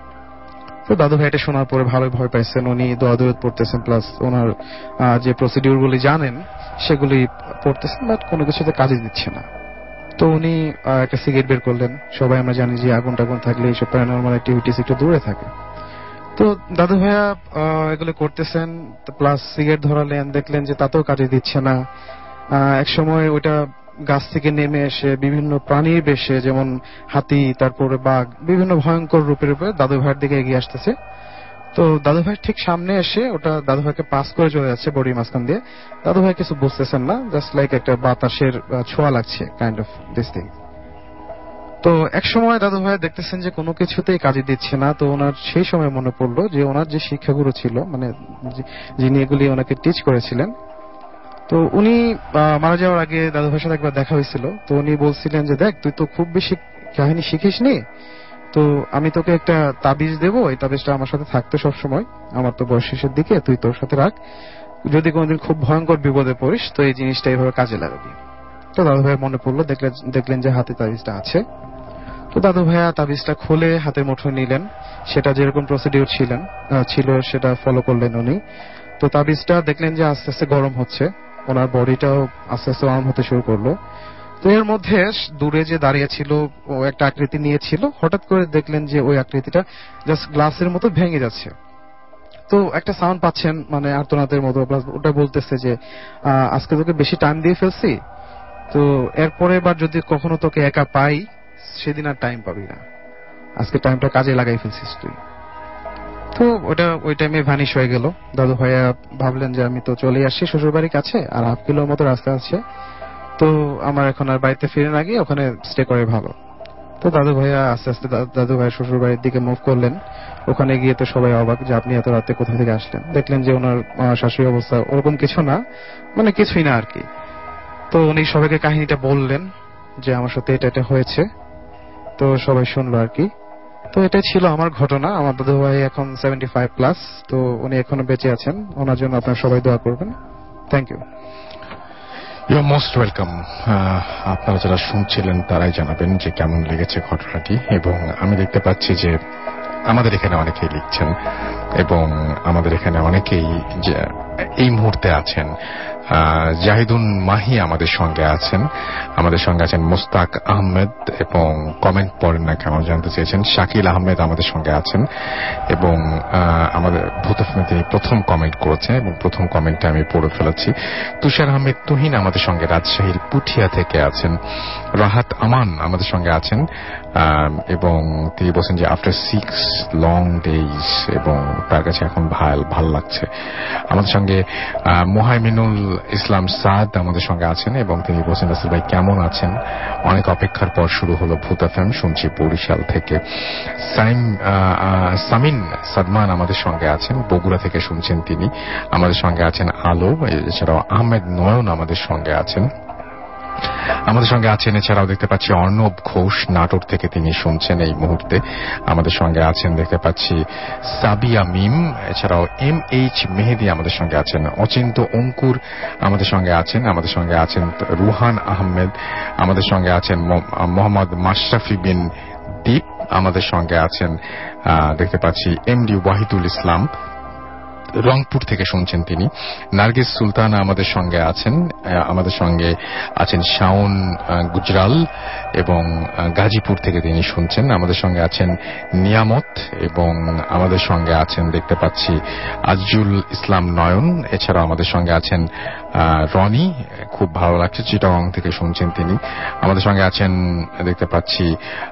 S7: তো দাদু ভাই এটা শোনার পরে ভালোই ভয় পাইছেন, উনি দোয়া দরুদ পড়তেছেন, প্লাস ওনার যে প্রসিডিউর গুলি জানেন সেগুলি পড়তেছেন, বাট কোনো কিছুতে কাজে দিচ্ছে না। তো উনি একটা সিগারেট বের করলেন। সবাই আমরা জানি যে আগুন টাগুন থাকলে এইসব প্যারানরমাল অ্যাক্টিভিটিস একটু দূরে থাকে। তো দাদু ভাইয়া এগুলো করতেছেন, প্লাস সিগারেট ধরালেন, দেখলেন যে তাতেও কাজে দিচ্ছে না। এক সময় ওইটা গাছ থেকে নেমে এসে বিভিন্ন প্রাণীর বেশে, যেমন হাতি, তারপরে বাঘ, বিভিন্ন ভয়ঙ্কর রূপের উপরে দাদু ভাইয়ের দিকে এগিয়ে আসতেছে। তো দাদু ভাই ঠিক সামনে এসে ওটা দাদু ভাইকে পাস করে চলে যাচ্ছে বডি মাঝখান দিয়ে। দাদু ভাই কিছু বুঝতেছেন না, জাস্ট লাইক একটা বাতাসের ছোঁয়া লাগছে, কাইন্ড অফ দিস থিং। তো এক সময় দাদু ভাই দেখতেছেন যে কোনো কিছুতেই কাজে দিচ্ছে না। তো ওনার সেই সময় মনে পড়লো যে ওনার যে শিক্ষাগুরু ছিল, মানে যিনি এগুলি ওনাকে টিচ করেছিলেন, তো উনি মারা যাওয়ার আগে দাদু ভাইয়ের সাথে একবার দেখা হয়েছিল। তো উনি বলছিলেন যে দেখ, তুই তো খুব বেশি কাহিনী শিখিস নি, তো আমি তোকে একটা তাবিজ দেবো, এই তাবিজটা আমার সাথে থাকতো সবসময়, আমার তো বয়স শেষের দিকে, তুই তোর সাথে রাখ, যদি কোনোদিন খুব ভয়ঙ্কর বিপদে পড়িস তো এই জিনিসটা এইভাবে কাজে লাগাবি। তো দাদু ভাইয়ের মনে পড়লো, দেখলেন যে হাতে তাবিজটা আছে। তো দাদু ভাইয়া তাবিজটা খুলে হাতের মুঠোয় নিলেন, সেটা যেরকম প্রসিডিউর ছিল সেটা ফলো করলেন উনি। তো তাবিজটা দেখলেন যে আস্তে আস্তে গরম হচ্ছে, ওনার বডিটাও আস্তে আস্তে গরম হতে শুরু করলো। তো এর মধ্যে দূরে যে দাঁড়িয়ে ছিল ও একটা আকৃতি নিয়েছিল, হঠাৎ করে দেখলেন যে ওই আকৃতিটা জাস্ট গ্লাসের মতো ভেঙে যাচ্ছে। তো একটা সাউন্ড পাচ্ছেন মানে আর্তনাদের মতো, ওটা বলতেছে যে আজকে তোকে বেশি টাইম দিয়ে ফেলছি, তো এরপরে বার যদি কখনো তোকে একা পাই সেদিন আর টাইম পাবি না, আজকে টাইমটা কাজে লাগাই ফেলছিস তুই। তো ওটা ওই টাইমে ভ্যানিশ হয়ে গেল। দাদু ভাইয়া ভাবলেন যে আমি তো চলে আসছি শ্বশুর বাড়ির কাছে, আর 1/2 কিলোর মতো রাস্তা আছে, তো আমার এখন আর বাড়িতে ফিরে না গিয়ে ওখানে স্টে করে ভালো। তো দাদু ভাইয়া আস্তে আস্তে দাদু ভাইয়ের শ্বশুর বাড়ির দিকে মুভ করলেন। ওখানে গিয়ে তো সবাই অবাক যে আপনি এত রাতে কোথা থেকে আসলেন। দেখলেন যে ওনার শাশুড়ি অবস্থা ওরকম কিছু না, মানে কিছুই না আর কি। তো উনি সবাইকে কাহিনীটা বললেন যে আমার সাথে এটা এটা হয়েছে, তো সবাই শুনলো আর কি। তো এটাই ছিল আমার ঘটনা। আমার দাদু ভাই এখন 75+, তো উনি এখনো বেঁচে আছেন, ওনার জন্য আপনারা সবাই দোয়া করবেন। Thank you.
S3: You most welcome. আপনারা যারা শুনছিলেন তারাই জানাবেন যে কেমন লেগেছে ঘটনাটি। এবং আমি দেখতে পাচ্ছি যে আমাদের এখানে অনেকেই লিখছেন এবং আমাদের এখানে অনেকেই যে এই মুহূর্তে আছেন। জাহিদুন মাহি আমাদের সঙ্গে আছেন, আমাদের সঙ্গে আছেন মুস্তাক আহমেদ, এবং কমেন্ট পড়েন না কেমন জানতে চেয়েছেন। শাকিল আহমেদ আমাদের সঙ্গে আছেন এবং আমাদের ভূত এফএম তিনি প্রথম কমেন্ট করেছেন এবং প্রথম কমেন্টটা আমি পড়ে ফেলেছি। তুষার আহমেদ তুহিন আমাদের সঙ্গে রাজশাহীর পুঠিয়া থেকে আছেন। রাহাত আমান আমাদের সঙ্গে আছেন এবং তিনি বলছেন যে আফটার 6 লং ডেজ এবং তার কাছে এখন ভাল লাগছে। আমাদের সঙ্গে মোহাইমিনুল ইসলাম সাদ আমাদের সঙ্গে আছেন এবং তিনি বলছেন রাসেল ভাই কেমন আছেন, অনেক অপেক্ষার পর শুরু হলো ভূত এফএম, শুনছি বরিশাল থেকে। সামিন সাদমান আমাদের সঙ্গে আছেন, বগুড়া থেকে শুনছেন তিনি। আমাদের সঙ্গে আছেন আলো, এছাড়াও আহমেদ নয়ন আমাদের সঙ্গে আছেন। আমাদের সঙ্গে আছেন এছাড়াও দেখতে পাচ্ছি অর্ণব ঘোষ নাটোর থেকে, তিনি শুনছেন এই মুহূর্তে। আমাদের সঙ্গে আছেন দেখতে পাচ্ছি সাবিয়া মিম, এছাড়াও MH মেহেদি আমাদের সঙ্গে আছেন। অচিন্ত অঙ্কুর আমাদের সঙ্গে আছেন। আমাদের সঙ্গে আছেন রুহান আহমেদ, আমাদের সঙ্গে আছেন মোহাম্মদ মাশরাফি বিন দীপ, আমাদের সঙ্গে আছেন দেখতে পাচ্ছি MD ওয়াহিদুল ইসলাম, রংপুর থেকে শুনছেন তিনি। নার্গিস সুলতানা আমাদের সঙ্গে আছেন। আমাদের সঙ্গে আছেন শাওন গুজরাল এবং গাজীপুর থেকে তিনি শুনছেন। আমাদের সঙ্গে আছেন নিয়ামত এবং আমাদের সঙ্গে আছেন দেখতে পাচ্ছি আজিজুল ইসলাম নয়ন, এছাড়াও আমাদের সঙ্গে আছেন রনি, খুব ভালো লাগছে, চিটাগং থেকে শুনছেন তিনি। আমাদের সঙ্গে আছেন দেখতে পাচ্ছি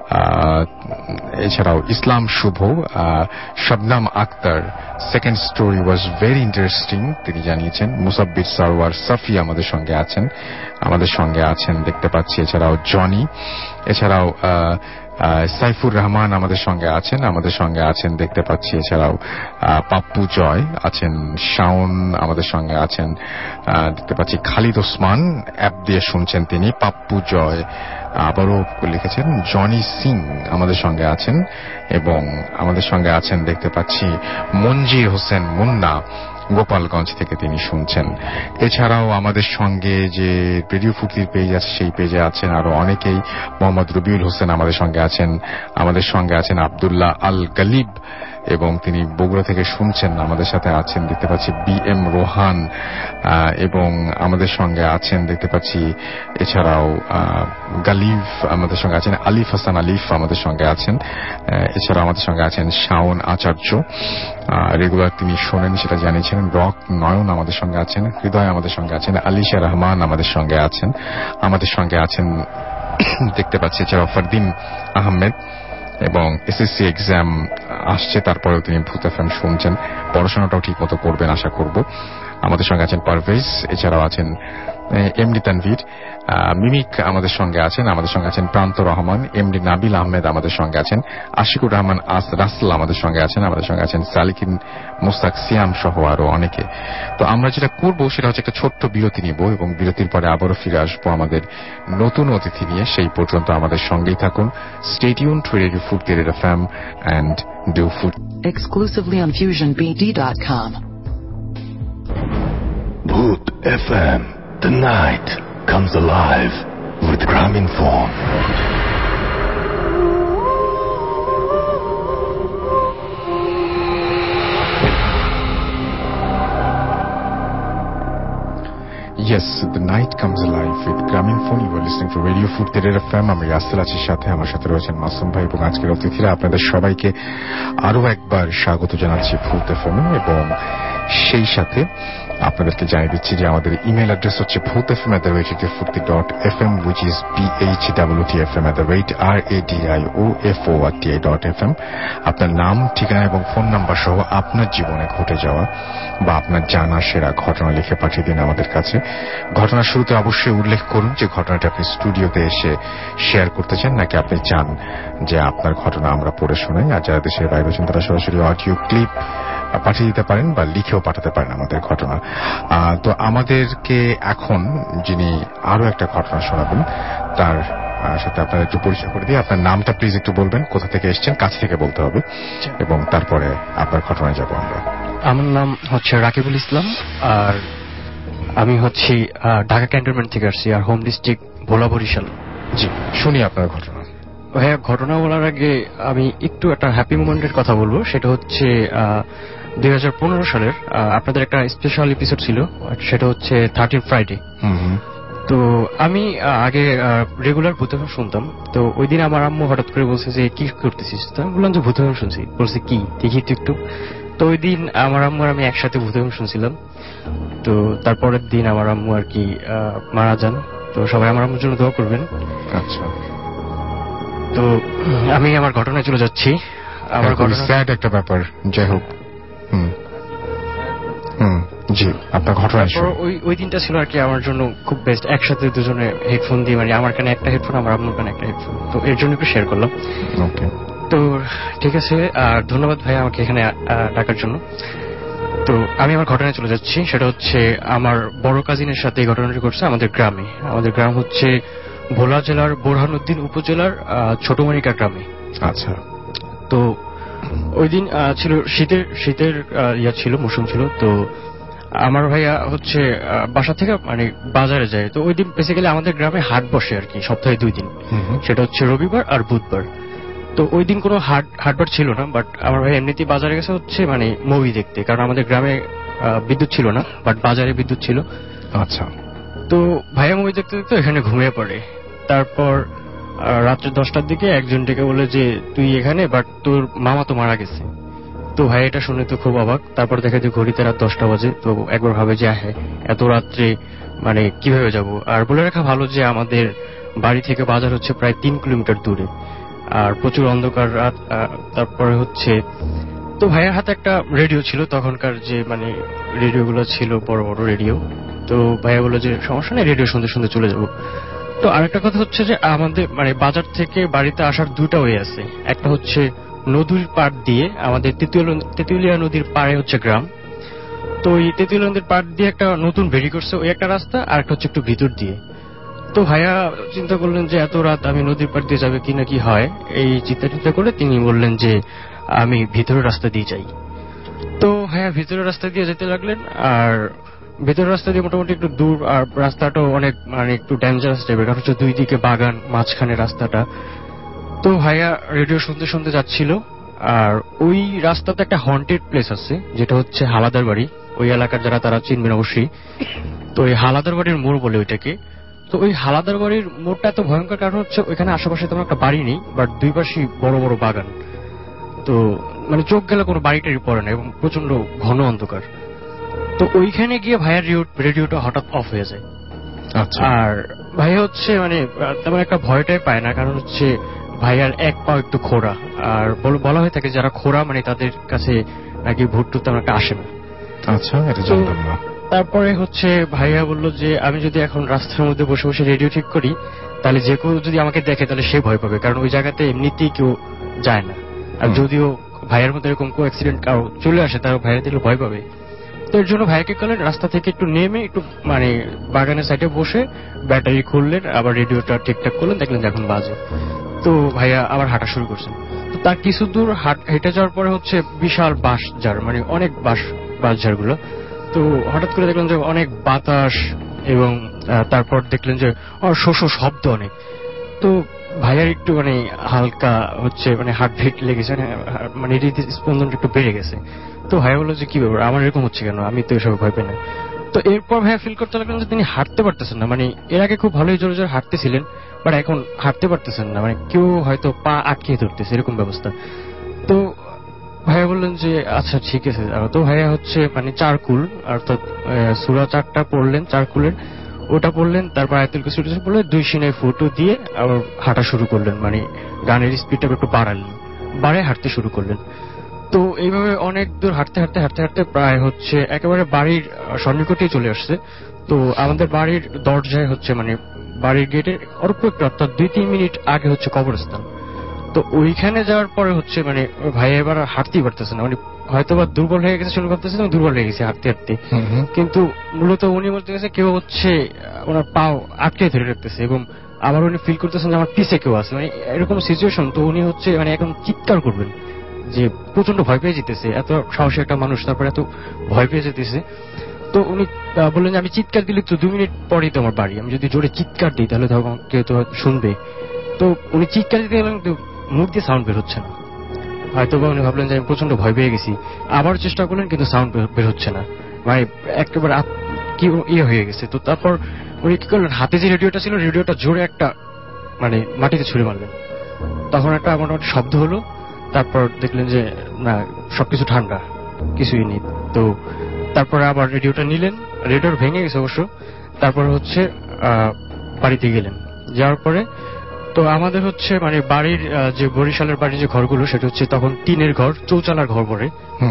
S3: এছাড়াও Islam Shuvo, Shabnam Akter, second story was very interesting তিনি জানিয়েছেন। মুসাব্বির সারওয়ার সাফি আমাদের সঙ্গে আছেন। আমাদের সঙ্গে আছেন দেখতে পাচ্ছি এছাড়াও জনি, এছাড়াও সাইফুর রহমান আমাদের সঙ্গে আছেন। আমাদের সঙ্গে আছেন দেখতে পাচ্ছি এছাড়াও পাপ্পু জয় আছেন, শাওন আমাদের সঙ্গে আছেন দেখতে পাচ্ছি, খালিদ ওসমান অ্যাপ দিয়ে শুনছেন তিনি। পাপ্পু জয় আবারও লিখেছেন, জনি সিং আমাদের সঙ্গে আছেন এবং আমাদের সঙ্গে আছেন দেখতে পাচ্ছি মঞ্জির হোসেন মুন্না, গোপালগঞ্জ থেকে তিনি শুনছেন। এছাড়াও আমাদের সঙ্গে যে রেডিও ফুর্তির পেজ আছে সেই পেজে আছেন আরো অনেকেই। মোহাম্মদ রবিউল হোসেন আমাদের সঙ্গে আছেন। আমাদের সঙ্গে আছেন আব্দুল্লাহ আল গালিব এবং তিনি বগুড়া থেকে শুনছেন। আমাদের সাথে আছেন দেখতে পাচ্ছি BM রোহান এবং আমাদের সঙ্গে আছেন দেখতে পাচ্ছি এছাড়াও গালিব আমাদের সঙ্গে আছেন, আলিফ হাসান আলিফ আমাদের সঙ্গে আছেন। এছাড়াও আমাদের সঙ্গে আছেন শাওন আচার্য, রেগুলার তিনি শোনেন সেটা জানিয়েছেন। রক নয়ন আমাদের সঙ্গে আছেন, হৃদয় আমাদের সঙ্গে আছেন, আলিশা রহমান আমাদের সঙ্গে আছেন। আমাদের সঙ্গে আছেন দেখতে পাচ্ছি এছাড়াও ফারদিন আহমেদ এবং SSC এক্সাম আসছে, তারপরেও তিনি ভূত এফএম শুনছেন, পড়াশোনাটাও ঠিক মতো করবেন আশা করব। আমাদের সঙ্গে আছেন পারভেজ, এছাড়াও আছেন MD তানভীর, মিমিক আমাদের সঙ্গে আছেন। আমাদের সঙ্গে আছেন প্রান্ত রহমান, MD নাবিল আহমেদ আমাদের সঙ্গে আছেন, আশিকুর রহমান রাসেল আমাদের সঙ্গে আছেন। আমাদের সঙ্গে আছেন সালিকিন মুস্তাক সিয়াম সহ আরো অনেকে। তো আমরা যেটা করবো সেটা হচ্ছে একটা ছোট্ট বিরতি নিব এবং বিরতির পরে আবারও ফিরে আসবো আমাদের নতুন অতিথি নিয়ে। সেই পর্যন্ত আমাদের সঙ্গেই থাকুন। Stay tuned to radio Foorti FM and do food
S1: exclusively on FusionBD.com.
S2: Bhoot FM. The night comes alive with Grameenphone.
S3: Yes, the night comes alive with Grameenphone. You are listening to Radio Food Theater FM. আমি রাসেল আছি সাথে, আমার সাথে রয়েছেন মাসুম ভাই এবং আজকের অতিথিরা। আপনাদের সবাইকে আরো একবার স্বাগত জানাচ্ছি ফুড এফএম এবং সেই সাথে আপনাদেরকে জানিয়ে দিচ্ছি যে আমাদের ইমেল অ্যাড্রেস হচ্ছে foodfm@radiofurti.fm, which is PHWTFM@radiofurti.fm। আপনার নাম, ঠিকানা এবং ফোন নাম্বার সহ আপনার জীবনে ঘটে যাওয়া বা আপনার জানা সেরা ঘটনা লিখে পাঠিয়ে দিন আমাদের কাছে। ঘটনার শুরুতে অবশ্যই উল্লেখ করুন যে ঘটনাটা আপনি স্টুডিওতে এসে শেয়ার করতে চান নাকি আপনি চান যে আপনার ঘটনা আমরা পড়ে শোনাই। আর যারা দেশের বাইরে আছেন তারা সরাসরি অডিও ক্লিপ পাঠিয়ে দিতে পারেন বা লিখেও পাঠাতে পারেন আমাদের ঘটনা। তো আমাদেরকে এখন যিনি আরো একটা ঘটনা শোনাবেন তার সাথে আপনার একটু পরিচয় করে দিয়ে আপনার নামটা প্লিজ একটু বলবেন, কোথা থেকে এসেছেন, কাছ থেকে বলতে হবে, এবং তারপরে আপনার ঘটনায় যাব আমরা।
S8: আমার নাম হচ্ছে রাকিবুল ইসলাম, আর আমি হচ্ছি ঢাকা ক্যান্টনমেন্ট থেকে আসছি, আর হোম ডিস্ট্রিক্ট ভোলা বরিশাল।
S3: জি, শুনি আপনার ঘটনা।
S8: ভাইয়া, ঘটনা বলার আগে আমি একটু একটা হ্যাপি মোমেন্টের কথা বলবো। সেটা হচ্ছে 2015 সালের আপনাদের একটা স্পেশাল এপিসোড ছিল, সেটা হচ্ছে 13 ফ্রাইডে। তো আমি আগে রেগুলার ভূতম শুনতাম। তো ওই দিন আমার আম্মু হঠাৎ করে বলছে যে কি করতেছিস? তো আমি বললাম যে ভূতম শুনছি। বলছে কি, দেখি তো একটু। তো ওই দিন আমার আম্মু আর আমি একসাথে ভূতম শুনছিলাম। তো তারপরের দিন আমার আম্মু আর কি মারা যান। তো সবাই আমার আম্মুর জন্য দোয়া করবেন।
S3: আচ্ছা,
S8: তো আমি আমার ঘটনায় চলে যাচ্ছি। আমার ঘটনা
S3: স্যাড একটা ব্যাপার, যাই হোক। জি, আপনার ঘটনা।
S8: ওই দিনটা ছিল আর কি আমার জন্য খুব বেস্ট। একসাথে দুজনে হেডফোন দিয়ে, মানে আমার কানে একটা হেডফোন, আমার আম্মুর কানে একটা হেডফোন, তো এর জন্য একটু শেয়ার করলাম।
S3: ওকে,
S8: তো ঠিক আছে, আর ধন্যবাদ ভাই আমাকে এখানে ডাকার জন্য। তো আমি আমার ঘটনায় চলে যাচ্ছি। সেটা হচ্ছে আমার বড় কাজিনের সাথে এই ঘটনাটি ঘটছে আমাদের গ্রামে। আমাদের গ্রাম হচ্ছে ভোলা জেলার বোরহানুদ্দিন উপজেলার ছোটমণিকা গ্রামে।
S3: আচ্ছা।
S8: তো ওই দিন ছিল শীতের ইয়া ছিল, মৌসুম ছিল। তো আমার ভাইয়া হচ্ছে বাসা থেকে মানে বাজারে যায়। তো ওই দিন বেসিক্যালি আমাদের গ্রামে হাট বসে আর কি, সপ্তাহে 2 দিন। সেটা হচ্ছে রবিবার আর বুধবার। তো ওই দিন কোনো হাটবার ছিল না, বাট আমার ভাই এমনিতেই বাজারে গেছে হচ্ছে মানে মুভি দেখতে, কারণ আমাদের গ্রামে বিদ্যুৎ ছিল না, বাট বাজারে বিদ্যুৎ ছিল।
S3: আচ্ছা।
S8: তো ভাইয়া মুভি দেখতে দেখতে এখানে ঘুমিয়ে পড়ে। তারপর রাত্রে 10টার দিকে একজন ডেকে বলে যে তুই এখানে, বাট তোর মামা তো মারা গেছে। তো ভাই এটা শুনে তো খুব অবাক। তারপর দেখা যায় ঘড়িতে রাত 10টা বাজে। তো একবার ভাবে যে হ্যাঁ, এত রাত্রে মানে কিভাবে যাব। আর বলে রাখা ভালো যে আমাদের বাড়ি থেকে বাজার হচ্ছে প্রায় 3 কিলোমিটার দূরে, আর প্রচুর অন্ধকার রাত। তারপরে হচ্ছে তো ভাইয়ের হাতে একটা রেডিও ছিল, তখনকার যে মানে রেডিওগুলো ছিল বড় বড় রেডিও। তো ভাইয়া বললো যে সমস্যা নেই, রেডিও শুনতে শুনতে চলে যাব। তো আরেকটা কথা হচ্ছে যে আমাদের মানে বাজার থেকে বাড়িতে আসার 2টা ওয়ে আছে। একটা হচ্ছে নদীর পাড় দিয়ে, আমাদের তেঁতুলিয়া নদীর পাড়ে হচ্ছে গ্রাম। তো ওই তেঁতুলিয়া নদীর পাড় দিয়ে একটা নতুন বেরিয়ে করছে, ওই একটা রাস্তা, আর একটা হচ্ছে একটু ভিতর দিয়ে। তো ভাইয়া চিন্তা করলেন যে এত রাত আমি নদীর পাড় দিয়ে যাবে কি না কি হয়, এই চিন্তা করে তিনি বললেন যে আমি ভিতরের রাস্তা দিয়ে যাই। তো ভাইয়া ভিতরের রাস্তা দিয়ে যেতে লাগলেন। আর ভেতরের রাস্তা দিয়ে মোটামুটি একটু দূর, আর রাস্তাটাও অনেক মানে একটু ডেঞ্জারাস টাইপের, কারণ হচ্ছে 2 দিকে বাগান, মাঝখানে রাস্তাটা। তো ভাইয়া রেডিও শুনতে শুনতে যাচ্ছিল। আর ওই রাস্তাতে একটা হন্টেড প্লেস আছে, যেটা হচ্ছে হালাদার বাড়ি। ওই এলাকার যারা তারা চিনবেন অবশ্যই। তো ওই হালাদার বাড়ির মোড় বলে ওইটাকে। তো ওই হালাদার বাড়ির মোড়টা এত ভয়ঙ্কর কারণ হচ্ছে ওইখানে আশেপাশে তেমন একটা বাড়ি নেই, বাট 2 পাশেই বড় বড় বাগান। তো মানে চোখ গেলে কোনো বাড়িটারই পড়ে না এবং প্রচন্ড ঘন অন্ধকার। তো ওইখানে গিয়ে ভাইয়ার রেডিওটা হঠাৎ অফ হয়ে যায়।
S3: আচ্ছা।
S8: আর ভাইয়া হচ্ছে মানে তেমন একটা ভয়টাই পায় না, কারণ হচ্ছে ভাইয়ার এক পা একটু খোঁড়া। আর বলা হয়ে থাকে যারা খোঁড়া মানে তাদের কাছে নাকি ভূত তেমন একটা আসে না।
S3: আচ্ছা, এটা জানতাম না।
S8: তারপরে হচ্ছে ভাইয়া বলল যে আমি যদি এখন রাস্তার মধ্যে বসে বসে রেডিও ঠিক করি, তাহলে যে কেউ যদি আমাকে দেখে তাহলে সে ভয় পাবে, কারণ ওই জায়গাতে এমনিতেই কেউ যায় না। আর যদিও ভাইয়ের মধ্যে এরকম কোনো অ্যাক্সিডেন্ট কারো চলে আসে, তারা ভাইয়া দিলে ভয় পাবে। তো এর জন্য ভাইয়াকে করলেন রাস্তা থেকে একটু নেমে একটু মানে বাগানের সাইডে বসে ব্যাটারি খুললেন, আবার রেডিওটা ঠিকঠাক করলেন, দেখলেন এখন বাজে। তো ভাইয়া আবার হাঁটা শুরু করছেন। তো তার কিছু দূর হেঁটে যাওয়ার পরে হচ্ছে বিশাল বাঁশঝাড়, মানে অনেক বাঁশঝাড়গুলো। তো হঠাৎ করে দেখলেন যে অনেক বাতাস, এবং তারপর দেখলেন যে শোষ শব্দ অনেক। তো ভাইয়ার একটু মানে হালকা হচ্ছে মানে হার্টবিট লেগেছে, মানে হৃদস্পন্দন একটু বেড়ে গেছে। তো ভাইয়া বললো যে কি ব্যাপার, আমার এরকম হচ্ছে কেন, আমি তো এসব ভয় পাই না। তো এরপর ভাইয়া ফিল করতে লাগলেন যে তিনি হাঁটতে পারতেছেন না, মানে এর আগে খুব ভালোই জোরে জোরে হাঁটতেছিলেন, বাট এখন হাঁটতে পারতেছেন না, মানে কেউ হয়তো পা আটকে ধরতেছে এরকম ব্যবস্থা। তো ভাইয়া বললেন যে আচ্ছা ঠিক আছে। তো ভাইয়া হচ্ছে মানে চারকুল অর্থাৎ সূরা 4টা পড়লেন, চারকুলের ওটা পড়লেন, তারপর আয়াতুল কুরসি পড়লেন, 2 সিনায় ফুটো দিয়ে আবার হাঁটা শুরু করলেন, মানে গানের স্পিডটা একটু বাড়ালেন, বাড়ে হাঁটতে শুরু করলেন। তো এইভাবে অনেক দূর হাঁটতে হাঁটতে হাঁটতে হাঁটতে প্রায় হচ্ছে একেবারে বাড়ির সন্নিকটেই চলে আসছে। তো আমাদের বাড়ির দরজায় হচ্ছে মানে বাড়ির গেটের অল্প একটু অর্থাৎ 2-3 মিনিট আগে হচ্ছে কবরস্থান। তো ওইখানে যাওয়ার পরে হচ্ছে মানে ভাই এবার হাঁটতেই পারতেছে না, মানে হয়তো বা দুর্বল হয়ে গেছে, শুনে ভাবতেছে দুর্বল হয়ে গেছে হাঁটতে হাঁটতে, কিন্তু মূলত উনি বলতে গেছে কেউ হচ্ছে ওনার পাও আটকে ধরে রাখতেছে এবং আবার উনি ফিল করতেছেন যে আমার পিছে কেউ আছে, মানে এরকম সিচুয়েশন। তো উনি হচ্ছে মানে এখন চিৎকার করবেন যে প্রচন্ড ভয় পেয়ে যেতেছে, এত সাহসী একটা মানুষ তারপর এত ভয় পেয়ে যেতেছে। তো উনি বললেন যে আমি চিৎকার দিলে তো 2 মিনিট পরেই তো আমার বাড়ি, আমি যদি জোরে চিৎকার দিই তাহলে কেউ তো শুনবে। তো উনি চিৎকার দিতে গেলেন কিন্তু মুখ দিয়ে সাউন্ড বের হচ্ছে না, হয়তো বা উনি ভাবলেন যে আমি প্রচন্ড ভয় পেয়ে গেছি, আবার চেষ্টা করলেন কিন্তু সাউন্ড বের হচ্ছে না, মানে একেবারে কি ইয়ে হয়ে গেছে। তো তারপর উনি কি করলেন, হাতে যে রেডিওটা ছিল রেডিওটা জোরে একটা মানে মাটিতে ছুঁড়ে মারলেন, তখন একটা মোটামুটি শব্দ হলো। তারপর দেখলেন যে না সবকিছু ঠান্ডা, কিছুই নেই। তো তারপরে আবার রেডিওটা নিলেন, রেডিওর ভেঙে গেছে অবশ্য। তারপর হচ্ছে বাড়িতে গেলেন, যাওয়ার পরে তো আমাদের হচ্ছে মানে বাড়ির যে বরিশালের বাড়ির যে ঘরগুলো সেটা হচ্ছে তখন টিনের ঘর, চৌচালার ঘর পড়ে।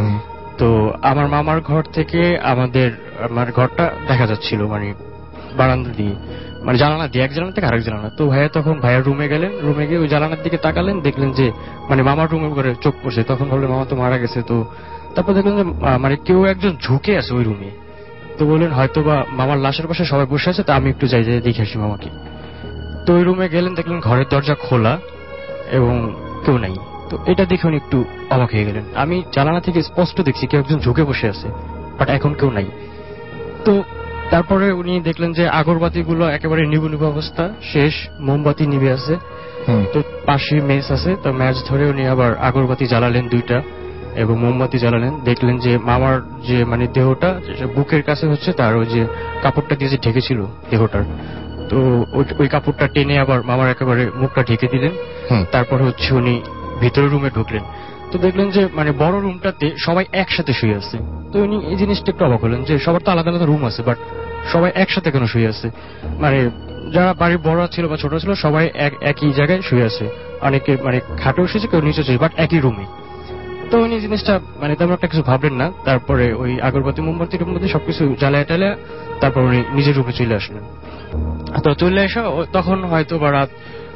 S8: তো আমার মামার ঘর থেকে আমাদের আমার ঘরটা দেখা যাচ্ছিল মানে বারান্দা দিয়ে, মানে জানালা দিয়ে, এক জানালা থেকে আরেক জানালা। তো ভাইয়া তখন ভাইয়ার রুমে গেলেন, রুমে গিয়ে ওই জানালার দিকে তাকালেন, দেখলেন যে মানে মামার রুমের ঘরে চোখ পড়ছে। তখন ভাবলেন মামা তো মারা গেছে। তো তারপর দেখলেন যে মানে কেউ একজন ঝুঁকে আছে ওই রুমে। তো বললেন হয়তো বা মামার লাশের পাশে সবাই বসে আছে, তা আমি একটু যাই দেখে আসি মামাকে। তো ওই রুমে গেলেন, দেখলেন ঘরের দরজা খোলা এবং কেউ নাই। তো এটা দেখে উনি একটু অবাক হয়ে গেলেন, আমি জানালা থেকে স্পষ্ট দেখছি কেউ একজন ঝুঁকে বসে আছে, বাট এখন কেউ নাই। তো তারপরে উনি দেখলেন যে আগরবাতি গুলো একেবারে নিবু নিবু অবস্থা, শেষ, মোমবাতি নিভে আছে। তো পাশে মেস আছে, তো ম্যাচ ধরে উনি আবার আগরবাতি জ্বালালেন 2টা এবং মোমবাতি জ্বালালেন। দেখলেন যে মামার যে মানে দেহটা বুকের কাছে হচ্ছে তার ওই যে কাপড়টা দিয়ে যে ঢেকেছিল দেহটার, তো ওই কাপড়টা টেনে আবার মামার একেবারে মুখটা ঢেকে দিলেন। তারপর হচ্ছে উনি ভিতরের রুমে ঢুকলেন। তো দেখলেন যে মানে বড় রুমটাতে সবাই একসাথে শুয়ে আছে। তো উনি এই জিনিসটা একটু অবাক হলেন যে সবার তো আলাদা আলাদা রুম আছে, বাট সবাই একসাথে কেন শুয়ে আছে, মানে যারা বাড়ির বড় ছিল বা ছোট ছিল সবাই একই জায়গায় শুয়ে আছে, অনেকে মানে খাটে শুয়েছে, কেউ নিচে শুয়েছে, বাট একই রুমে। তো উনি জিনিসটা মানে তেমন একটা কিছু ভাবলেন না। তারপরে ওই আগরবাতি মোমবাতির মধ্যে সবকিছু জ্বালায় টালায় তারপর উনি নিজের রুমে চলে আসলেন। তো চলে এসে তখন হয়তো বা রাত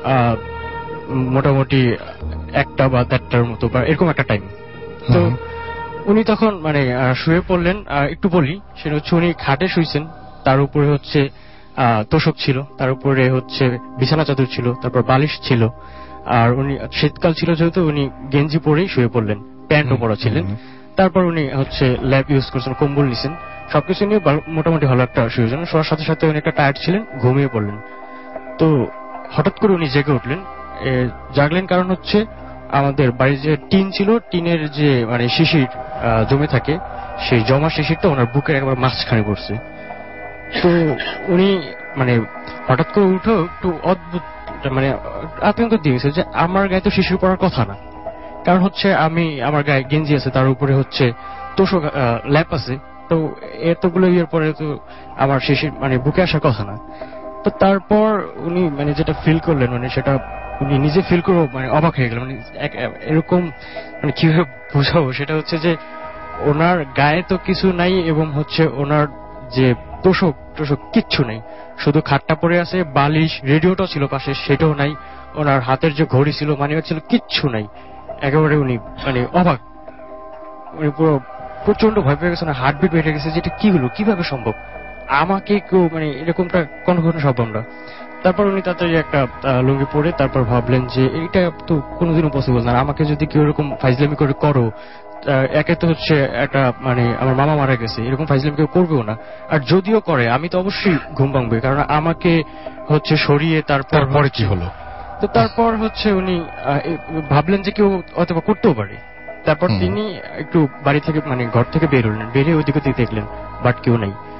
S8: মোটামুটি 1টা বা 1:30টার মতো বা এরকম একটা টাইম। তো উনি তখন মানে শুয়ে পড়লেন। একটু বলি, সেটা হচ্ছে উনি খাটে শুয়েছেন, তার উপরে হচ্ছে তোষক ছিল, তার উপরে হচ্ছে বিছানা চাদর ছিল, তারপর বালিশ ছিল, আর উনি শীতকাল ছিল যেহেতু উনি গেঞ্জি পরেই শুয়ে পড়লেন, প্যান্টও পরা ছিলেন। তারপর উনি হচ্ছে ল্যাব ইউজ করছেন, কম্বল নিছেন, সবকিছু নিয়ে মোটামুটি ভালো একটা শুয়েছেন। শোয়ার সাথে সাথে উনি একটা টায়ার্ড ছিলেন, ঘুমিয়ে পড়লেন। তো হঠাৎ করে উনি জেগে উঠলেন। জাগলেন কারণ হচ্ছে আমাদের বাড়ির যে টিন ছিল, টিনের যে মানে শিশির জমে থাকে, সেই জমা শিশিরটা ওনার বুকের একবার মাঝখানে পড়ছে। তো উনি মানে হঠাৎ করে উঠেও একটু অদ্ভুত মানে আতঙ্ক দিয়ে গেছে যে আমার গায়ে তো শিশির পড়ার কথা না, কারণ হচ্ছে আমি আমার গায়ে গেঞ্জি আছে, তার উপরে হচ্ছে তোষক ল্যাপ আছে, তো এতগুলো ইয়ের পরে তো আমার শিশির মানে বুকে আসার কথা না। তো তারপর উনি মানে যেটা ফিল করলেন, মানে সেটা উনি নিজে ফিল করে মানে অবাক হয়ে গেলেন। মানে এরকম মানে কিভাবে বুঝাবো, সেটা হচ্ছে যে ওনার গায়ে তো কিছু নাই এবং হচ্ছে ওনার যে তোষক কিচ্ছু নেই, শুধু খাটটা পড়ে আছে, বালিশ, রেডিওটাও ছিল পাশে সেটাও নাই, ওনার হাতের যে ঘড়ি ছিল মানিব্যাগ ছিল কিচ্ছু নাই। একেবারে উনি মানে অবাক, উনি পুরো প্রচন্ড ভয় পেয়ে গেছে, হার্টবিট বেড়ে গেছে যে এটা কি হলো, কিভাবে সম্ভব, আমাকে কেউ মানে এরকমটা কোনো সম্ভব না। তারপর উনি তাড়াতাড়ি একটা লুঙ্গি পরে তারপর ভাবলেন যে এটা তো কোনোদিনও পসিবল না, আমাকে যদি কেউ এরকম ফাইজলামি করে করো, একে তো হচ্ছে একটা মানে আমার মামা মারা গেছে, এরকম ফাইজলামি কেউ করবেও না, আর যদিও করে আমি তো অবশ্যই ঘুম ভাঙবে, কারণ আমাকে হচ্ছে সরিয়ে তারপরে
S3: কি হলো।
S8: তো তারপর হচ্ছে উনি ভাবলেন যে কেউ অথবা করতেও পারে। তারপর তিনি একটু বাড়ি থেকে মানে ঘর থেকে বের হলেন, বেরিয়ে ওইদিকে দেখলেন বাট কেউ নাই।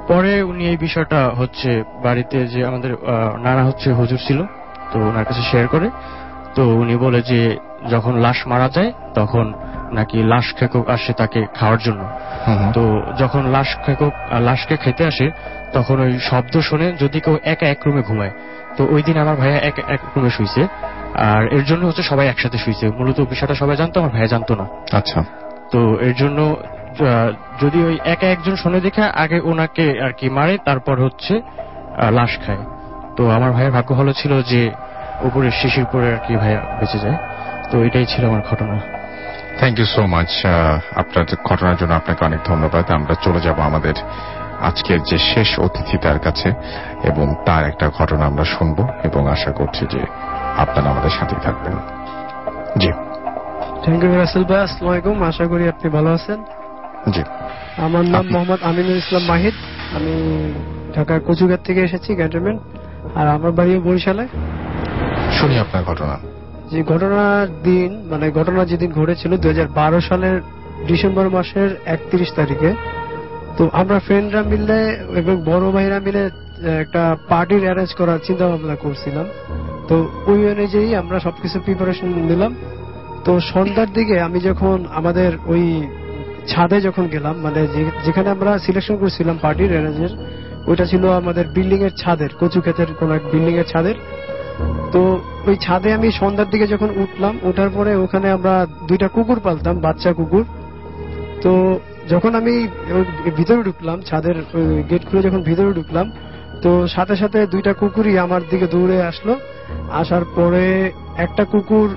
S8: পরে উনি এই বিষয়টা হচ্ছে বাড়িতে যে আমাদের নানা হচ্ছে হুজুর ছিল, তো ওনার কাছে শেয়ার করে। তো উনি বলে যে যখন লাশ মারা যায় তখন নাকি লাশ খেকো আসে তাকে খাওয়ার জন্য। তো যখন লাশকে খেতে আসে তখন ওই শব্দ শুনে যদি কেউ একা এক রুমে ঘুমায়, তো ওই দিন আমার ভাইয়া এক রুমে শুইছে, আর এর জন্য হচ্ছে সবাই একসাথে শুইছে। মূলত বিষয়টা সবাই জানতো, আমার ভাইয়া জানতো না।
S3: আচ্ছা,
S8: তো এর জন্য যদি ওই একা একজন শুনে দেখে আগে ওনাকে আর কি মারে, তারপর হচ্ছে লাশ খায়। তো আমার ভাইয়ের ভাগ্য ভালো ছিল যে উপরে শিশির পরে আর কি ভাইয়া বেঁচে যায়। তো এটাই ছিল আমার ঘটনা।
S3: Thank you so much. আপনার ঘটনার জন্য আপনাকে অনেক ধন্যবাদ। আমরা চলে যাব আমাদের আজকের যে শেষ অতিথি তার কাছে, এবং তার একটা ঘটনা আমরা শুনবো, এবং আশা করছি যে আপনারা আমাদের সাথে থাকবেন। জি,
S9: থ্যাংক ইউ রাসেল ভাই। আসসালামু আলাইকুম, আশা করি আপনি ভালো আছেন।
S3: জি,
S9: আমার নাম মোহাম্মদ আমিনুল ইসলাম মাহিদ। আমি ঢাকার কচুঘাট থেকে এসেছি, ক্যান্টনমেন্ট, আর আমার বাড়িও বরিশালে।
S3: শুনি আপনার ঘটনা।
S9: যে ঘটনার দিন, মানে ঘটনা যেদিন ঘটেছিল 2012 সালের ডিসেম্বর মাসের 31 তারিখে। তো আমরা ফ্রেন্ডরা মিলে এবং বড় ভাইরা মিলে একটা পার্টির অ্যারেঞ্জ করার চিন্তা ভাবনা করছিলাম। তো ওই অনুযায়ী আমরা সবকিছু প্রিপারেশন নিলাম। তো সন্ধ্যার দিকে আমি যখন আমাদের ওই ছাদে যখন গেলাম, মানে যেখানে আমরা সিলেকশন করছিলাম পার্টির অ্যারেঞ্জের, ওইটা ছিল আমাদের বিল্ডিং এর ছাদের, কচু ক্ষেতের কোন এক বিল্ডিং এর ছাদের। তো ওই ছাদে আমি সন্ধ্যার দিকে যখন উঠলাম, ওঠার পরে ওখানে আমরা 2টা কুকুর পালতাম, বাচ্চা কুকুর। তো যখন আমি ভিতরে ঢুকলাম, ছাদের গেট খুলে যখন ভিতরে ঢুকলাম, তো সাথে সাথে 2টা কুকুরই আমার দিকে দৌড়ে আসলো। আসার পরে একটা কুকুর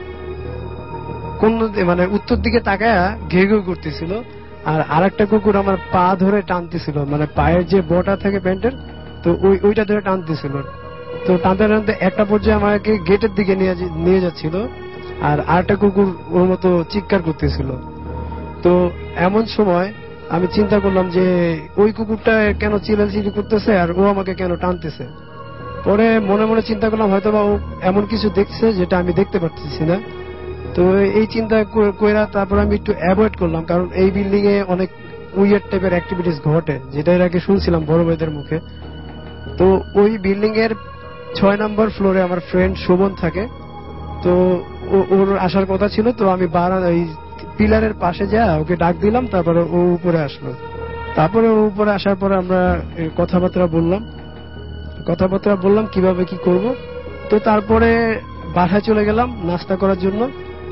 S9: কোন মানে উত্তর দিকে তাকায়া ঘেউ ঘেউ করতেছিল, আর আরেকটা কুকুর আমার পা ধরে টানতেছিল, মানে পায়ের যে বটা থাকে প্যান্টের, তো ওইটা ধরে টানতেছিল। তো টানতে টানতে একটা পর্যায়ে আমাকে গেটের দিকে নিয়ে যাচ্ছিল, আর আরেকটা কুকুর ওর মতো চিৎকার করতেছিল। তো এমন সময় আমি চিন্তা করলাম যে ওই কুকুরটা কেন চিল্লাচিল্লি করতেছে আর ও আমাকে কেন টানতেছে। পরে মনে মনে চিন্তা করলাম হয়তো বা ও এমন কিছু দেখছে যেটা আমি দেখতে পাচ্ছি না। তো এই চিন্তা কইরা তারপর আমি একটু অ্যাভয়েড করলাম, কারণ এই বিল্ডিং এ অনেক উইয়ার্ড টাইপের অ্যাক্টিভিটিস ঘটে, যেটা এর আগে শুনছিলাম বড় ভাইদের মুখে। তো ওই বিল্ডিং এর 6 নম্বর ফ্লোরে আমার ফ্রেন্ড শোভন থাকে। তো ওর আসার কথা ছিল, তো আমি ওই পিলারের পাশে যা ওকে ডাক দিলাম, তারপরে ও উপরে আসলো। তারপরে ও উপরে আসার পরে আমরা কথাবার্তা বললাম কিভাবে কি করব। তো তারপরে বাসায় চলে গেলাম নাস্তা করার জন্য,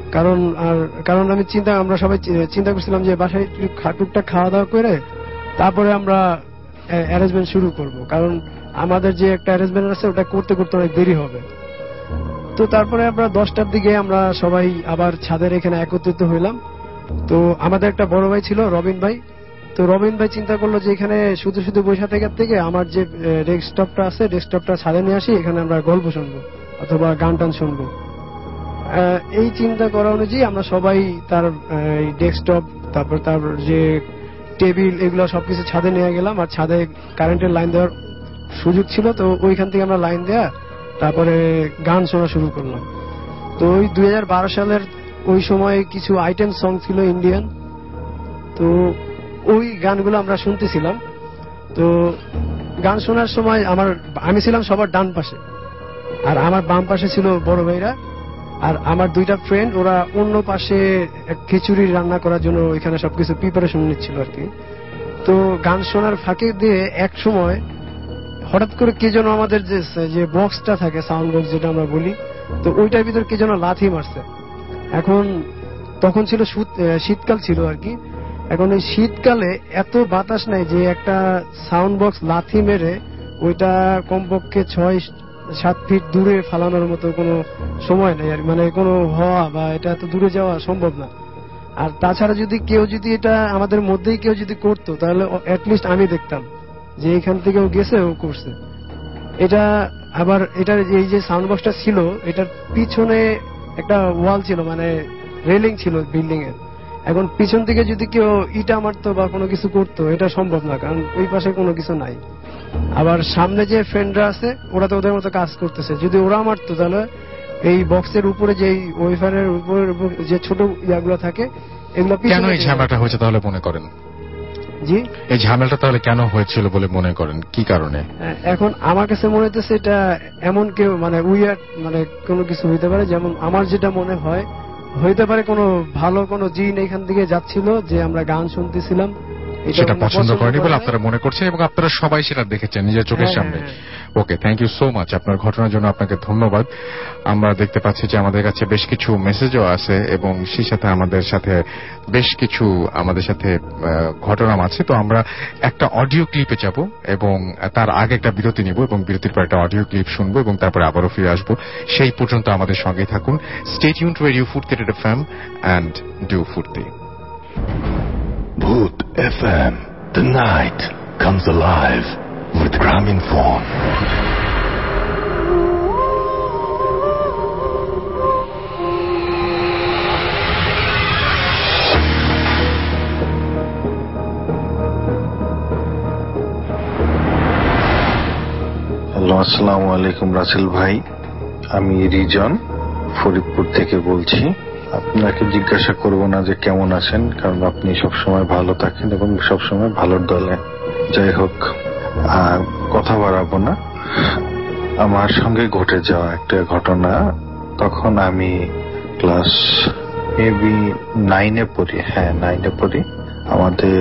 S9: কারণ আমরা সবাই চিন্তা করছিলাম যে বাসায় টুকটাক খাওয়া দাওয়া করে তারপরে আমরা অ্যারেঞ্জমেন্ট শুরু করব, কারণ আমাদের যে একটা অ্যারেঞ্জমেন্ট আছে ওটা করতে করতে অনেক দেরি হবে। তো তারপরে আমরা 10টার দিকে আমরা সবাই আবার ছাদের এখানে একত্রিত হইলাম। তো আমাদের একটা বড় ভাই ছিল রবিন ভাই। তো রবিন ভাই চিন্তা করলো যে এখানে শুধু শুধু বসে থেকে আমার যে ডেস্কটপটা আছে, ডেস্কটপটা ছাদে নিয়ে আসি, এখানে আমরা গল্প শুনবো অথবা গান টান শুনবো। এই চিন্তা করা অনুযায়ী আমরা সবাই তার ডেস্কটপ, তারপর তার যে টেবিল, এগুলো সবকিছু ছাদে নিয়ে গেলাম। আর ছাদে কারেন্টের লাইন দেওয়ার সুযোগ ছিল, তো ওইখান থেকে আমরা লাইন দেয়া তারপরে গান শোনা শুরু করলাম। তো ওই 2012 সালের ওই সময় কিছু আইটেম সং ছিল ইন্ডিয়ান, তো ওই গানগুলো আমরা শুনতেছিলাম। তো গান শোনার সময় আমি ছিলাম সবার ডান পাশে, আর আমার বাম পাশে ছিল বড় ভাইরা, আর আমার 2টা ফ্রেন্ড ওরা অন্য পাশে খিচুড়ি রান্না করার জন্য এখানে সবকিছু প্রিপারেশন নিচ্ছিল আর কি। তো গান শোনার ফাঁকে দিয়ে এক সময় হঠাৎ করে কে যেন আমাদের যে বক্সটা থাকে, সাউন্ড বক্স যেটা আমরা বলি, তো ওইটার ভিতর কে যেন লাথি মারছে। এখন তখন ছিল শীতকাল ছিল আর কি। এখন এই শীতকালে এত বাতাস নাই যে একটা সাউন্ড বক্স লাথি মেরে ওইটা কমপক্ষে 6-7 ফিট দূরে ফালানোর মতো কোনো সময় নেই, আর মানে কোনো হওয়া বা এটা এত দূরে যাওয়া সম্ভব না। আর তাছাড়া যদি এটা আমাদের মধ্যেই কেউ যদি করতো, তাহলে অ্যাটলিস্ট আমি দেখতাম যে এখান থেকে ও গেছে, ও করছে এটা। আবার এটার এই যে সাউন্ড বক্সটা ছিল, এটার পিছনে একটা ওয়াল ছিল, মানে রেলিং ছিল বিল্ডিং এর। এখন পিছন থেকে যদি কেউ ইটা মারতো বা কোনো কিছু করতো, এটা সম্ভব না, কারণ ওই পাশে কোনো কিছু নাই। আবার সামনে যে ফ্রেন্ডরা আছে ওরা তো ওদের মতো কাজ করতেছে, যদি ওরা মারতো তাহলে এই বক্সের উপরে যে ওয়েফারের উপর যে ছোট ইয়াগুলো থাকে, এগুলো
S3: কেন এই ঝামেলাটা হয়েছে তাহলে মনে করেন?
S9: জি,
S3: এই ঝামেলাটা তাহলে কেন হয়েছিল বলে মনে করেন, কি কারণে?
S9: এখন আমার কাছে মনে হইতেছে এটা এমন কেউ মানে উইয়ার্ড মানে কোনো কিছু হইতে পারে, যেমন আমার যেটা মনে হয় হইতে পারে কোনো ভালো কোনো জিন এখান থেকে যাচ্ছিল, যে আমরা গান শুনতেছিলাম
S3: সেটা পছন্দ করেনি বলে আপনারা মনে করছেন, এবং আপনারা সবাই সেটা দেখেছেন নিজের চোখের সামনে। Okay, thank you so much, আপনার ঘটনার জন্য আপনাকে ধন্যবাদ। আমরা দেখতে পাচ্ছি যে আমাদের কাছে বেশ কিছু মেসেজও আছে, এবং সেই সাথে আমাদের সাথে বেশ কিছু ঘটনা আছে। তো আমরা একটা অডিও ক্লিপে যাব, এবং তার আগে একটা বিরতি নিব, এবং বিরতির পর একটা অডিও ক্লিপ শুনবো, এবং তারপরে আবারও ফিরে আসবো। সেই পর্যন্ত আমাদের সঙ্গেই থাকুন। Stay tuned radio Foorti FM and do ফুর্তি।
S2: Bhoot FM. The night comes alive with Gramophone.
S10: Hello, আসসালামু আলাইকুম রাসেল ভাই, আমি রিজন ফরিদপুর থেকে বলছি। আপনাকে জিজ্ঞাসা করব না যে কেমন আছেন, কারণ আপনি সবসময় ভালো থাকেন এবং সবসময় ভালোর দলে। যাই হোক, কথা বাড়াবো না। আমার সঙ্গে ঘটে যাওয়া একটা ঘটনা, তখন আমি ক্লাস মেবি 9-এ পড়ি। হ্যাঁ, 9-এ পড়ি। আমাদের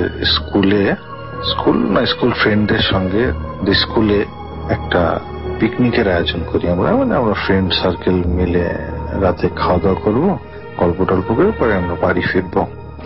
S10: স্কুল ফ্রেন্ডদের সঙ্গে স্কুলে একটা পিকনিকের আয়োজন করি আমরা, মানে আমরা ফ্রেন্ড সার্কেল মিলে রাতে খাওয়া দাওয়া করবো, গল্প টল্প করে পরে আমরা বাড়ি ফিরবো।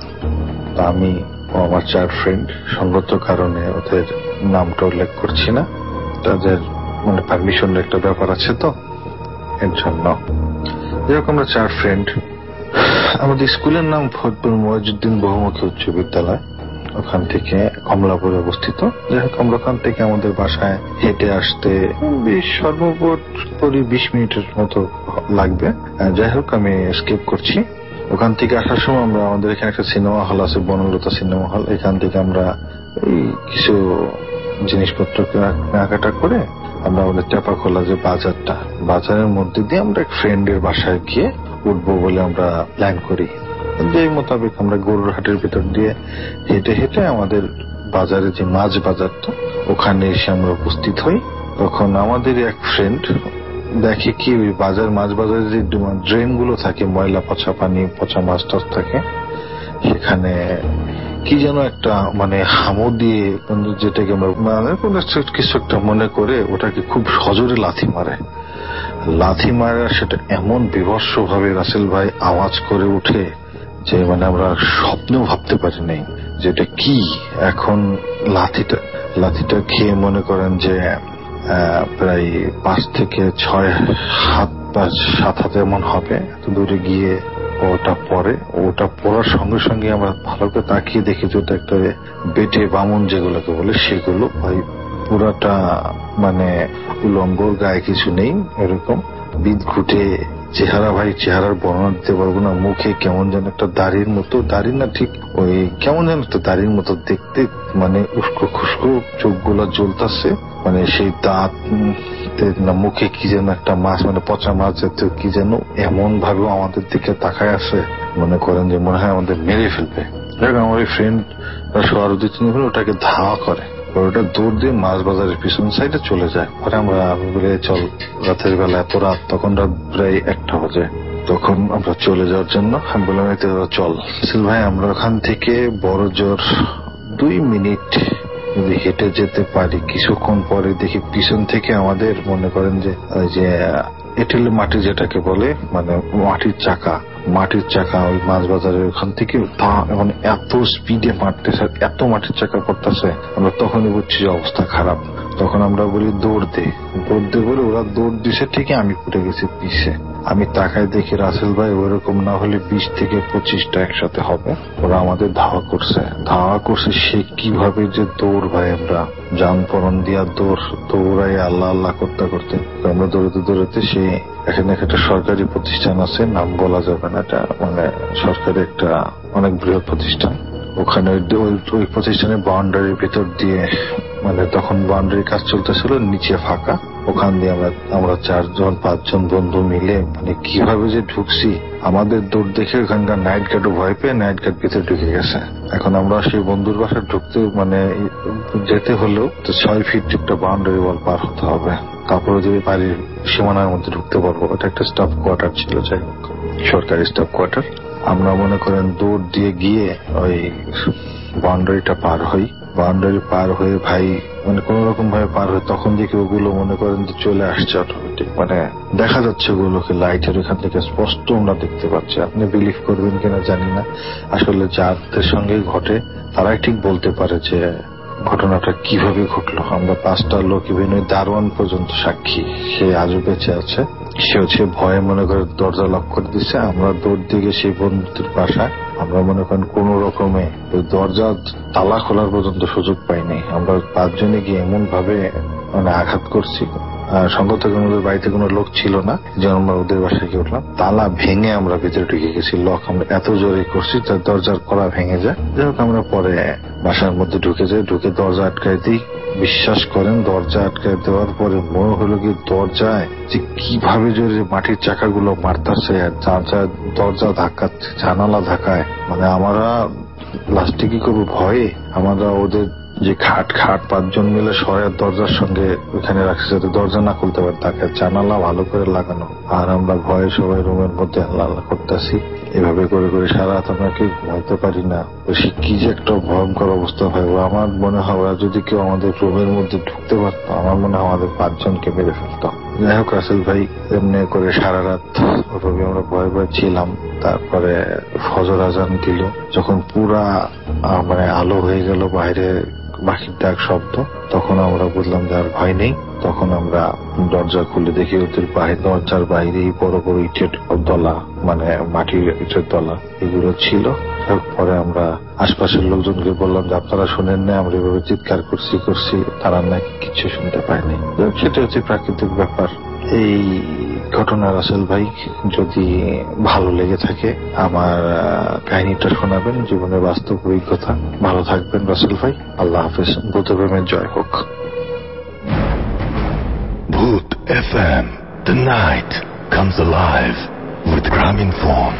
S10: আমি আমার 4 ফ্রেন্ড, সঙ্গত কারণে ওদের নামটা উল্লেখ করছি না, তাদের মানে পারমিশনের একটা ব্যাপার আছে, তো এর জন্য যেরকম আমরা 4 ফ্রেন্ড। আমাদের স্কুলের নাম ফরিদপুর মহিউদ্দিন বহুমুখী উচ্চ বিদ্যালয়, ওখান থেকে কমলাপুরে অবস্থিত। যাই হোক, আমরা ওখান থেকে আমাদের বাসায় হেঁটে আসতে সর্বোচ্চ 20 মিনিটের মতো লাগবে। যাই হোক, আমি স্কিপ করছি। ওখান থেকে আসার সময় আমরা আমাদের এখানে একটা সিনেমা হল আছে, বনলতা সিনেমা হল, এখান থেকে আমরা এই কিছু জিনিসপত্র কেনাকাটা করে আমরা আমাদের চাপাখোলা যে বাজারের মধ্যে দিয়ে আমরা এক ফ্রেন্ডের বাসায় গিয়ে উঠবো বলে আমরা প্ল্যান করি। যে মোতাবেক আমরা গরুর হাটের ভিতর দিয়ে হেঁটে হেঁটে আমাদের বাজারে যে মাছ বাজারটা, ওখানে এসে আমরা উপস্থিত হই। তখন আমাদের এক ফ্রেন্ড দেখে কি ওই মাছ বাজারে যে ড্রেন গুলো থাকে, ময়লা পচা পানি পচা মাছ টাছ থাকে, সেখানে কি যেন একটা মানে হামু দিয়ে যেটাকে মানে কিছু একটা মনে করে ওটাকে খুব সজোরে লাথি মারে। সেটা এমন বিভৎস ভাবে রাসেল ভাই আওয়াজ করে উঠে যে মানে আমরা স্বপ্নেও ভাবতে পারি নাই যেটা কি। এখন লাথিটা খেয়ে মনে করেন যে প্রায় 5 থেকে 6 হাত বা 7 হাত এমন হবে, এত দূরে গিয়ে ওটা পড়ার সঙ্গে সঙ্গে আমরা ভালো করে তাকিয়ে দেখি যে ওটা একটা বেটে বামুন যেগুলোকে বলে, সেগুলো ভাই পুরাটা মানে উলঙ্গর, গায়ে কিছু নেই, এরকম বিদঘুটে চেহারা। ভাই চেহারার বর্ণনা দিতে পারবো না। মুখে কেমন যেন একটা দাড়ির মতো, দাড়ি না ঠিক ওই কেমন যেন একটা দাড়ির মতো দেখতে, মানে উস্কো খুস্কো, চোখগুলো জ্বলতাছে, মানে সেই দাঁত না, মুখে কি যেন একটা মাছ মানে পচা মাছ জাতীয় কি যেন এমন ভাবে আমাদের দিকে তাকায় আসে, মনে করেন যে মনে হয় আমাদের মেরে ফেলবে। আমার ওই ফ্রেন্ড সবার 2-3 জন ওটাকে ধাওয়া করে, ওটা দৌড় দিয়ে মাছ বাজারের পিছন সাইডে চলে যায়। পরে আমি বলে চল, রাতের বেলা এত রাত, তখন রাত প্রায় 1টা বাজে, তখন আমরা চলে যাওয়ার জন্য আমি বললাম চল ভাই, আমরা ওখান থেকে বড় জোর 2 মিনিট যদি হেঁটে যেতে পারি। কিছুক্ষণ পরে দেখি পিছন থেকে আমাদের মনে করেন যে এঁটেল মাটি যেটাকে বলে, মানে মাটির চাকা ওই মাছ বাজারের ওখান থেকে মানে এত স্পিডে মারতেছে, এত মাটির চাকা করতেছে, আমরা তখনই বুঝছি যে অবস্থা খারাপ। তখন আমরা বলি দৌড় দে বলে ওরা দৌড় দিছে, ঠিকই আমি পড়ে গেছি পিছে। আমি তাকায় দেখি রাসেল ভাই ওইরকম না হলে 20 থেকে 25টা একসাথে হবে, ওরা আমাদের ধাওয়া করছে। সে কিভাবে যে দৌড় ভাই, আমরা জানপরণ দিয়া দৌড়াই আল্লাহ করতে আমরা দৌড়াতে সে এখানে একটা সরকারি প্রতিষ্ঠান আছে, নাম বলা যাবে না, এটা মানে সরকারি একটা অনেক বৃহৎ প্রতিষ্ঠান। ওখানে ওই প্রতিষ্ঠানের বাউন্ডারির ভিতর দিয়ে মানে তখন বাউন্ডারি কাজ চলতেছিল, নিচে ফাঁকা, ওখান দিয়ে আমরা 4-5 বন্ধু মিলে মানে কিভাবে যে ঢুকছি, আমাদের দৌড় দেখে ওখানকার নাইট গার্ডও ভয় পেয়ে নাইট গার্ড ভিতরে ঢুকে গেছে। এখন আমরা সেই বন্ধুর বাসায় ঢুকতে মানে যেতে হলেও তো 6 ফিট একটা বাউন্ডারি ওয়াল পার হতে হবে, তারপরে যদি বাড়ির সীমানার মধ্যে ঢুকতে পারবো। ওটা একটা স্টাফ কোয়ার্টার ছিল, যাই হোক সরকারি স্টাফ কোয়ার্টার। আমরা মনে করেন দৌড় দিয়ে গিয়ে ওই বাউন্ডারিটা পার হই। বাউন্ডারি পার হয়ে ভাই মানে কোন রকম ভাবে পার হয়ে তখন দেখি ওগুলো মনে করেন যে চলে আসছে অটোমেটিক, মানে দেখা যাচ্ছে ওগুলোকে লাইটের এখান থেকে স্পষ্ট আমরা দেখতে পাচ্ছি। আপনি বিলিভ করবেন কিনা জানি না, আসলে যাদের সঙ্গে ঘটে তারাই ঠিক বলতে পারে যে ঘটনাটা কিভাবে ঘটলো। আমরা 5টা লোক, ইভেন ওই দারোয়ান পর্যন্ত সাক্ষী, সে আজও বেঁচে আছে। সে হচ্ছে ভয়ে মনে করে দরজা লক করে দিচ্ছে। আমরা দৌড় দিয়ে সেই বন্ধুদের বাসায়, আমরা মনে করেন কোন রকমে ওই দরজা তালা খোলার পর্যন্ত সুযোগ পাইনি। আমরা 5 জনে গিয়ে এমন ভাবে মানে আঘাত করছি, সঙ্গ থেকে আমাদের বাড়িতে কোনো লোক ছিল না, যেন আমরা ওদের বাসায় গিয়ে উঠলাম, তালা ভেঙে আমরা ভিতরে ঢুকে গেছি। লক আমরা এত জোরে করছি তার দরজার কড়া ভেঙে যায়। যাই হোক আমরা পরে বাসার মধ্যে ঢুকে যাই, ঢুকে দরজা আটকাই দিই। বিশ্বাস করেন দরজা আটকাই দেওয়ার পরে মনে হলো কি দরজায় যে কিভাবে জোরে মাটির চাকাগুলো মারতেছে আর দরজা ধাক্কাচ্ছে, জানালা ধাক্কায়। মানে আমরা লাস্টে কি করবো ভয়ে আমরা ওদের যে খাট 5 জন মিলে সরার দরজার সঙ্গে ওখানে রাখছে যাতে দরজা না খুলতে পারে, তাকে জানালা ভালো করে লাগানো। আর আমরা ভয়ে সবাই রুমের মধ্যে আল্লাহ করতেছি। এভাবে করে করে সারা রাত আমরা কেউ ঘুমাইতে পারি না। কি যে একটা ভয়ঙ্কর অবস্থা হয়। আমার মনে হয় ওরা যদি কেউ আমাদের রুমের মধ্যে ঢুকতে পারতো, আমার মনে হয় আমাদের 5 জনকে মেরে ফেলতো। যাই হোক রাসেল ভাই, এমনি করে সারা রাত ওভাবে আমরা ভয়ে ভয়ে ছিলাম। তারপরে ফজর আজান দিল, যখন পুরা মানে আলো হয়ে গেল, বাইরে বাকির ডাক শব্দ, তখন আমরা বুঝলাম যে আর ভয় নেই। তখন আমরা দরজা খুলে দেখি ওদের দরজার বাইরে বড় বড় ইটের দলা, মানে মাটির ইটের দলা এগুলো ছিল। পরে আমরা আশপাশের লোকজনকে বললাম যে আপনারা শোনেন না, আমরা এভাবে চিৎকার করছি, তারা নাকি কিছু শুনতে পায়নি। সেটা হচ্ছে প্রাকৃতিক ব্যাপার। এই ঘটনা রাসেল ভাই যদি ভালো লেগে থাকে আমার কাহিনীটা শোনাবেন, জীবনের বাস্তব অভিজ্ঞতা। ভালো থাকবেন রাসেল ভাই, আল্লাহ হাফেজ। ভূত প্রেমের জয় হোক।
S2: Bhoot FM, the night comes alive with Graminphone.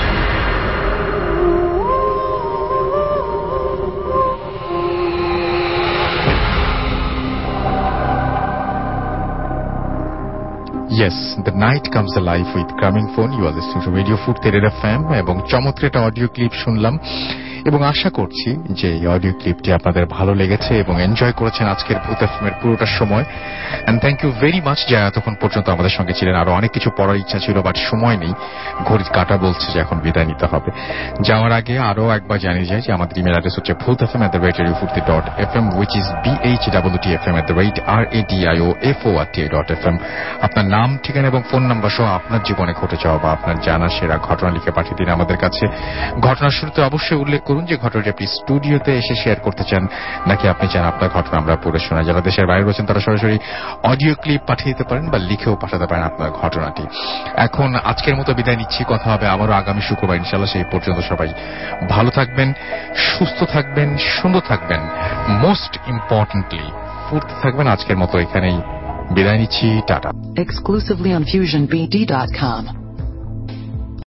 S3: Yes, the night comes alive with Graminphone. You are listening to Radio Food Theatre FM এবং চমৎকার একটা অডিও ক্লিপ শুনলাম এবং আশা করছি যে এই অডিও ক্লিপটি আপনাদের ভালো লেগেছে এবং এনজয় করেছেন আজকের ভূত এফএমের পুরোটা সময়। And thank you very much যে এতক্ষণ পর্যন্ত আমাদের সঙ্গে ছিলেন। আরো অনেক কিছু পড়ার ইচ্ছা ছিল, বাট সময় নেই, ঘড়ির কাঁটা বলছে যে এখন বিদায় নিতে হবে। যাওয়ার আগে আরো একবার জানিয়ে যায় যে আমাদের ইমেল অ্যাড্রেস হচ্ছে bhootfm@radiofurti.fm, which is bhwtfm@radiofurt.fm। আপনার নাম, ঠিকানা এবং ফোন নাম্বার সহ আপনার জীবনে ঘটে যাওয়া বা আপনার জানা সেরা ঘটনা লিখে পাঠিয়ে দিন আমাদের কাছে। ঘটনার শুরুতে অবশ্যই উল্লেখ করুন যে ঘটনাটি আপনি স্টুডিওতে এসে শেয়ার করতে চান নাকি আপনি চান আপনার ঘটনা আমরা পড়ে শোনাই। যারা দেশের বাইরে রয়েছেন তারা সরাসরি অডিও ক্লিপ পাঠিয়ে দিতে পারেন বা লিখেও পাঠাতে পারেন আপনার ঘটনাটি। এখন আজকের মতো বিদায় নিচ্ছি, কথা হবে আবারও আগামী শুক্রবার ইনশাআল্লাহ। সেই পর্যন্ত সবাই ভালো থাকবেন, সুস্থ থাকবেন, সুন্দর থাকবেন, মোস্ট ইম্পর্টেন্টলি ফুর্তি থাকবেন। আজকের মতো এখানেই বিদায় নিচ্ছি, টাটা।
S1: Exclusively on FusionBD.com.